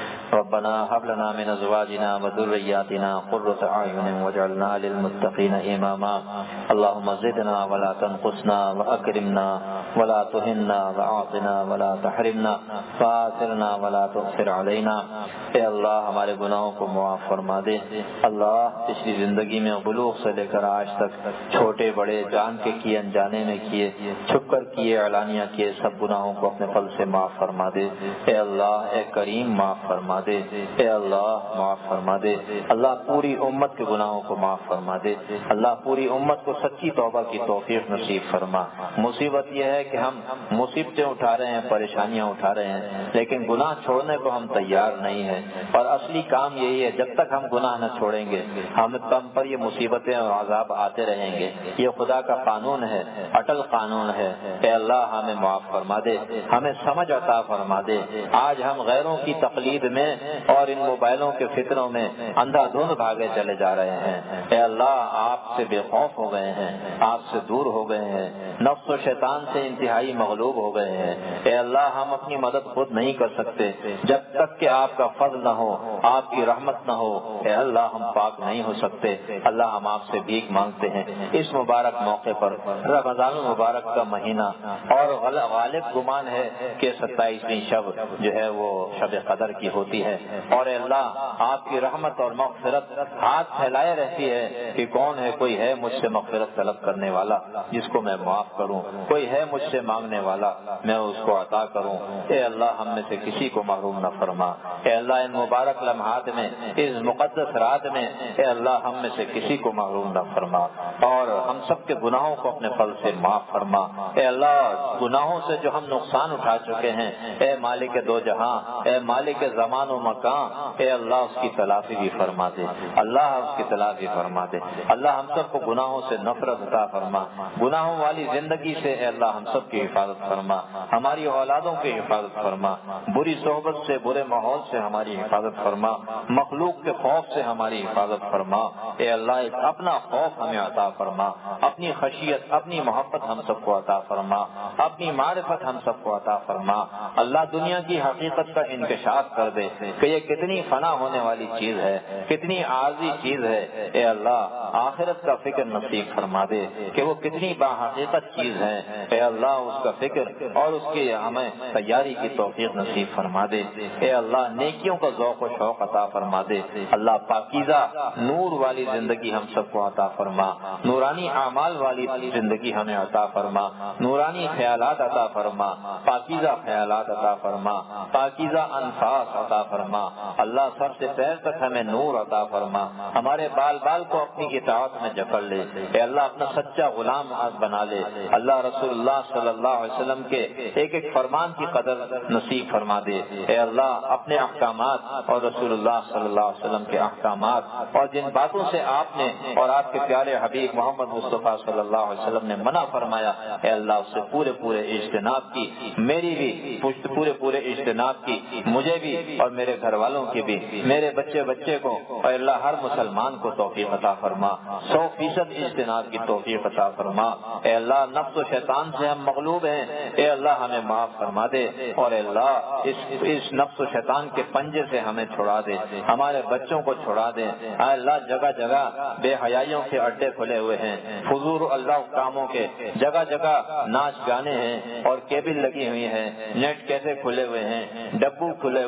ربنا هب لنا من أزواجنا وذرياتنا قرة أعين واجعلنا للمتقين إماما اللهم زدنا ولا تنقصنا وأكرمنا ولا تهنا وأعطنا ولا تحرمنا فآثرنا ولا تؤثر علينا اے اللہ ہمارے گناہوں کو معاف فرما دے اللہ پچھلی زندگی میں بلوغ سے لے کر آج تک چھوٹے بڑے جان کے کیے انجانے میں کیے چھپ کر کیے اعلانیہ کیے سب گناہوں کو اپنے فضل سے معاف فرما دے اے اللہ اے کریم معاف فرما دے اے اللہ معاف فرما دے اللہ پوری امت کے گناہوں کو معاف فرما دے اللہ پوری امت کو سچی توبہ کی توفیق نصیب فرما مصیبت یہ ہے کہ ہم مصیبتیں اٹھا رہے ہیں پریشانیاں اٹھا رہے ہیں لیکن گناہ چھوڑنے کو ہم تیار نہیں ہیں اور اصلی کام یہی ہے جب تک ہم گناہ نہ چھوڑیں گے ہم تم پر یہ مصیبتیں اور عذاب آتے رہیں گے یہ خدا کا قانون ہے اٹل قانون ہے اے اللہ ہمیں معاف فرما دے ہمیں سمجھ عطا فرما دے آج ہم غیروں کی تقلید میں اور ان موبائلوں کے فتنوں میں اندھا دھند بھاگے چلے جا رہے ہیں اے اللہ آپ سے بے خوف ہو گئے ہیں آپ سے دور ہو گئے ہیں نفس و شیطان سے انتہائی مغلوب ہو گئے ہیں اے اللہ ہم اپنی مدد خود نہیں کر سکتے جب تک کہ آپ کا فضل نہ ہو آپ کی رحمت نہ ہو اے اللہ ہم پاک نہیں ہو سکتے اللہ ہم آپ سے بھیک مانگتے ہیں اس مبارک موقع پر رمضان المبارک کا مہینہ اور غالب گمان ہے کہ ستائیسویں شب جو ہے وہ شب قدر کی ہوتی ہے اور اے اللہ آپ کی رحمت اور مغفرت ہاتھ پھیلائے رہتی ہے کہ کون ہے کوئی ہے مجھ سے مغفرت طلب کرنے والا جس کو میں معاف کروں کوئی ہے مجھ سے مانگنے والا میں اس کو عطا کروں اے اللہ ہم میں سے کسی کو محروم نہ فرما اے اللہ ان مبارک لمحات میں اس مقدس رات میں اے اللہ ہم میں سے کسی کو محروم نہ فرما اور ہم سب کے گناہوں کو اپنے فضل سے معاف فرما اے اللہ گناہوں سے جو ہم نقصان اٹھا چکے ہیں اے مالک دو جہاں اے مالک زمان و مکان اے اللہ اس کی تلافی بھی فرما دے اللہ اس کی تلافی فرما دے اللہ ہم سب کو گناہوں سے نفرت عطا فرما گناہوں والی زندگی سے اے اللہ ہم سب کی حفاظت فرما ہماری اولادوں کی حفاظت فرما بری صحبت سے برے ماحول سے ہماری حفاظت فرما مخلوق کے خوف سے ہماری حفاظت فرما اے اللہ ایک اپنا خوف ہمیں عطا فرما اپنی خشیت اپنی محبت ہم سب کو عطا فرما اپنی معرفت ہم سب کو عطا فرما اللہ دنیا کی حقیقت کا انکشاف کر دے کہ یہ کتنی فنا ہونے والی چیز ہے کتنی عارضی چیز ہے اے اللہ آخرت کا فکر نصیب فرما دے کہ وہ کتنی باحقیقت چیز ہے اے اللہ اس کا فکر اور اس کی ہمیں تیاری کی توفیق نصیب فرما دے اے اللہ نیکیوں کا ذوق و شوق عطا فرما دے اللہ پاکیزہ نور والی زندگی ہم سب کو عطا فرما نورانی اعمال والی زندگی ہمیں عطا فرما نورانی خیالات عطا فرما پاکیزہ خیالات عطا فرما پاکیزہ انفاس عطا فرما اللہ سر سے پیر تک ہمیں نور عطا فرما ہمارے بال بال کو اپنی اطاعت میں جکڑ لے اے اللہ اپنا سچا غلام بنا لے اللہ رسول اللہ صلی اللہ علیہ وسلم کے ایک ایک فرمان کی قدر نصیب فرما دے اے اللہ اپنے احکامات اور رسول اللہ صلی اللہ علیہ وسلم کے احکامات اور جن باتوں سے آپ نے اور آپ کے پیارے حبیب محمد مصطفیٰ صلی اللہ علیہ وسلم نے منع فرمایا اے اللہ اس سے پورے پورے اجتناب کی میری بھی پورے پورے اجتناب کی مجھے بھی اور میرے گھر والوں کی بھی میرے بچے بچے کو اور اللہ ہر مسلمان کو توفیق عطا فرما سو فیصد اجتناب کی توفیق عطا فرما اے اللہ نفس و شیطان سے ہم مغلوب ہیں اے اللہ ہمیں معاف فرما دے اور اے اللہ اس, اس نفس و شیطان کے پنجے سے ہمیں چھڑا دے ہمارے بچوں کو چھڑا دے اے اللہ جگہ جگہ بے حیائیوں کے اڈے کھلے ہوئے ہیں فضول اللہ کاموں کے جگہ جگہ ناچ گانے ہیں اور کیبل لگی ہوئی ہیں نیٹ کیسے کھلے ہوئے ہیں ڈبو کھلے ہوئے ہیں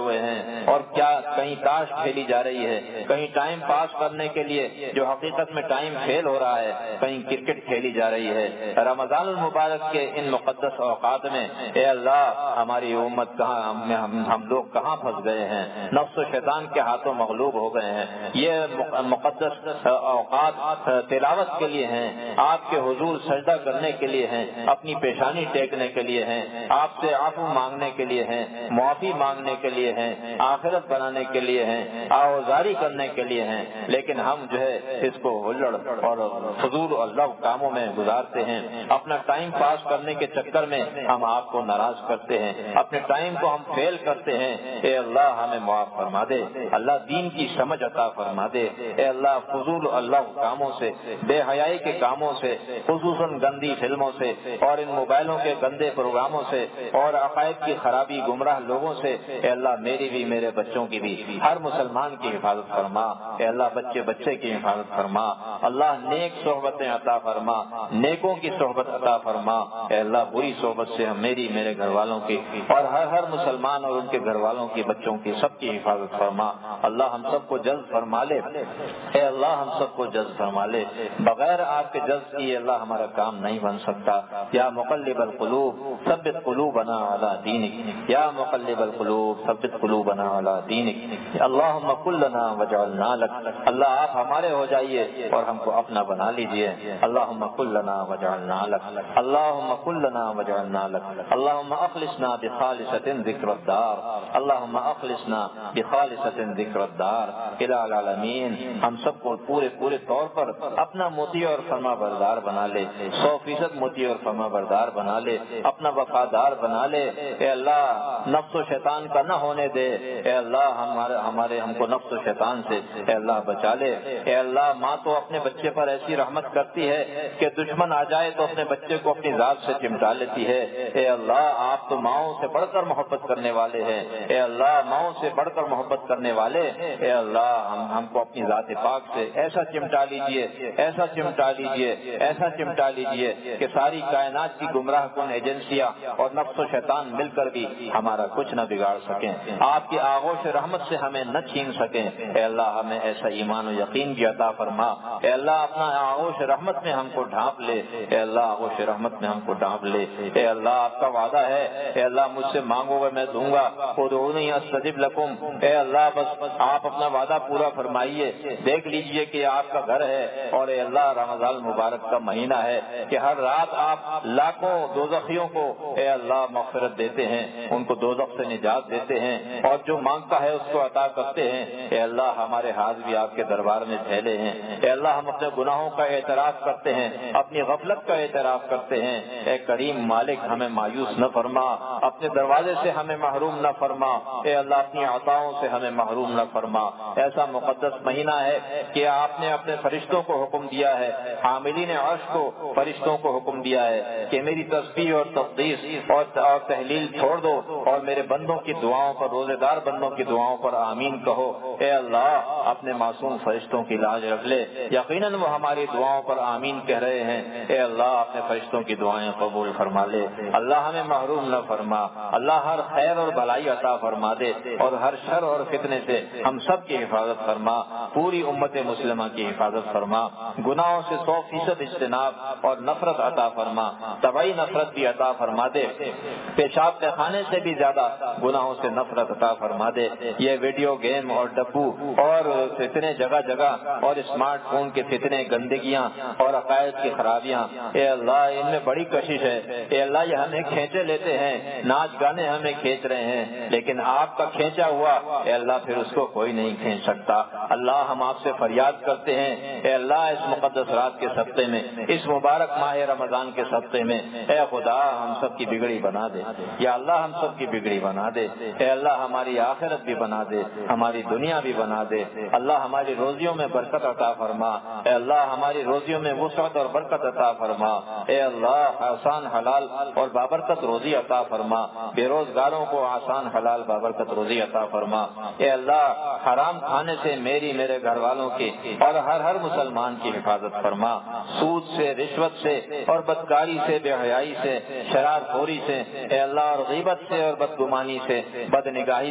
اور کیا کہیں تاش کھیلی جا رہی ہے، کہیں ٹائم پاس کرنے کے لیے جو حقیقت میں ٹائم فیل ہو رہا ہے، کہیں کرکٹ کھیلی جا رہی ہے۔ رمضان المبارک کے ان مقدس اوقات میں اے اللہ ہماری امت کہاں ہم, ہم, ہم لوگ کہاں پھنس گئے ہیں، نفس و شیطان کے ہاتھوں مغلوب ہو گئے ہیں۔ یہ مقدس اوقات تلاوت کے لیے ہیں، آپ کے حضور سجدہ کرنے کے لیے ہیں، اپنی پیشانی ٹیکنے کے لیے ہیں، آپ سے عفو مانگنے کے لیے ہیں، معافی مانگنے کے لیے ہیں، آخرت بنانے کے لیے ہیں، آوازاری کرنے کے لیے ہیں، لیکن ہم جو ہے اس کو ہلڑ اور فضول اللہ کاموں میں گزارتے ہیں۔ اپنا ٹائم پاس کرنے کے چکر میں ہم آپ کو ناراض کرتے ہیں، اپنے ٹائم کو ہم فیل کرتے ہیں۔ اے اللہ ہمیں معاف فرما دے، اللہ دین کی سمجھ عطا فرما دے۔ اے اللہ فضول اللہ کاموں سے، بے حیائی کے کاموں سے، خصوصاً گندی فلموں سے اور ان موبائلوں کے گندے پروگراموں سے اور عقائد کی خرابی گمراہ لوگوں سے اے اللہ میری بھی، میرے بچوں کی بھی، ہر مسلمان کی حفاظت فرما۔ اے اللہ بچے بچے کی حفاظت فرما، اللہ نیک صحبتیں عطا فرما، نیکوں کی صحبت عطا فرما۔ اے اللہ بری صحبت سے ہم میری، میرے گھر والوں کی اور ہر ہر مسلمان اور ان کے گھر والوں کی، بچوں کی، سب کی حفاظت فرما۔ اللہ ہم سب کو جذب فرما لے، اے اللہ ہم سب کو جذب فرما لے۔ بغیر آپ کے جذب کی اللہ ہمارا کام نہیں بن سکتا۔ یا مقلب القلوب ثبت قلوبنا علی دینک، یا مقلب القلوب ثبت قلوبنا علی دینک، اللہم کن لنا وجعلنا لک، اللہ آپ ہمارے ہو جائیے اور ہم کو اپنا بنا لیجئے۔ اللہم کن لنا وجعلنا لک، اللہم کن لنا وجعلنا لک، اللہم اخلصنا بخالصۃ ذکر الدار، اللہم اخلصنا بخالصۃ ذکر الدار۔ الہ العالمین ہم سب کو پورے پورے طور پر اپنا مطیع اور فرما بردار بنا لے، سو فیصد مطیع اور فرما بردار بنا لے، اپنا وفادار بنا لے۔ اے اللہ نفس و شیطان کا نہ ہونے دے، اے اللہ ہمارے ہمارے ہم کو نفس و شیطان سے اے اللہ بچا لے۔ اے اللہ ماں تو اپنے بچے پر ایسی رحمت کرتی ہے کہ دشمن آ جائے تو اپنے بچے کو اپنی ذات سے چمٹا لیتی ہے۔ اے اللہ آپ تو ماؤں سے بڑھ کر محبت کرنے والے ہیں، اے اللہ ماؤں سے بڑھ کر محبت کرنے والے، اے اللہ ہم ہم کو اپنی ذات پاک سے ایسا چمٹا لیجئے، ایسا چمٹا لیجئے، ایسا چمٹا لیجئے کہ ساری کائنات کی گمراہ کن ایجنسیاں اور نفس و شیطان مل کر بھی ہمارا کچھ نہ بگاڑ سکیں، آپ کی آغوش رحمت سے ہمیں نہ چھین سکیں۔ اے اللہ ہمیں ایسا ایمان و یقین کی عطا فرما، اے اللہ اپنا آغوش رحمت میں ہم کو ڈھانپ لے، اے اللہ آغوش رحمت میں ہم کو ڈھانپ لے۔ اے اللہ آپ کا وعدہ ہے، اے اللہ مجھ سے مانگو گے میں دوں گا، ادعونی استجب لکم۔ اے اللہ بس آپ اپنا وعدہ پورا فرمائیے۔ دیکھ لیجئے کہ آپ کا گھر ہے اور اے اللہ رمضان مبارک کا مہینہ ہے کہ ہر رات آپ لاکھوں دوزخیوں کو اے اللہ مغفرت دیتے ہیں، ان کو دوزخ سے نجات دیتے ہیں اور جو مانگتا ہے اس کو عطا کرتے ہیں۔ اے اللہ ہمارے ہاتھ بھی آپ کے دربار میں پھیلے ہیں، اے اللہ ہم اپنے گناہوں کا اعتراف کرتے ہیں، اپنی غفلت کا اعتراف کرتے ہیں۔ اے کریم مالک ہمیں مایوس نہ فرما، اپنے دروازے سے ہمیں محروم نہ فرما، اے اللہ اپنی عطاؤں سے ہمیں محروم نہ فرما۔ ایسا مقدس مہینہ ہے کہ آپ نے اپنے فرشتوں کو حکم دیا ہے، حاملین عرش کو فرشتوں کو حکم دیا ہے کہ میری تسبیح اور تقدیس اور تحلیل چھوڑ دو اور میرے بندوں کی دعاؤں پر، روزے دار بندوں کی دعاؤں پر آمین کہو۔ اے اللہ اپنے معصوم فرشتوں کی لاج رکھ لے، یقیناً وہ ہماری دعاؤں پر آمین کہہ رہے ہیں۔ اے اللہ اپنے فرشتوں کی دعائیں قبول فرما لے، اللہ ہمیں محروم نہ فرما، اللہ ہر خیر اور بھلائی عطا فرما دے اور ہر شر اور فتنے سے ہم سب کی حفاظت فرما، پوری امت مسلمہ کی حفاظت فرما، گناہوں سے سو فیصد اجتناب اور نفرت عطا فرما، طبعی نفرت بھی عطا فرما دے، پیشاب پیخانے سے بھی زیادہ گناہوں سے نفرت عطا فرما دے۔ یہ ویڈیو گیم اور ڈبو اور فتنے جگہ جگہ اور اسمارٹ فون کے فتنے، گندگیاں اور عقائد کی خرابیاں، اے اللہ ان میں بڑی کشش ہے۔ اے اللہ یہ ہمیں کھینچے لیتے ہیں، ناچ گانے ہمیں کھینچ رہے ہیں، لیکن آپ کا کھینچا ہوا اے اللہ پھر اس کو کوئی نہیں کھینچ سکتا۔ اللہ ہم آپ سے فریاد کرتے ہیں، اے اللہ اس مقدس رات کے سبتے میں، اس مبارک ماہ رمضان کے سبتے میں اے خدا ہم سب کی بگڑی بنا دے، یا اللہ ہم سب کی بگڑی بنا دے۔ اے اللہ ہماری آخرت بھی بنا دے، ہماری دنیا بھی بنا دے۔ اللہ ہماری روزیوں میں برکت عطا فرما، اے اللہ ہماری روزیوں میں وسعت اور برکت عطا فرما۔ اے اللہ آسان حلال اور بابرکت روزی عطا فرما، بے روزگاروں کو آسان حلال بابرکت روزی عطا فرما۔ اے اللہ حرام کھانے سے میری، میرے گھر والوں کی اور ہر ہر مسلمان کی حفاظت فرما، سود سے، رشوت سے اور بدکاری سے، بے حیائی سے، شرار خوری سے اے اللہ اور غیبت سے اور بدگمانی سے، بد نگاہی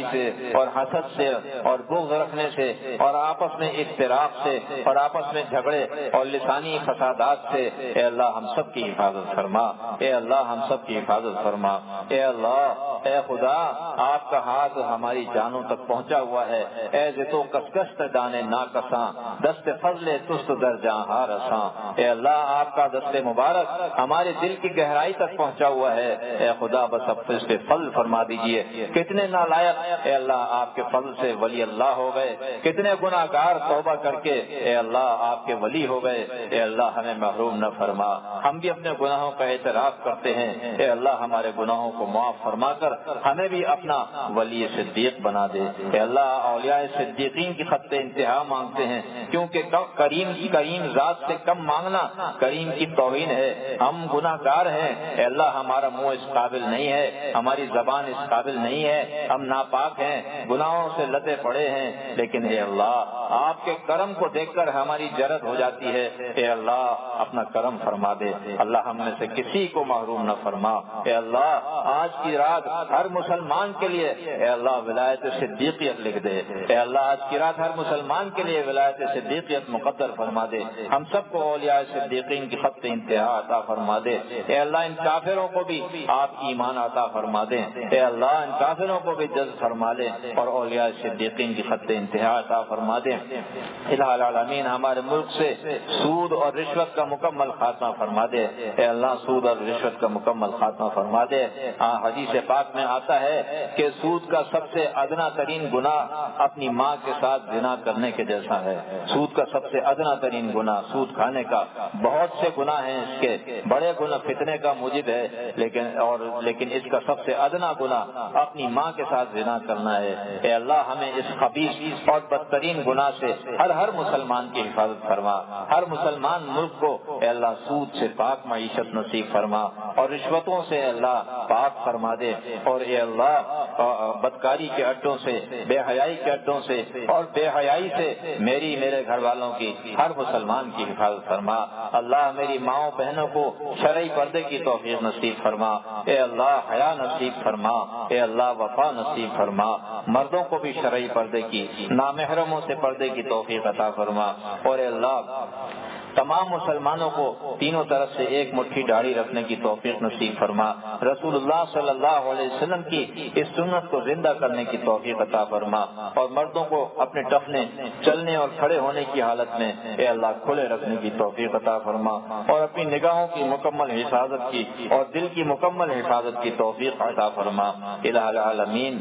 سے اور حسد سے اور بغض رکھنے سے اور آپس میں اختلاف سے اور آپس میں جھگڑے اور لسانی فسادات سے اے اللہ ہم سب کی حفاظت فرما، اے اللہ ہم سب کی حفاظت فرما، اے اللہ اے خدا آپ کا ہاتھ ہماری جانوں تک پہنچا ہوا ہے، اے زتو کسکست دانے نا کساں دست فضل تست در جہاں رساں، اے اللہ آپ کا دست مبارک ہمارے دل کی گہرائی تک پہنچا ہوا ہے، اے خدا بس اب اس پہ فضل فرما دیجئے۔ کتنے نالائق اے اللہ آپ کے فضل سے ولی اللہ ہو گئے، کتنے گناہ گار توبہ کر کے اے اللہ آپ کے ولی ہو گئے، اے اللہ ہمیں محروم نہ فرما۔ ہم بھی اپنے گناہوں کا اعتراف کرتے ہیں، اے اللہ ہمارے گناہوں کو معاف فرما کر ہمیں بھی اپنا ولی صدیق بنا دے، اے اللہ اولیاء صدیقین کی خط انتہا مانگتے ہیں، کیونکہ کریم کریم ذات سے کم مانگنا کریم کی توہین ہے۔ ہم گناہ گار ہیں، اے اللہ ہمارا منہ اس قابل نہیں ہے، ہماری زبان اس قابل نہیں ہے، ہم ناپاک ہیں، گناہوں سے لدے پڑے ہیں، لیکن اے اللہ آپ کے کرم کو دیکھ کر ہماری جرت ہو جاتی ہے، اے اللہ اپنا کرم فرما دے، اللہ ہم میں سے کسی کو محروم نہ فرما، اے اللہ آج کی رات ہر مسلمان کے لیے اے اللہ ولایت صدیقیت لکھ دے، اے اللہ آج کی رات ہر مسلمان کے لیے ولایت صدیقیت مقدر فرما دے، ہم سب کو اولیاء صدیقین کی خط انتہا عطا فرما دے، اے اللہ ان کافروں کو بھی آپ ایمان عطا فرما دیں، اے اللہ ان کافروں کو بھی جذب فرما لیں اور اولیاء صدیقین کی خط انتہا عطا فرما دیں۔ الہ العالمین ہمارے ملک سے سود اور رشوت کا مکمل خاتمہ فرما دے، اے اللہ سود اور رشوت کا مکمل خاتمہ فرما دے۔ حدیث پاک میں آتا ہے کہ سود کا سب سے ادنا ترین گناہ اپنی ماں کے ساتھ زنا کرنے کے جیسا ہے، سود کا سب سے ادنا ترین گناہ سود کھانے کا، بہت سے گناہ ہیں اس کے، بڑے گناہ فتنے کا موجب ہے، لیکن اور لیکن اس کا سب سے ادنا گناہ اپنی ماں کے ساتھ زنا کرنا ہے، اے اللہ ہمیں اس خبیث اور بدترین گناہ سے ہر ہر مسلمان کی حفاظت فرما، ہر مسلمان ملک کو اے اللہ سود سے پاک معیشت نصیب فرما اور رشوتوں سے اللہ پاک فرما دے، اور اے اللہ بدکاری کے اڈوں سے، بے حیائی کے اڈوں سے اور بے حیائی سے میری میرے گھر والوں کی ہر مسلمان کی حفاظت فرما، اللہ میری ماؤں بہنوں کو شرعی پردے کی توفیق نصیب فرما، اے اللہ حیا نصیب فرما، اے اللہ وفا نصیب فرما، مردوں کو بھی شرعی پردے کی، نامحرموں سے پردے کی توفیق عطا فرما، اور اے اللہ تمام مسلمانوں کو تینوں طرف سے ایک مٹھی داڑھی رکھنے کی توفیق نصیب فرما، رسول اللہ صلی اللہ علیہ وسلم کی اس سنت کو زندہ کرنے کی توفیق عطا فرما، اور مردوں کو اپنے ٹخنے چلنے اور کھڑے ہونے کی حالت میں اے اللہ کھلے رکھنے کی توفیق عطا فرما، اور اپنی نگاہوں کی مکمل حفاظت کی اور دل کی مکمل حفاظت کی توفیق عطا فرما۔ الہ العالمین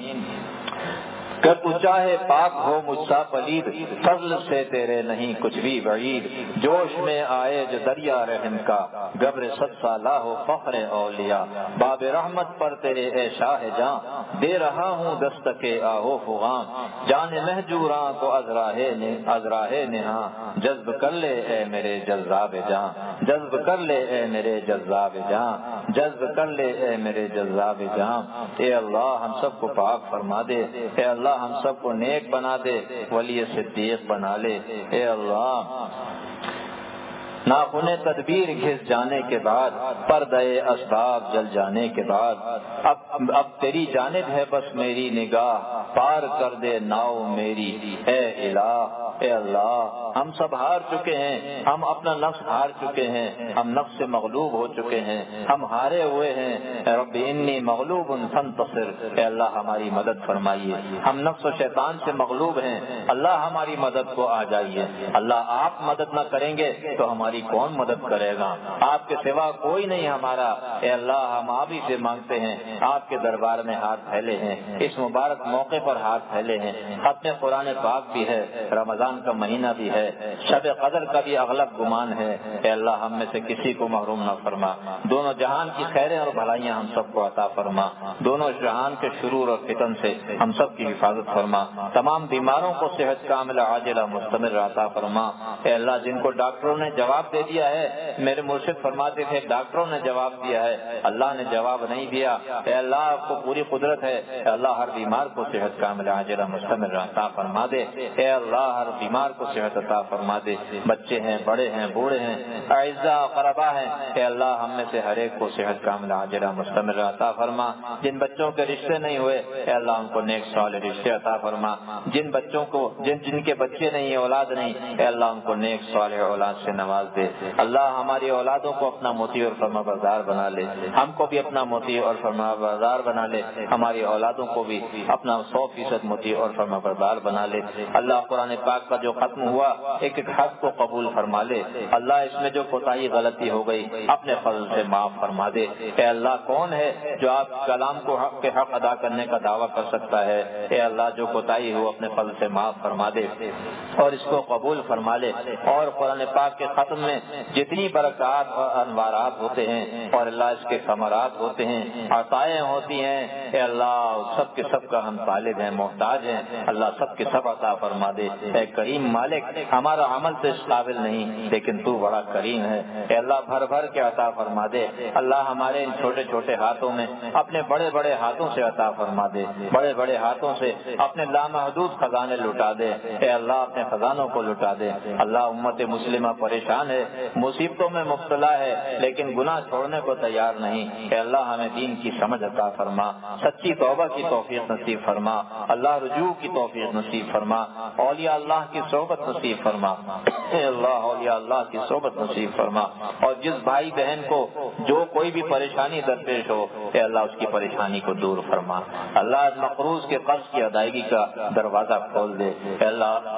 کہ تو چاہے پاک ہو مجھ سا پلید، فضل سے تیرے نہیں کچھ بھی بعید، جوش میں آئے جو دریا رحم کا، گبر صد سالہ ہو فخر اولیاء، باب رحمت پر تیرے اے شاہ جاں، دے رہا ہوں دستک آہو فغاں، جان مہجوراں کو از راہ نہاں، جذب کر لے اے میرے جذاب جاں، جذب کر لے اے میرے جذاب جاں، جذب کر لے اے میرے جذاب جاں، اے اللہ ہم سب کو پاک فرما دے، اے اللہ ہم سب کو نیک بنا دے، ولی صدیق بنا لے، اے اللہ ناخن تدبیر گھس جانے کے بعد، پردے اسباب جل جانے کے بعد، اب اب تیری جانب ہے بس میری نگاہ، پار کر دے ناؤ میری اے الہ، اے اللہ ہم سب ہار چکے ہیں، ہم اپنا نفس ہار چکے ہیں، ہم نفس سے مغلوب ہو چکے ہیں، ہم ہارے ہوئے ہیں، اے رب انی مغلوب فانتصر، اے اللہ ہماری مدد فرمائیے، ہم نفس و شیطان سے مغلوب ہیں، اللہ ہماری مدد کو آ جائیے، اللہ آپ مدد نہ کریں گے تو ہماری کون مدد کرے گا، آپ کے سوا کوئی نہیں ہمارا، اے اللہ ہم آپ ہی سے مانگتے ہیں، آپ کے دربار میں ہاتھ پھیلے ہیں، اس مبارک موقع پر ہاتھ پھیلے ہیں، ختم قرآن پاک بھی ہے، رمضان کا مہینہ بھی ہے، شب قدر کا بھی اغلب گمان ہے، اے اللہ ہم میں سے کسی کو محروم نہ فرما، دونوں جہان کی خیریں اور بھلائیاں ہم سب کو عطا فرما، دونوں جہان کے شرور اور فتن سے ہم سب کی حفاظت فرما، تمام بیماروں کو صحت کاملہ عاجلہ مستمر عطا فرما، اے اللہ جن کو ڈاکٹروں نے جواب دے دیا ہے، میرے مرشد فرماتے تھے ڈاکٹروں نے جواب دیا ہے، اللہ نے جواب نہیں دیا، اے اللہ آپ کو پوری قدرت ہے، اے اللہ ہر بیمار کو صحت کاملہ عاجلہ مستمر عطا فرما دے، اے اللہ ہر بیمار کو صحت عطا فرما دے، بچے ہیں، بڑے ہیں، بوڑھے ہیں، اعزاء قربا ہیں، اے اللہ ہم میں سے ہر ایک کو صحت کاملہ عاجلہ مستمر عطا فرما۔ جن بچوں کے رشتے نہیں ہوئے اے اللہ ان کو نیک صالح رشتے عطا فرما، جن بچوں کو جن جن کے بچے نہیں، اولاد نہیں، اے اللہ ان کو نیک صالح اولاد سے نواز دے۔ اللہ ہماری اولادوں کو اپنا مطیع اور فرما بردار بنا لے، ہم کو بھی اپنا مطیع اور فرما بردار بنا لے، ہماری اولادوں کو بھی اپنا سو فیصد مطیع اور فرما بردار بنا لے۔ اللہ قرآن پاک کا جو ختم ہوا ایک ایک حق کو قبول فرما لے۔ اللہ اس میں جو کوتاہی غلطی ہو گئی اپنے فضل سے معاف فرما دے۔ اے اللہ کون ہے جو آپ کلام کو حق کے حق ادا کرنے کا دعویٰ کر سکتا ہے؟ اے اللہ جو کوتاہی ہو اپنے فضل سے معاف فرما دے اور اس کو قبول فرما لے۔ اور قرآن پاک کے ختم میں جتنی برکات اور انوارات ہوتے ہیں اور اللہ اس کے ثمرات ہوتے ہیں، عطائیں ہوتی ہیں، اے اللہ سب کے سب کا ہم طالب ہیں، محتاج ہیں، اللہ سب کے سب عطا فرما دے۔ اے کریم مالک ہمارا عمل تو اس قابل نہیں لیکن تو بڑا کریم ہے، اے اللہ بھر بھر کے عطا فرما دے۔ اللہ ہمارے ان چھوٹے چھوٹے ہاتھوں میں اپنے بڑے بڑے ہاتھوں سے عطا فرما دے، بڑے بڑے ہاتھوں سے اپنے لامحدود خزانے لٹا دے، اے اللہ اپنے خزانوں کو لٹا دے۔ اللہ امت مسلمہ پریشان ہے، مصیبتوں میں مبتلا ہے لیکن گناہ چھوڑنے کو تیار نہیں، اے اللہ ہمیں دین کی سمجھ عطا فرما، سچی توبہ کی توفیق نصیب فرما، اللہ رجوع کی توفیق نصیب فرما، اولیاء اللہ کی صحبت نصیب فرما، اے اللہ اولیاء اللہ کی صحبت نصیب فرما۔ اور جس بھائی بہن کو جو کوئی بھی پریشانی درپیش ہو اے اللہ اس کی پریشانی کو دور فرما، اللہ مقروض کے قرض کی ادائیگی کا دروازہ کھول دے، اے اللہ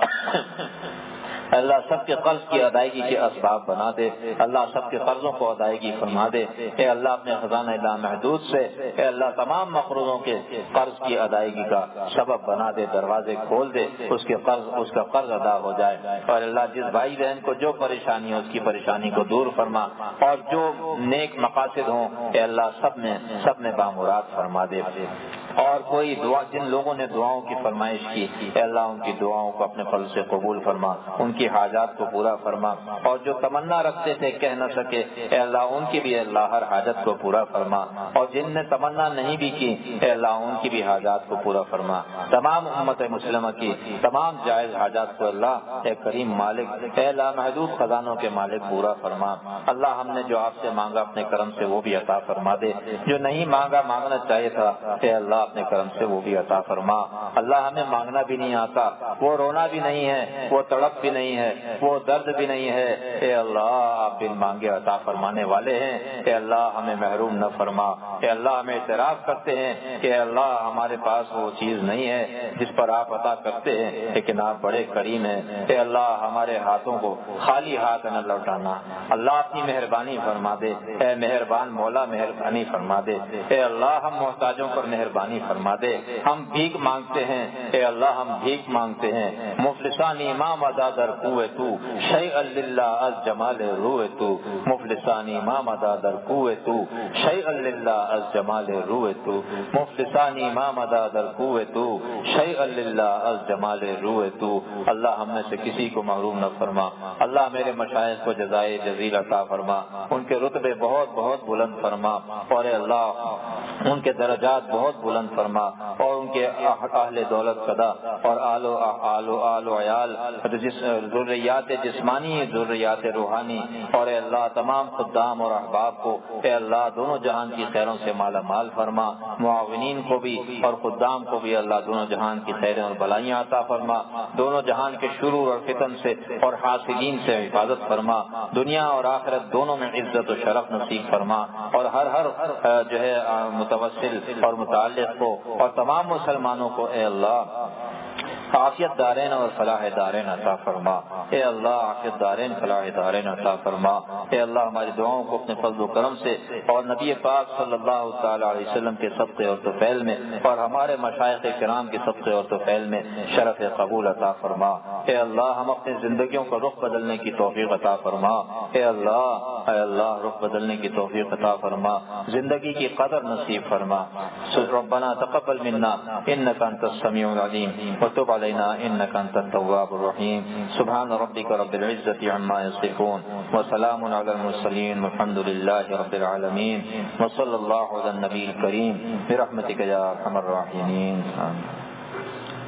اللہ سب کے قرض کی ادائیگی کے اسباب بنا دے، اللہ سب کے قرضوں کو ادائیگی فرما دے، اے اللہ اپنے خزانہ لامحدود سے اے اللہ تمام مقروضوں کے قرض کی ادائیگی کا سبب بنا دے، دروازے کھول دے، اس کے قرض اس کا قرض ادا ہو جائے۔ اور اللہ جس بھائی بہن کو جو پریشانی ہو اس کی پریشانی کو دور فرما، اور جو نیک مقاصد ہوں اے اللہ سب میں سب میں بامراد فرما دے۔ اور کوئی دعا جن لوگوں نے دعاؤں کی فرمائش کی اے اللہ ان کی دعاؤں کو اپنے فضل سے قبول فرما، ان کی حاجات کو پورا فرما، اور جو تمنا رکھتے تھے کہہ نہ سکے اے اللہ ان کی بھی اللہ ہر حاجت کو پورا فرما، اور جن نے تمنا نہیں بھی کی اے اللہ ان کی بھی حاجات کو پورا فرما، تمام امت مسلمہ کی تمام جائز حاجات کو اللہ اے کریم مالک اے لامحدود خزانوں کے مالک پورا فرما۔ اللہ ہم نے جو آپ سے مانگا اپنے کرم سے وہ بھی عطا فرما دے، جو نہیں مانگا مانگنا چاہیے تھا اے اللہ اپنے کرم سے وہ بھی عطا فرما۔ اللہ ہمیں مانگنا بھی نہیں آتا، وہ رونا بھی نہیں ہے، وہ تڑپ بھی نہیں ہے، وہ درد بھی نہیں ہے، اے اللہ آپ بن مانگے عطا فرمانے والے ہیں، اے اللہ ہمیں محروم نہ فرما، اے اللہ ہمیں اعتراف کرتے ہیں کہ اے اللہ ہمارے پاس وہ چیز نہیں ہے جس پر آپ عطا کرتے ہیں، لیکن آپ بڑے کریم ہیں، اے اللہ ہمارے ہاتھوں کو خالی ہاتھ نہ لوٹانا، اللہ اپنی مہربانی فرما دے، اے مہربان مولا مہربانی فرما دے، اے اللہ ہم محتاجوں پر مہربانی فرما دے، ہم بھیک مانگتے ہیں اے اللہ ہم بھیک مانگتے ہیں، مفلسان امام ادا در کوئے تو شیء للہ از جمال روئے تو، مفلسان امام ادا در کوئے تو شیء للہ از جمال روئے تو، مفلسان امام ادا در کوئے تو شیء للہ از جمال روئے تو۔ اللہ ہم میں سے کسی کو محروم نہ فرما، اللہ میرے مشائخ کو جزائے جزیل عطا فرما، ان کے رتبے بہت بہت بلند فرما، اور اے اللہ ان کے درجات بہت بلند فرما، اور ان کے اہل دولت قدا اور آل و آل و آل و عیال ذریات جسمانی ذریات روحانی، اور اے اللہ تمام خدام اور احباب کو اے اللہ دونوں جہان کی خیروں سے مالا مال فرما، معاونین کو بھی اور خدام کو بھی اللہ دونوں جہان کی خیریں اور بلائیاں عطا فرما، دونوں جہان کے شرور اور فتن سے اور حاسدین سے حفاظت فرما، دنیا اور آخرت دونوں میں عزت و شرف نصیب فرما، اور ہر ہر جو ہے متوسل اور متعلق کو اور تمام مسلمانوں کو اے اللہ عافیت دارین اور فلاح دارین عطا فرما، اے اللہ عافیت دارین فلاح دارین عطا فرما، اے اللہ ہماری دعاؤں کو اپنے فضل و کرم سے اور نبی پاک صلی اللہ تعالی علیہ وسلم کے صدقے اور طفیل میں اور ہمارے مشائخ کرام کے صدقے اور طفیل میں شرف قبول عطا فرما، اے اللہ ہم اپنی زندگیوں کا رخ بدلنے کی توفیق عطا فرما، اے اللہ اے اللہ رخ بدلنے کی توفیق عطا فرما، زندگی کی قدر نصیب فرما۔ ربنا تقبل منا انک انت السمیع العلیم وتب علینا انک انت التواب الرحیم۔ سبحان ربک رب العزۃ عما یصفون وسلام علی المرسلین والحمد للہ رب العالمین وصلی اللہ علی النبی الکریم برحمتک یا ارحم الراحمین۔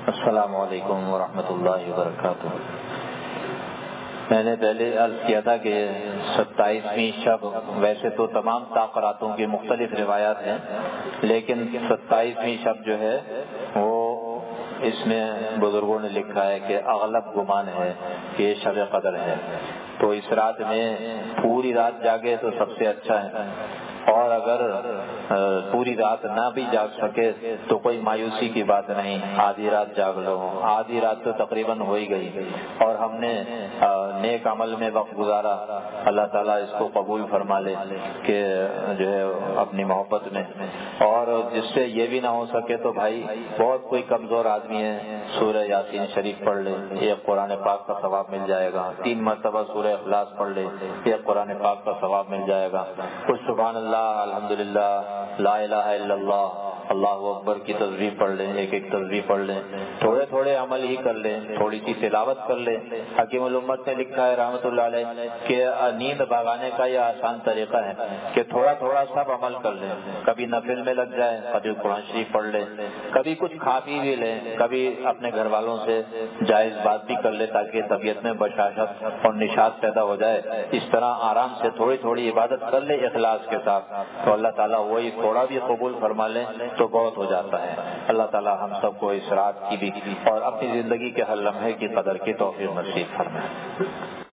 السلام علیکم ورحمۃ اللہ وبرکاتہ۔ میں نے پہلے عرض کیا تھا کہ ستائیسویں شب، ویسے تو تمام تاقراتوں کی مختلف روایات ہیں، لیکن ستائیسویں شب جو ہے وہ اس میں بزرگوں نے لکھا ہے کہ اغلب گمان ہے کہ یہ شب قدر ہے، تو اس رات میں پوری رات جاگے تو سب سے اچھا ہے، اور اگر پوری رات نہ بھی جاگ سکے تو کوئی مایوسی کی بات نہیں، آدھی رات جاگ لو، آدھی رات تو تقریباً ہو ہی گئی، اور ہم نے نیک عمل میں وقت گزارا، اللہ تعالیٰ اس کو قبول فرما لے کہ جو ہے اپنی محبت میں، اور جس سے یہ بھی نہ ہو سکے تو بھائی بہت کوئی کمزور آدمی ہے، سورہ یاسین شریف پڑھ لے، ایک قرآن پاک کا ثواب مل جائے گا، تین مرتبہ سورہ اخلاص پڑھ لے، ایک قرآن پاک کا ثواب مل جائے گا، کچھ سبحان اللہ، الحمدللہ، لا الہ الا اللہ، اللہ اکبر کی تسبیح پڑھ لیں، ایک ایک تسبیح پڑھ لیں، تھوڑے تھوڑے عمل ہی کر لیں، تھوڑی سی تلاوت کر لیں۔ حکیم الامت نے لکھا ہے رحمۃ اللہ علیہ کہ نیند بھگانے کا یہ آسان طریقہ ہے کہ تھوڑا تھوڑا سب عمل کر لیں، کبھی نفل میں لگ جائے، کبھی قرآن شریف پڑھ لیں، کبھی کچھ کھا پی بھی لیں، کبھی اپنے گھر والوں سے جائز بات بھی کر لیں تاکہ طبیعت میں بشاشت اور نشاط پیدا ہو جائے۔ اس طرح آرام سے تھوڑی تھوڑی عبادت کر لے اخلاص کے ساتھ، تو اللہ تعالیٰ وہی تھوڑا بھی قبول فرما لے تو بہت ہو جاتا ہے۔ اللہ تعالیٰ ہم سب کو اس رات کی بھی اور اپنی زندگی کے ہر لمحے کی قدر کی توفیق نصیب فرمائے۔